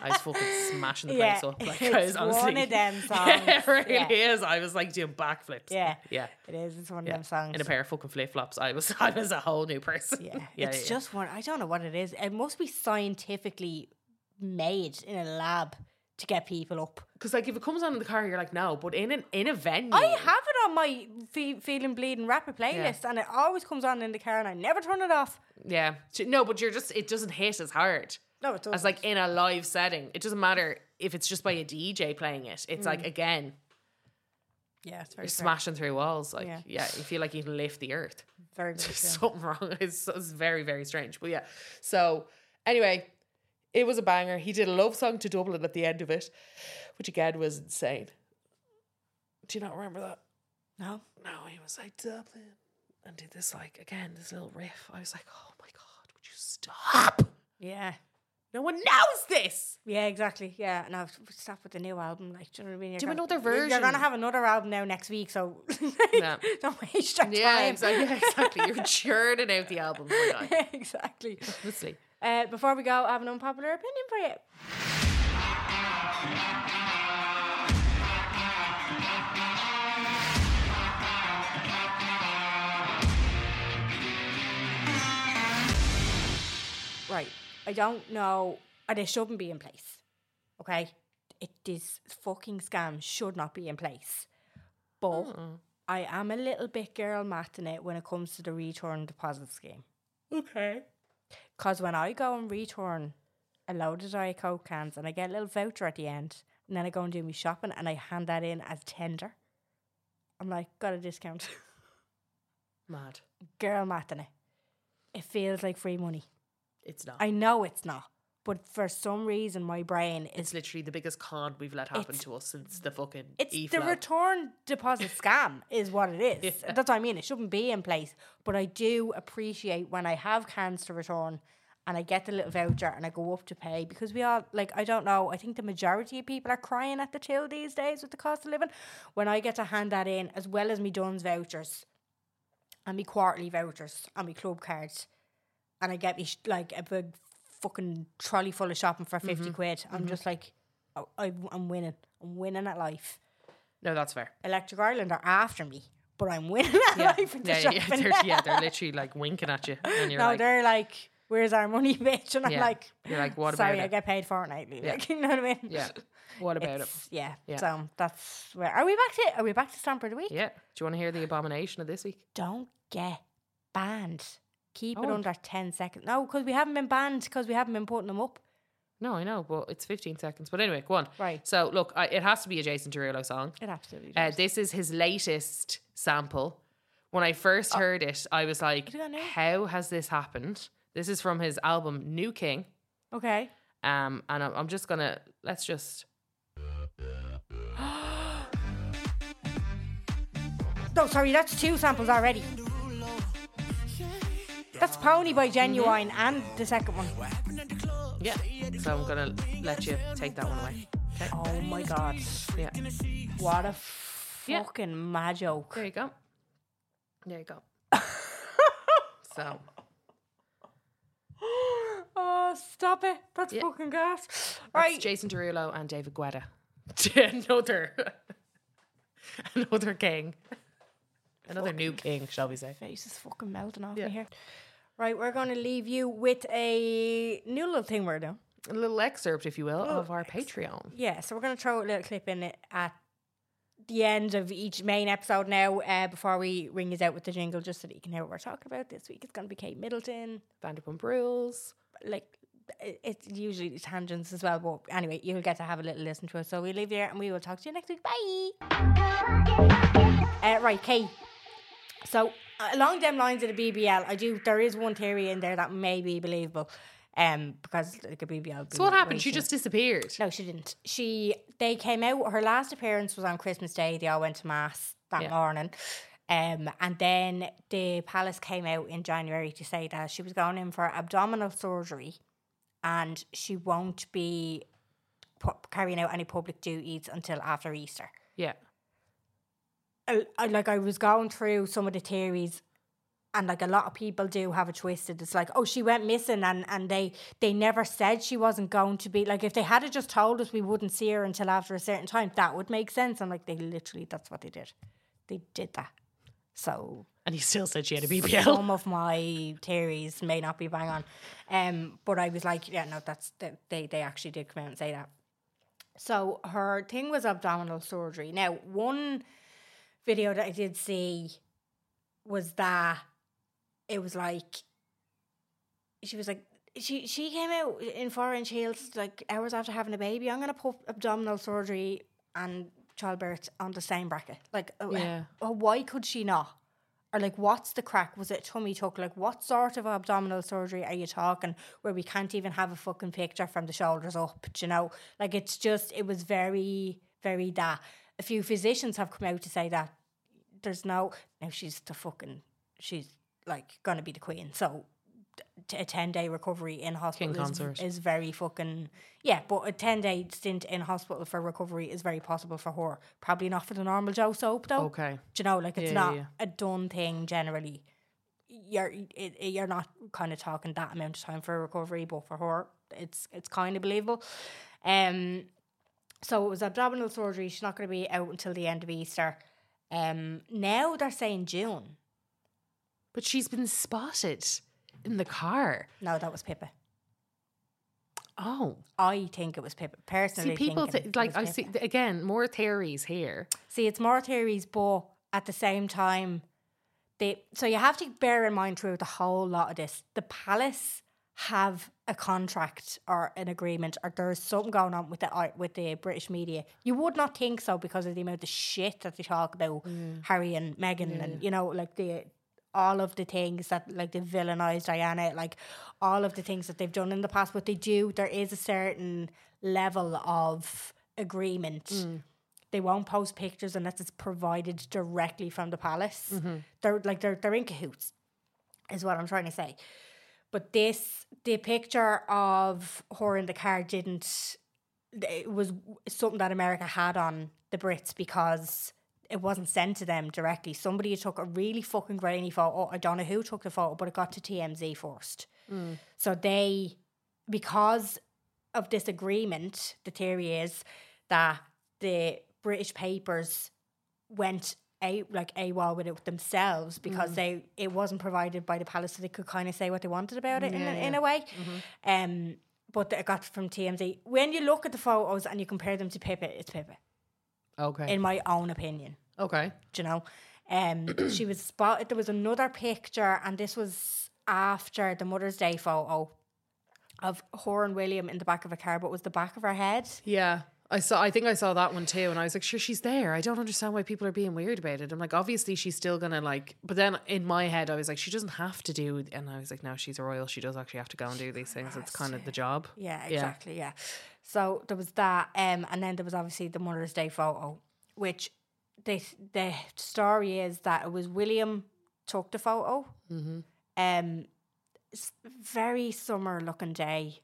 Speaker 3: I was fucking smashing the
Speaker 4: Yeah,
Speaker 3: place up. Like,
Speaker 4: it's
Speaker 3: I was honestly,
Speaker 4: one of them songs.
Speaker 3: Yeah, it really
Speaker 4: Yeah.
Speaker 3: is. I was like doing backflips.
Speaker 4: Yeah.
Speaker 3: yeah,
Speaker 4: It is. It's one of
Speaker 3: yeah.
Speaker 4: them songs.
Speaker 3: In a pair of fucking flip flops, I was, I was a whole new person.
Speaker 4: Yeah.
Speaker 3: yeah
Speaker 4: it's
Speaker 3: yeah.
Speaker 4: just one. I don't know what it is. It must be scientifically made in a lab to get people up.
Speaker 3: Because like if it comes on in the car, you're like no, but in an in a venue,
Speaker 4: I have it on my fe- Feeling Bleeding Rapper playlist, and it always comes on in the car, and I never turn it off.
Speaker 3: yeah, no, but you're just it doesn't hit as hard.
Speaker 4: No, it doesn't.
Speaker 3: As like in a live setting, it doesn't matter if it's just by a D J playing it. It's like again,
Speaker 4: Yeah, it's very
Speaker 3: you're
Speaker 4: true.
Speaker 3: smashing through walls. Like
Speaker 4: Yeah.
Speaker 3: yeah, you feel like you can lift the earth.
Speaker 4: Very, very
Speaker 3: There's
Speaker 4: true.
Speaker 3: something wrong. It's, it's very, very strange. But yeah. So anyway, it was a banger. He did a love song to Dublin at the end of it, which again was insane. Do you not remember that?
Speaker 4: No.
Speaker 3: No, he was like Dublin and did this like again, this little riff. I was like, oh my God, would you stop?
Speaker 4: Yeah.
Speaker 3: No one knows this.
Speaker 4: Yeah, exactly. Yeah, no, stop with the new album. Like, do you know what I mean? You're
Speaker 3: Do
Speaker 4: gonna-
Speaker 3: another
Speaker 4: you're- You're
Speaker 3: version.
Speaker 4: going to have another album now next week, so
Speaker 3: Yeah.
Speaker 4: don't waste your
Speaker 3: Yeah,
Speaker 4: time.
Speaker 3: exactly. Yeah, exactly. You're churning out the album, my guy.
Speaker 4: Yeah, exactly.
Speaker 3: Honestly.
Speaker 4: Uh, before we go, I have an unpopular opinion for you. Right. I don't know. And it shouldn't be in place. Okay? It, this fucking scam should not be in place. But I am a little bit girl math in it when it comes to the return deposit scheme.
Speaker 3: Okay.
Speaker 4: Because when I go and return a load of Diet Coke cans and I get a little voucher at the end, and then I go and do my shopping and I hand that in as tender, I'm like, got a discount.
Speaker 3: Mad.
Speaker 4: Girl math in it. It feels like free money.
Speaker 3: It's not.
Speaker 4: I know it's not. But for some reason, my brain is...
Speaker 3: It's literally the biggest con we've let happen
Speaker 4: It's-
Speaker 3: to us since the fucking
Speaker 4: It's the
Speaker 3: E-flow.
Speaker 4: return deposit scam is what it is.
Speaker 3: Yeah.
Speaker 4: That's what I mean. It shouldn't be in place. But I do appreciate when I have cans to return and I get the little voucher and I go up to pay, because we all, like, I don't know, I think the majority of people are crying at the till these days with the cost of living. When I get to hand that in, as well as me Dunn's vouchers and me quarterly vouchers and me club cards, and I get me sh- like a big fucking trolley full of shopping for fifty quid, I'm just like, oh, I, I'm winning. I'm winning at life.
Speaker 3: No, that's fair.
Speaker 4: Electric Ireland are after me, but I'm winning at
Speaker 3: Yeah,
Speaker 4: life. With the
Speaker 3: yeah, yeah, yeah,
Speaker 4: shopping.
Speaker 3: they're, yeah, they're literally like winking at you, and you're
Speaker 4: no,
Speaker 3: like,
Speaker 4: they're like, "Where's our money, bitch?" And I'm
Speaker 3: Yeah.
Speaker 4: like,
Speaker 3: You're like, what
Speaker 4: sorry,
Speaker 3: about
Speaker 4: I
Speaker 3: it?
Speaker 4: get paid fortnightly.
Speaker 3: Yeah.
Speaker 4: Like, you know what I mean?
Speaker 3: yeah, what about it?
Speaker 4: It's- Yeah.
Speaker 3: Yeah.
Speaker 4: So that's where are we back to? Are we back to Stamper of the Week?
Speaker 3: Yeah. Do you want to hear the abomination of this week?
Speaker 4: Don't get banned. Keep it
Speaker 3: Oh.
Speaker 4: under ten seconds. No, because we haven't been banned because we haven't been putting them up.
Speaker 3: No, I know, but it's fifteen seconds. But anyway, go on.
Speaker 4: Right.
Speaker 3: So look, I, it has to be a Jason Derulo song.
Speaker 4: It absolutely
Speaker 3: Uh,
Speaker 4: does.
Speaker 3: this is his latest sample. When I first heard it, I was like,
Speaker 4: you got new?
Speaker 3: how has this happened? This is from his album New King.
Speaker 4: Okay.
Speaker 3: Um, and I'm, I'm just gonna let's just
Speaker 4: No, sorry, that's two samples already. That's Pony by Genuine and the second one.
Speaker 3: yeah. So I'm gonna let you take that one away. Okay.
Speaker 4: Oh my god.
Speaker 3: Yeah.
Speaker 4: What a
Speaker 3: Yeah.
Speaker 4: fucking mad joke.
Speaker 3: There you go. There you go. So
Speaker 4: Oh, stop it. That's
Speaker 3: Yeah.
Speaker 4: fucking gas.
Speaker 3: that's
Speaker 4: Right.
Speaker 3: Jason Derulo and David Guetta. another another king. Another new king, shall we say.
Speaker 4: Face is fucking melting off
Speaker 3: Yeah.
Speaker 4: me here. Right, we're going to leave you with a new little thing we're doing.
Speaker 3: A little excerpt, if you will, of our Patreon.
Speaker 4: Yeah, so we're going to throw a little clip in it at the end of each main episode now, uh, before we ring us out with the jingle, just so that you can hear what we're talking about. This week it's going to be Kate Middleton.
Speaker 3: Vanderpump Rules.
Speaker 4: Like, it- it's usually tangents as well, but anyway, you'll get to have a little listen to it. So we'll leave you there and we will talk to you next week. Bye! Uh, right, Kate. So, uh, along them lines of the B B L, I do, there is one theory in there that may be believable. Um, because like a B B L.
Speaker 3: So what happened? She just disappeared.
Speaker 4: No, she didn't. She they came out. Her last appearance was on Christmas Day. They all went to mass that
Speaker 3: Yeah.
Speaker 4: morning, um, and then the palace came out in January to say that she was going in for abdominal surgery, and she won't be pu- carrying out any public duties until after Easter.
Speaker 3: Yeah.
Speaker 4: I, I, like I was going through some of the theories, and like a lot of people do have it twisted. It's like, oh, she went missing, and, and they they never said she wasn't going to be. Like, if they had just told us we wouldn't see her until after a certain time, that would make sense. And like, they literally, that's what they did. They did that. So,
Speaker 3: and you still said she had a B B L.
Speaker 4: Some of my theories may not be bang on, um, but I was like, yeah, no, that's they they actually did come out and say that. So her thing was abdominal surgery. Now, one video that I did see was that it was like she was like she she came out in four inch heels like hours after having a baby. I'm gonna put abdominal surgery and childbirth on the same bracket. Like,
Speaker 3: yeah.
Speaker 4: uh, why could she not? Or like, what's the crack? Was it tummy tuck? Like, what sort of abdominal surgery are you talking where we can't even have a fucking picture from the shoulders up? Do you know? Like, it's just, it was very, very that. A few physicians have come out to say that there's no, now she's the fucking, she's like going to be the queen. So t- a ten day recovery in hospital is, is very fucking, yeah, but a ten day stint in hospital for recovery is very possible for her. Probably not for the normal Joe Soap though.
Speaker 3: Okay.
Speaker 4: Do you know, like it's
Speaker 3: yeah,
Speaker 4: not
Speaker 3: yeah.
Speaker 4: a done thing generally. You're it, you're not kind of talking that amount of time for recovery, but for her, it's it's kind of believable. Um, so it was abdominal surgery. She's not going to be out until the end of Easter. Um, now they're saying June.
Speaker 3: But she's been spotted in the car.
Speaker 4: No, that was Pippa.
Speaker 3: Oh,
Speaker 4: I think it was Pippa. Personally,
Speaker 3: see, people th- like I
Speaker 4: Pippa.
Speaker 3: see again more theories here.
Speaker 4: See, it's more theories, but at the same time, they. So you have to bear in mind throughout the whole lot of this, the palace have a contract or an agreement, or there's something going on with the with the British media. You would not think so because of the amount of shit that they talk about mm. Harry and Meghan, yeah. and you know, like the. all of the things that, like, they villainise Diana, like, all of the things that they've done in the past. But they do, there is a certain level of agreement. Mm. They won't post pictures unless it's provided directly from the palace. Mm-hmm. They're, like, they're, they're in cahoots, is what I'm trying to say. But this, the picture of her in the car didn't, it was something that America had on the Brits because it wasn't sent to them directly. Somebody took a really fucking grainy photo. I don't know who took the photo, but it got to T M Z first. Mm. So they, because of this agreement, the theory is that the British papers went a like AWOL with it themselves because mm. they it wasn't provided by the palace, so they could kind of say what they wanted about it yeah, in, a, yeah. in a way. Mm-hmm. Um, but it got from T M Z. When you look at the photos and you compare them to Pippa, it's Pippa.
Speaker 3: Okay.
Speaker 4: In my own opinion.
Speaker 3: Okay.
Speaker 4: Do you know? Um, she was spotted. There was another picture, and this was after the Mother's Day photo of her and William in the back of a car, but it was the back of her head.
Speaker 3: Yeah. I saw. I think I saw that one too, and I was like, "Sure, she's there." I don't understand why people are being weird about it. I'm like, obviously she's still gonna like. But then in my head, I was like, she doesn't have to do. And I was like, no, she's a royal. She does actually have to go and do these things. It's kind of the job.
Speaker 4: Yeah, exactly. Yeah. yeah. So there was that, um, and then there was obviously the Mother's Day photo, which the the story is that it was William took the photo. Mm-hmm. Um, it's very summer looking day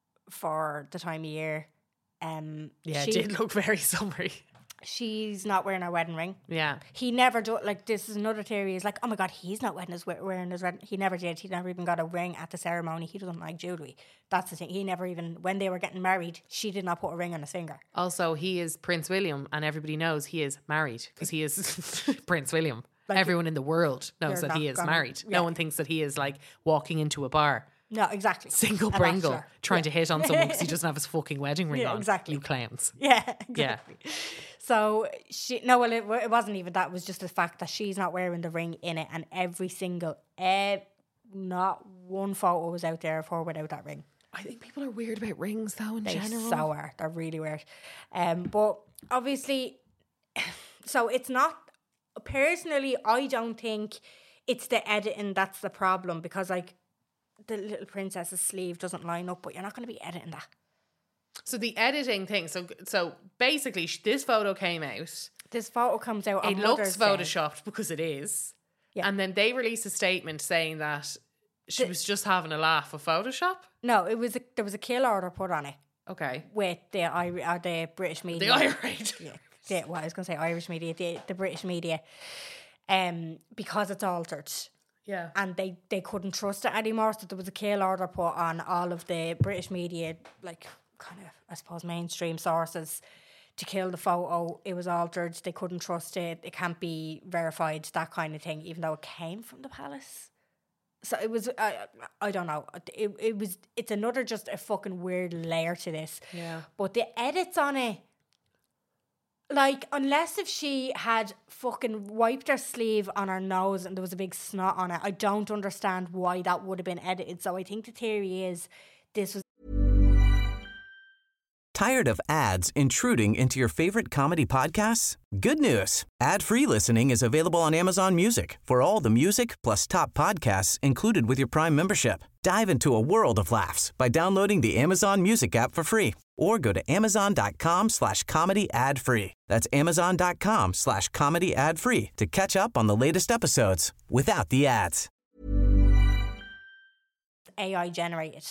Speaker 4: for the time of year. Um,
Speaker 3: yeah, it did look very summery.
Speaker 4: She's not wearing her wedding ring.
Speaker 3: Yeah.
Speaker 4: He never do like this is another theory is like, oh my god, he's not wearing his wearing his wedding. He never did. He never even got a ring at the ceremony. He doesn't like jewelry. That's the thing. He never even when they were getting married, she did not put a ring on his finger. Also,
Speaker 3: he is Prince William, and everybody knows he is married because he is Prince William. Like everyone in the world knows that he is gonna, married. Yeah. No one thinks that he is like walking into a bar.
Speaker 4: No, exactly.
Speaker 3: Single Pringle trying yeah. to hit on someone because he doesn't have his fucking wedding ring
Speaker 4: yeah,
Speaker 3: on.
Speaker 4: Exactly.
Speaker 3: You claims.
Speaker 4: Yeah, exactly. Yeah. So she no, well, it, it wasn't even that. It was just the fact that she's not wearing the ring in it, and every single, uh, not one photo was out there of her without that ring.
Speaker 3: I think people are weird about rings, though. In
Speaker 4: they
Speaker 3: general,
Speaker 4: so are. They're really weird. Um, but obviously, so it's not. Personally, I don't think it's the editing that's the problem because, like, the little princess's sleeve doesn't line up, but you're not going to be editing that.
Speaker 3: So the editing thing, so so basically sh- this photo came out.
Speaker 4: This photo comes out on
Speaker 3: It looks photoshopped Day. Because it is. Yeah. And then they released a statement saying that she the, was just having a laugh of Photoshop.
Speaker 4: No, it was a, there was a kill order put on it.
Speaker 3: Okay.
Speaker 4: With the uh, the British media.
Speaker 3: The Irish.
Speaker 4: Yeah. The, well, I was going to say Irish media, the, the British media. Um, because it's altered.
Speaker 3: Yeah.
Speaker 4: And they, they couldn't trust it anymore. So there was a kill order put on all of the British media, like kind of, I suppose, mainstream sources to kill the photo. It was altered. They couldn't trust it. It can't be verified, that kind of thing, even though it came from the palace. So it was, I, I don't know. It, it was, it's another just a fucking weird layer to this.
Speaker 3: Yeah.
Speaker 4: But the edits on it, like, unless if she had fucking wiped her sleeve on her nose and there was a big snot on it, I don't understand why that would have been edited. So I think the theory is this was...
Speaker 8: Tired of ads intruding into your favorite comedy podcasts? Good news. Ad-free listening is available on Amazon Music for all the music plus top podcasts included with your Prime membership. Dive into a world of laughs by downloading the Amazon Music app for free or go to amazon.com slash comedy ad free. That's amazon.com slash comedy ad free to catch up on the latest episodes without the ads.
Speaker 4: A I generated.